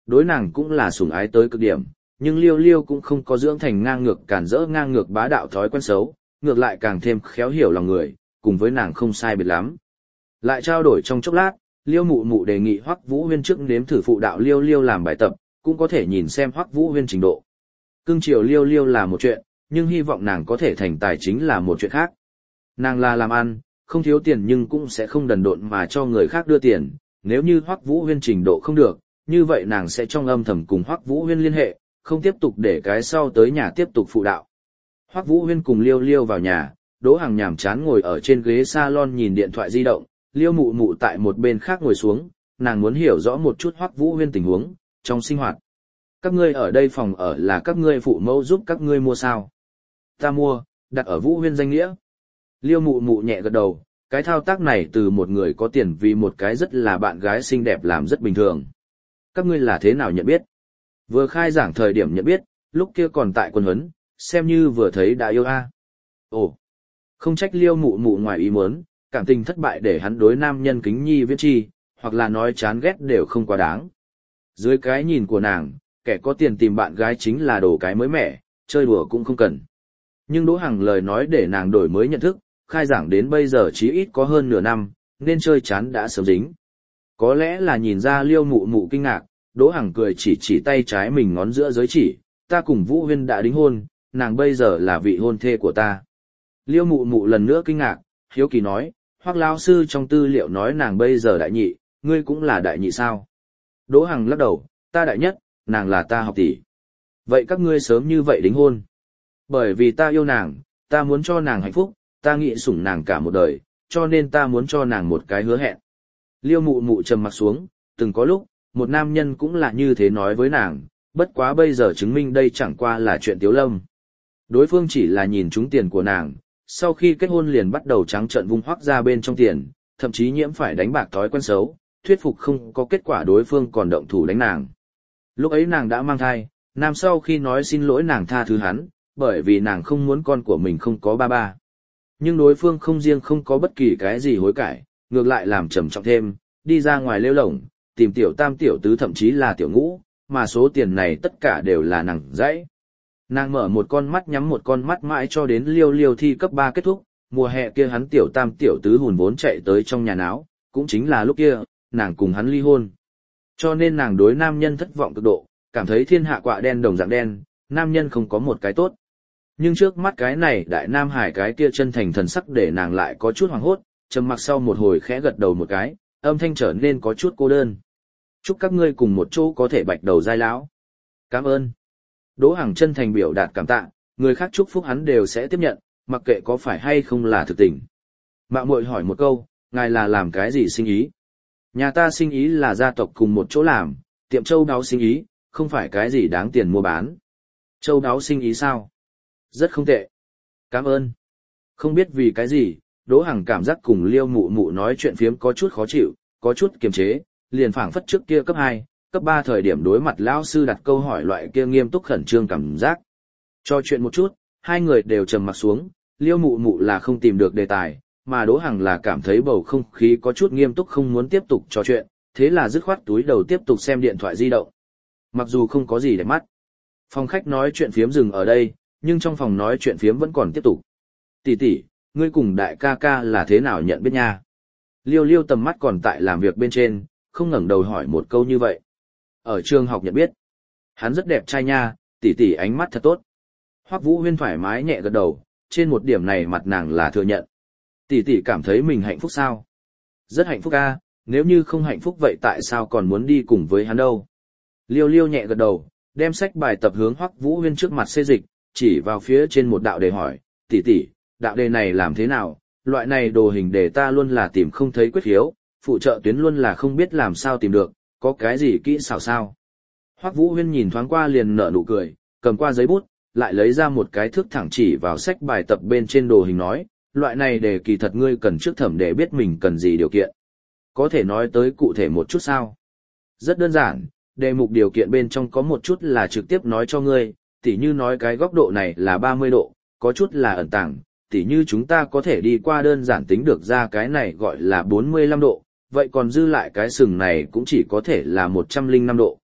[SPEAKER 1] đối nàng cũng là sủng ái tới cực điểm, nhưng Liêu Liêu cũng không có dưỡng thành ngang ngược cản rỡ ngang ngược bá đạo thói quen xấu, ngược lại càng thêm khéo hiểu lòng người, cùng với nàng không sai biệt lắm. Lại trao đổi trong chốc lát, Liêu Mụ Mụ đề nghị Hoắc Vũ Huyên trước nếm thử phụ đạo Liêu Liêu làm bài tập, cũng có thể nhìn xem Hoắc Vũ Huyên trình độ. Cưng chiều Liêu Liêu là một chuyện, nhưng hy vọng nàng có thể thành tài chính là một chuyện khác. Nàng là làm ăn, không thiếu tiền nhưng cũng sẽ không đần độn mà cho người khác đưa tiền, nếu như Hoắc Vũ Huyên trình độ không được, như vậy nàng sẽ trong âm thầm cùng Hoắc Vũ Huyên liên hệ, không tiếp tục để cái sau tới nhà tiếp tục phụ đạo. Hoắc Vũ Huyên cùng Liêu Liêu vào nhà, Đỗ Hằng nhàm chán ngồi ở trên ghế salon nhìn điện thoại di động, Liêu Mụ Mụ tại một bên khác ngồi xuống, nàng muốn hiểu rõ một chút Hoắc Vũ Huyên tình huống trong sinh hoạt. Các ngươi ở đây phòng ở là các ngươi phụ mẫu giúp các ngươi mua sao? Ta mua, đặt ở Vũ Huyên danh nghĩa. Liêu Mụ Mụ nhẹ gật đầu, cái thao tác này từ một người có tiền vì một cái rất là bạn gái xinh đẹp làm rất bình thường. Các ngươi là thế nào nhận biết? Vừa khai giảng thời điểm nhận biết, lúc kia còn tại quân huấn, xem như vừa thấy đã yêu a. Ồ, không trách Liêu Mụ Mụ ngoài ý muốn, cảm tình thất bại để hắn đối nam nhân kính nhi viễn chi, hoặc là nói chán ghét đều không quá đáng. Dưới cái nhìn của nàng, kẻ có tiền tìm bạn gái chính là đồ cái mới mẻ, chơi đùa cũng không cần. Nhưng Đỗ Hằng lời nói để nàng đổi mới nhận thức, khai giảng đến bây giờ chí ít có hơn nửa năm, nên chơi chán đã sớm dính. Có lẽ là nhìn ra Liêu Mụ Mụ kinh ngạc, Đỗ Hằng cười chỉ tay trái mình ngón giữa giới chỉ, ta cùng Vũ Huyên đã đính hôn, nàng bây giờ là vị hôn thê của ta. Liêu Mụ Mụ lần nữa kinh ngạc, hiếu kỳ nói, Hoắc lão sư trong tư liệu nói nàng bây giờ đại nhị, ngươi cũng là đại nhị sao? Đỗ Hằng lắc đầu, ta đại nhất, nàng là ta học tỷ. Vậy các ngươi sớm như vậy đính hôn? Bởi vì ta yêu nàng, ta muốn cho nàng hạnh phúc, ta nghĩ sủng nàng cả một đời, cho nên ta muốn cho nàng một cái hứa hẹn. Liêu Mụ Mụ trầm mặc xuống, từng có lúc, một nam nhân cũng là như thế nói với nàng, bất quá bây giờ chứng minh đây chẳng qua là chuyện tiếu lâm. Đối phương chỉ là nhìn trúng tiền của nàng, sau khi kết hôn liền bắt đầu trắng trợn vung hoắc ra bên trong tiền, thậm chí nhiễm phải đánh bạc thói quen xấu, thuyết phục không có kết quả đối phương còn động thủ đánh nàng. Lúc ấy nàng đã mang thai, nam sau khi nói xin lỗi nàng tha thứ hắn, bởi vì nàng không muốn con của mình không có ba ba. Nhưng đối phương không riêng không có bất kỳ cái gì hối cải, ngược lại làm trầm trọng thêm, đi ra ngoài lêu lổng, tìm tiểu tam tiểu tứ thậm chí là tiểu ngũ, mà số tiền này tất cả đều là nàng dãy. Nàng mở một con mắt nhắm một con mắt mãi cho đến Liêu Liêu thi cấp 3 kết thúc, mùa hè kia hắn tiểu tam tiểu tứ hùn vốn chạy tới trong nhà náo, cũng chính là lúc kia, nàng cùng hắn ly hôn. Cho nên nàng đối nam nhân thất vọng cực độ, cảm thấy thiên hạ quạ đen đồng dạng đen, nam nhân không có một cái tốt. Nhưng trước mắt cái này đại nam hải cái kia chân thành thần sắc để nàng lại có chút hoảng hốt, trầm mặc sau một hồi khẽ gật đầu một cái, âm thanh trở nên có chút cô đơn. Chúc các ngươi cùng một chỗ có thể bạch đầu giai lão. Cảm ơn. Đỗ Hằng chân thành biểu đạt cảm tạ, người khác chúc phúc hắn đều sẽ tiếp nhận, mặc kệ có phải hay không là thực tình. Mạo muội hỏi một câu, ngài là làm cái gì sinh ý? Nhà ta sinh ý là gia tộc cùng một chỗ làm, tiệm châu đáo sinh ý, không phải cái gì đáng tiền mua bán. Châu đáo sinh ý sao? Rất không tệ. Cảm ơn. Không biết vì cái gì, Đỗ Hằng cảm giác cùng Liêu Mụ Mụ nói chuyện phiếm có chút khó chịu, có chút kiềm chế, liền phảng phất trước kia cấp 2, cấp 3 thời điểm đối mặt lão sư đặt câu hỏi loại kia nghiêm túc khẩn trương cảm giác. Cho chuyện một chút, hai người đều trầm mặc xuống, Liêu Mụ Mụ là không tìm được đề tài, mà Đỗ Hằng là cảm thấy bầu không khí có chút nghiêm túc không muốn tiếp tục trò chuyện, thế là dứt khoát túi đầu tiếp tục xem điện thoại di động. Mặc dù không có gì để mắt. Phòng khách nói chuyện phiếm dừng ở đây, nhưng trong phòng nói chuyện phiếm vẫn còn tiếp tục. Tỷ tỷ, ngươi cùng đại ca ca là thế nào nhận biết nha? Liêu Liêu tầm mắt còn tại làm việc bên trên, không ngẩng đầu hỏi một câu như vậy. Ở trường học nhận biết. Hắn rất đẹp trai nha, tỷ tỷ ánh mắt thật tốt. Hoắc Vũ Huyên thoải mái nhẹ gật đầu, trên một điểm này mặt nàng là thừa nhận. Tỷ tỷ cảm thấy mình hạnh phúc sao? Rất hạnh phúc a, nếu như không hạnh phúc vậy tại sao còn muốn đi cùng với hắn đâu? Liêu Liêu nhẹ gật đầu, đem sách bài tập hướng Hoắc Vũ Huyên trước mặt xê dịch, chỉ vào phía trên một đạo đề hỏi, tỷ tỷ, đạo đề này làm thế nào? Loại này đồ hình đề ta luôn là tìm không thấy quyết khiếu, phụ trợ tuyến luôn là không biết làm sao tìm được, có cái gì kỹ xảo sao? Hoắc Vũ Huyên nhìn thoáng qua liền nở nụ cười, cầm qua giấy bút, lại lấy ra một cái thước thẳng chỉ vào sách bài tập bên trên đồ hình nói, loại này đề kỳ thật ngươi cần trước thẩm để biết mình cần gì điều kiện. Có thể nói tới cụ thể một chút sao? Rất đơn giản, đề mục điều kiện bên trong có một chút là trực tiếp nói cho ngươi, tỉ như nói cái góc độ này là 30 độ, có chút là ẩn tàng, tỉ như chúng ta có thể đi qua đơn giản tính được ra cái này gọi là 45 độ, vậy còn dư lại cái sừng này cũng chỉ có thể là 105 độ.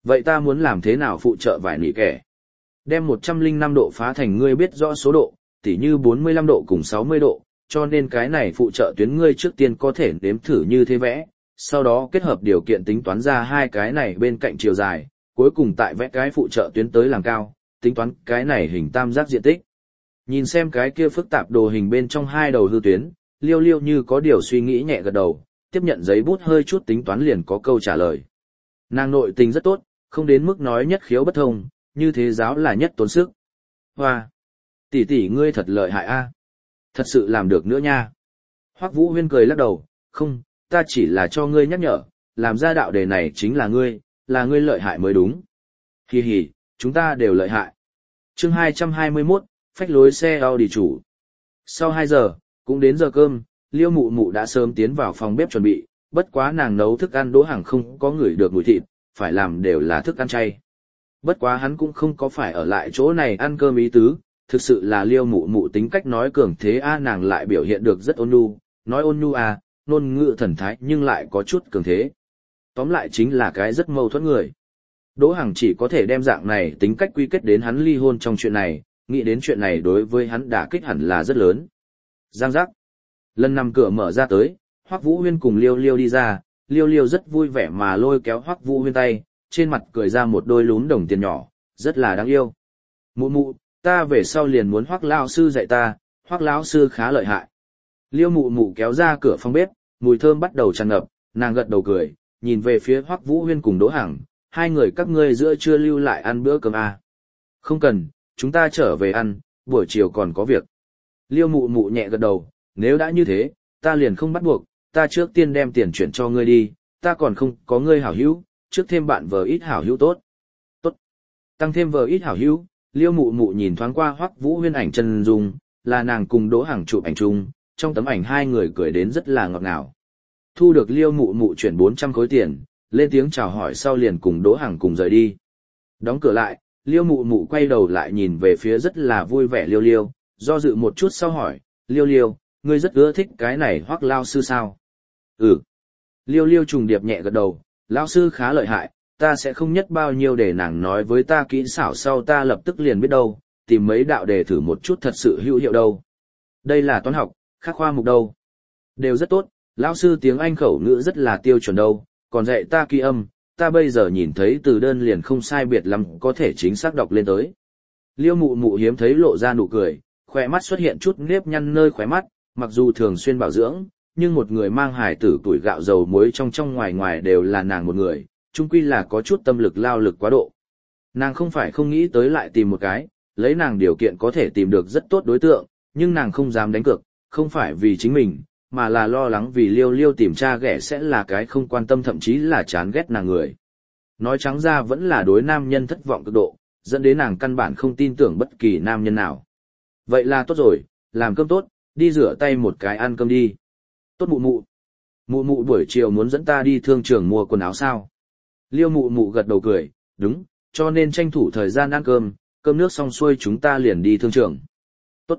[SPEAKER 1] Vậy ta muốn làm thế nào phụ trợ vải nỉ kẻ? Đem 105 độ phá thành ngươi biết rõ số độ, tỉ như 45 độ cùng 60 độ, cho nên cái này phụ trợ tuyến ngươi trước tiên có thể nếm thử như thế vẽ, sau đó kết hợp điều kiện tính toán ra hai cái này bên cạnh chiều dài, cuối cùng tại vẽ cái phụ trợ tuyến tới làm cao, tính toán cái này hình tam giác diện tích. Nhìn xem cái kia phức tạp đồ hình bên trong hai đầu hư tuyến, Liêu Liêu như có điều suy nghĩ nhẹ gật đầu, tiếp nhận giấy bút hơi chút tính toán liền có câu trả lời. Nàng nội tình rất tốt, không đến mức nói nhất khiếu bất thông, như thế giáo là nhất tốn sức. Hoa! Tỷ tỷ ngươi thật lợi hại a, thật sự làm được nữa nha. Hoắc Vũ Huyên cười lắc đầu, không, ta chỉ là cho ngươi nhắc nhở, làm ra đạo đề này chính là ngươi lợi hại mới đúng. Hì hì, chúng ta đều lợi hại. Chương 221, phách lối xe Audi chủ. Sau 2 giờ, cũng đến giờ cơm, Liêu Mụ Mụ đã sớm tiến vào phòng bếp chuẩn bị, bất quá nàng nấu thức ăn Đỗ Hằng không có ngửi được mùi thịt, phải làm đều là thức ăn chay. Bất quá hắn cũng không có phải ở lại chỗ này ăn cơm ý tứ, thực sự là Liêu Mụ Mụ tính cách nói cường thế nàng lại biểu hiện được rất ôn nhu, nói ôn nhu ngôn ngữ thần thái nhưng lại có chút cường thế. Tóm lại chính là cái rất mâu thuẫn người. Đỗ Hằng chỉ có thể đem dạng này tính cách quy kết đến hắn ly hôn trong chuyện này, nghĩ đến chuyện này đối với hắn đả kích hẳn là rất lớn. Giang giác. Lần nằm cửa mở ra tới, Hoắc Vũ Huyên cùng Liêu Liêu đi ra, Liêu Liêu rất vui vẻ mà lôi kéo Hoắc Vũ Huyên tay, trên mặt cười ra một đôi lúm đồng tiền nhỏ, rất là đáng yêu. Mụ mụ, ta về sau liền muốn Hoắc lão sư dạy ta, Hoắc lão sư khá lợi hại. Liêu Mụ Mụ kéo ra cửa phòng bếp, mùi thơm bắt đầu tràn ngập, nàng gật đầu cười, nhìn về phía Hoắc Vũ Huyên cùng Đỗ Hằng, hai người các ngươi giữa trưa lưu lại ăn bữa cơm à? Không cần, chúng ta trở về ăn, buổi chiều còn có việc. Liêu Mụ Mụ nhẹ gật đầu, nếu đã như thế, ta liền không bắt buộc, ta trước tiên đem tiền chuyển cho ngươi đi, ta còn không có ngươi hảo hữu, trước thêm bạn vờ ít hảo hữu tốt. Tốt. Tăng thêm vờ ít hảo hữu, Liêu Mụ Mụ nhìn thoáng qua Hoắc Vũ Huyên ảnh chân dung, là nàng cùng Đỗ Hằng chụp ảnh chung, trong tấm ảnh hai người cười đến rất là ngọt ngào. Thu được Liêu Mụ Mụ chuyển 400 khối tiền, lên tiếng chào hỏi sau liền cùng Đỗ Hằng cùng rời đi. Đóng cửa lại, Liêu Mụ Mụ quay đầu lại nhìn về phía rất là vui vẻ Liêu Liêu, do dự một chút sau hỏi, Liêu Liêu, ngươi rất ưa thích cái này Hoắc lao sư sao? Ừ. Liêu Liêu trùng điệp nhẹ gật đầu, lao sư khá lợi hại, ta sẽ không nhất bao nhiêu để nàng nói với ta kỹ xảo sau ta lập tức liền biết đâu, tìm mấy đạo đề thử một chút thật sự hữu hiệu đâu. Đây là toán học, khác khoa mục đâu. Đều rất tốt, lão sư tiếng Anh khẩu ngữ rất là tiêu chuẩn đâu, còn dạy ta ký âm, ta bây giờ nhìn thấy từ đơn liền không sai biệt lắm có thể chính xác đọc lên tới. Liêu Mụ Mụ hiếm thấy lộ ra nụ cười, khóe mắt xuất hiện chút nếp nhăn nơi khóe mắt, mặc dù thường xuyên bảo dưỡng, nhưng một người mang hài tử tuổi gạo dầu muối trong ngoài ngoài đều là nàng một người, chung quy là có chút tâm lực lao lực quá độ. Nàng không phải không nghĩ tới lại tìm một cái, lấy nàng điều kiện có thể tìm được rất tốt đối tượng, nhưng nàng không dám đánh cược, không phải vì chính mình, mà là lo lắng vì Liêu Liêu tìm cha ghẻ sẽ là cái không quan tâm thậm chí là chán ghét nàng người. Nói trắng ra vẫn là đối nam nhân thất vọng cực độ, dẫn đến nàng căn bản không tin tưởng bất kỳ nam nhân nào. Vậy là tốt rồi, làm cơm tốt, đi rửa tay một cái ăn cơm đi. Tốt Mụ Mụ. Mụ Mụ buổi chiều muốn dẫn ta đi thương trường mua quần áo sao? Liêu Mụ Mụ gật đầu cười, đúng, cho nên tranh thủ thời gian ăn cơm, cơm nước xong xuôi chúng ta liền đi thương trường. Tốt.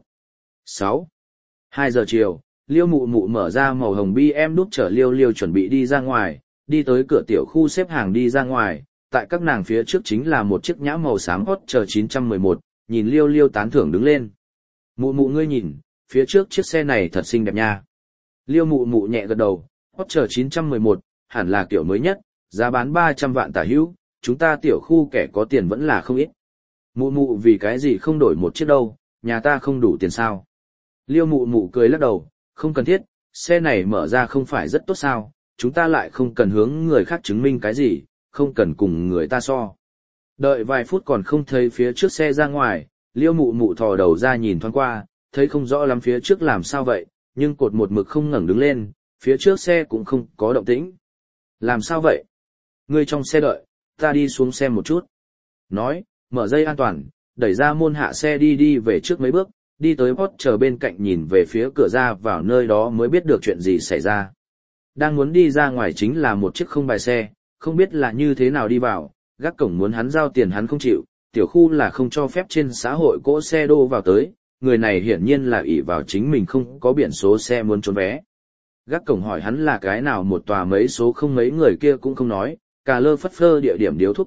[SPEAKER 1] 6. 2 giờ chiều, Liêu Mụ Mụ mở ra màu hồng BMW chở Liêu Liêu chuẩn bị đi ra ngoài, đi tới cửa tiểu khu xếp hàng đi ra ngoài, tại các nàng phía trước chính là một chiếc nhã màu xám Porsche 911, nhìn Liêu Liêu tán thưởng đứng lên. Mụ Mụ ngươi nhìn, phía trước chiếc xe này thật xinh đẹp nha. Liêu Mụ Mụ nhẹ gật đầu, Porsche 911, hẳn là kiểu mới nhất, giá bán 300 vạn tả hữu, chúng ta tiểu khu kẻ có tiền vẫn là không ít. Mụ Mụ vì cái gì không đổi một chiếc đâu, nhà ta không đủ tiền sao? Liêu Mụ Mụ cười lắc đầu, không cần thiết, xe này mở ra không phải rất tốt sao, chúng ta lại không cần hướng người khác chứng minh cái gì, không cần cùng người ta so. Đợi vài phút còn không thấy phía trước xe ra ngoài, Liêu Mụ Mụ thò đầu ra nhìn thoáng qua, thấy không rõ lắm phía trước làm sao vậy, nhưng cột một mực không ngẩng đứng lên, phía trước xe cũng không có động tĩnh. Làm sao vậy? Ngươi trong xe đợi, ta đi xuống xem một chút. Nói, mở dây an toàn, đẩy ra môn hạ xe đi về trước mấy bước, đi tới Porsche bên cạnh nhìn về phía cửa ra vào nơi đó mới biết được chuyện gì xảy ra. Đang muốn đi ra ngoài chính là một chiếc không bài xe, không biết là như thế nào đi vào, gác cổng muốn hắn giao tiền hắn không chịu, tiểu khu là không cho phép trên xã hội cỗ xe đô vào tới, người này hiển nhiên là ỷ vào chính mình không có biển số xe muốn trốn vé. Gác cổng hỏi hắn là cái nào một tòa mấy số không mấy người kia cũng không nói, cà lơ phất phơ địa điểm điếu thuốc quất,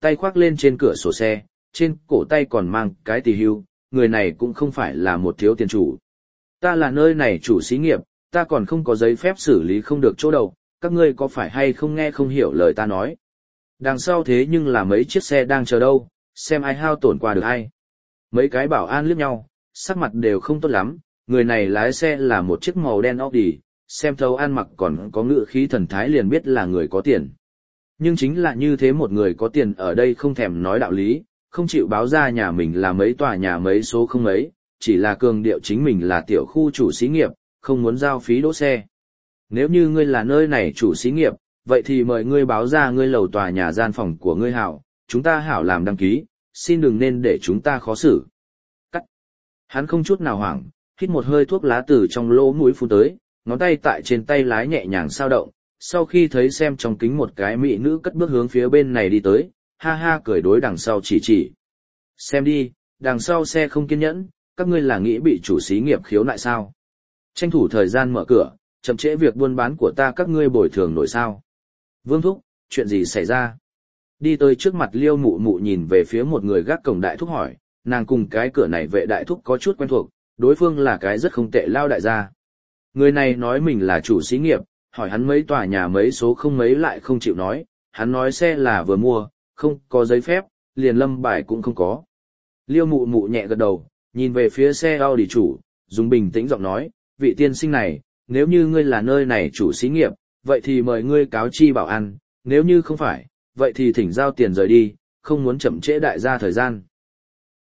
[SPEAKER 1] tay khoác lên trên cửa sổ xe, trên cổ tay còn mang cái tỳ hưu, người này cũng không phải là một thiếu tiền chủ. Ta là nơi này chủ xí nghiệp, ta còn không có giấy phép xử lý không được chỗ đâu, các ngươi có phải hay không nghe không hiểu lời ta nói. Đằng sau thế nhưng là mấy chiếc xe đang chờ đâu, xem ai hao tổn qua được ai. Mấy cái bảo an liếc nhau, sắc mặt đều không tốt lắm, người này lái xe là một chiếc màu đen Audi, xem thấu ăn mặc còn có ngữ khí thần thái liền biết là người có tiền. Nhưng chính là như thế một người có tiền ở đây không thèm nói đạo lý, không chịu báo ra nhà mình là mấy tòa nhà mấy số không mấy, chỉ là cường điệu chính mình là tiểu khu chủ xí nghiệp, không muốn giao phí đỗ xe. Nếu như ngươi là nơi này chủ xí nghiệp, vậy thì mời ngươi báo ra ngươi lầu tòa nhà gian phòng của ngươi hảo, chúng ta hảo làm đăng ký, xin đừng nên để chúng ta khó xử. Cắt. Hắn không chút nào hoảng, hít một hơi thuốc lá từ trong lỗ mũi phun tới, ngón tay tại trên tay lái nhẹ nhàng sao động, sau khi thấy xem trong kính một cái mỹ nữ cất bước hướng phía bên này đi tới, ha ha cười đối đằng sau chỉ. Xem đi, đằng sau xe không kiên nhẫn, các ngươi là nghĩ bị chủ xí nghiệp khiếu nại sao? Tranh thủ thời gian mở cửa, chậm trễ việc buôn bán của ta các ngươi bồi thường nổi sao? Vương thúc, chuyện gì xảy ra? Đi tới trước mặt Liêu Mụ Mụ nhìn về phía một người gác cổng đại thúc hỏi, nàng cùng cái cửa này vệ đại thúc có chút quen thuộc, đối phương là cái rất không tệ lao đại gia. Người này nói mình là chủ xí nghiệp, hỏi hắn mấy tòa nhà mấy số không mấy lại không chịu nói, hắn nói xe là vừa mua, không có giấy phép, liền lâm bài cũng không có. Liêu Mụ Mụ nhẹ gật đầu, nhìn về phía xe Audi chủ, dùng bình tĩnh giọng nói, vị tiên sinh này, nếu như ngươi là nơi này chủ xí nghiệp, vậy thì mời ngươi cáo chi bảo an, nếu như không phải, vậy thì thỉnh giao tiền rời đi, không muốn chậm trễ đại gia thời gian.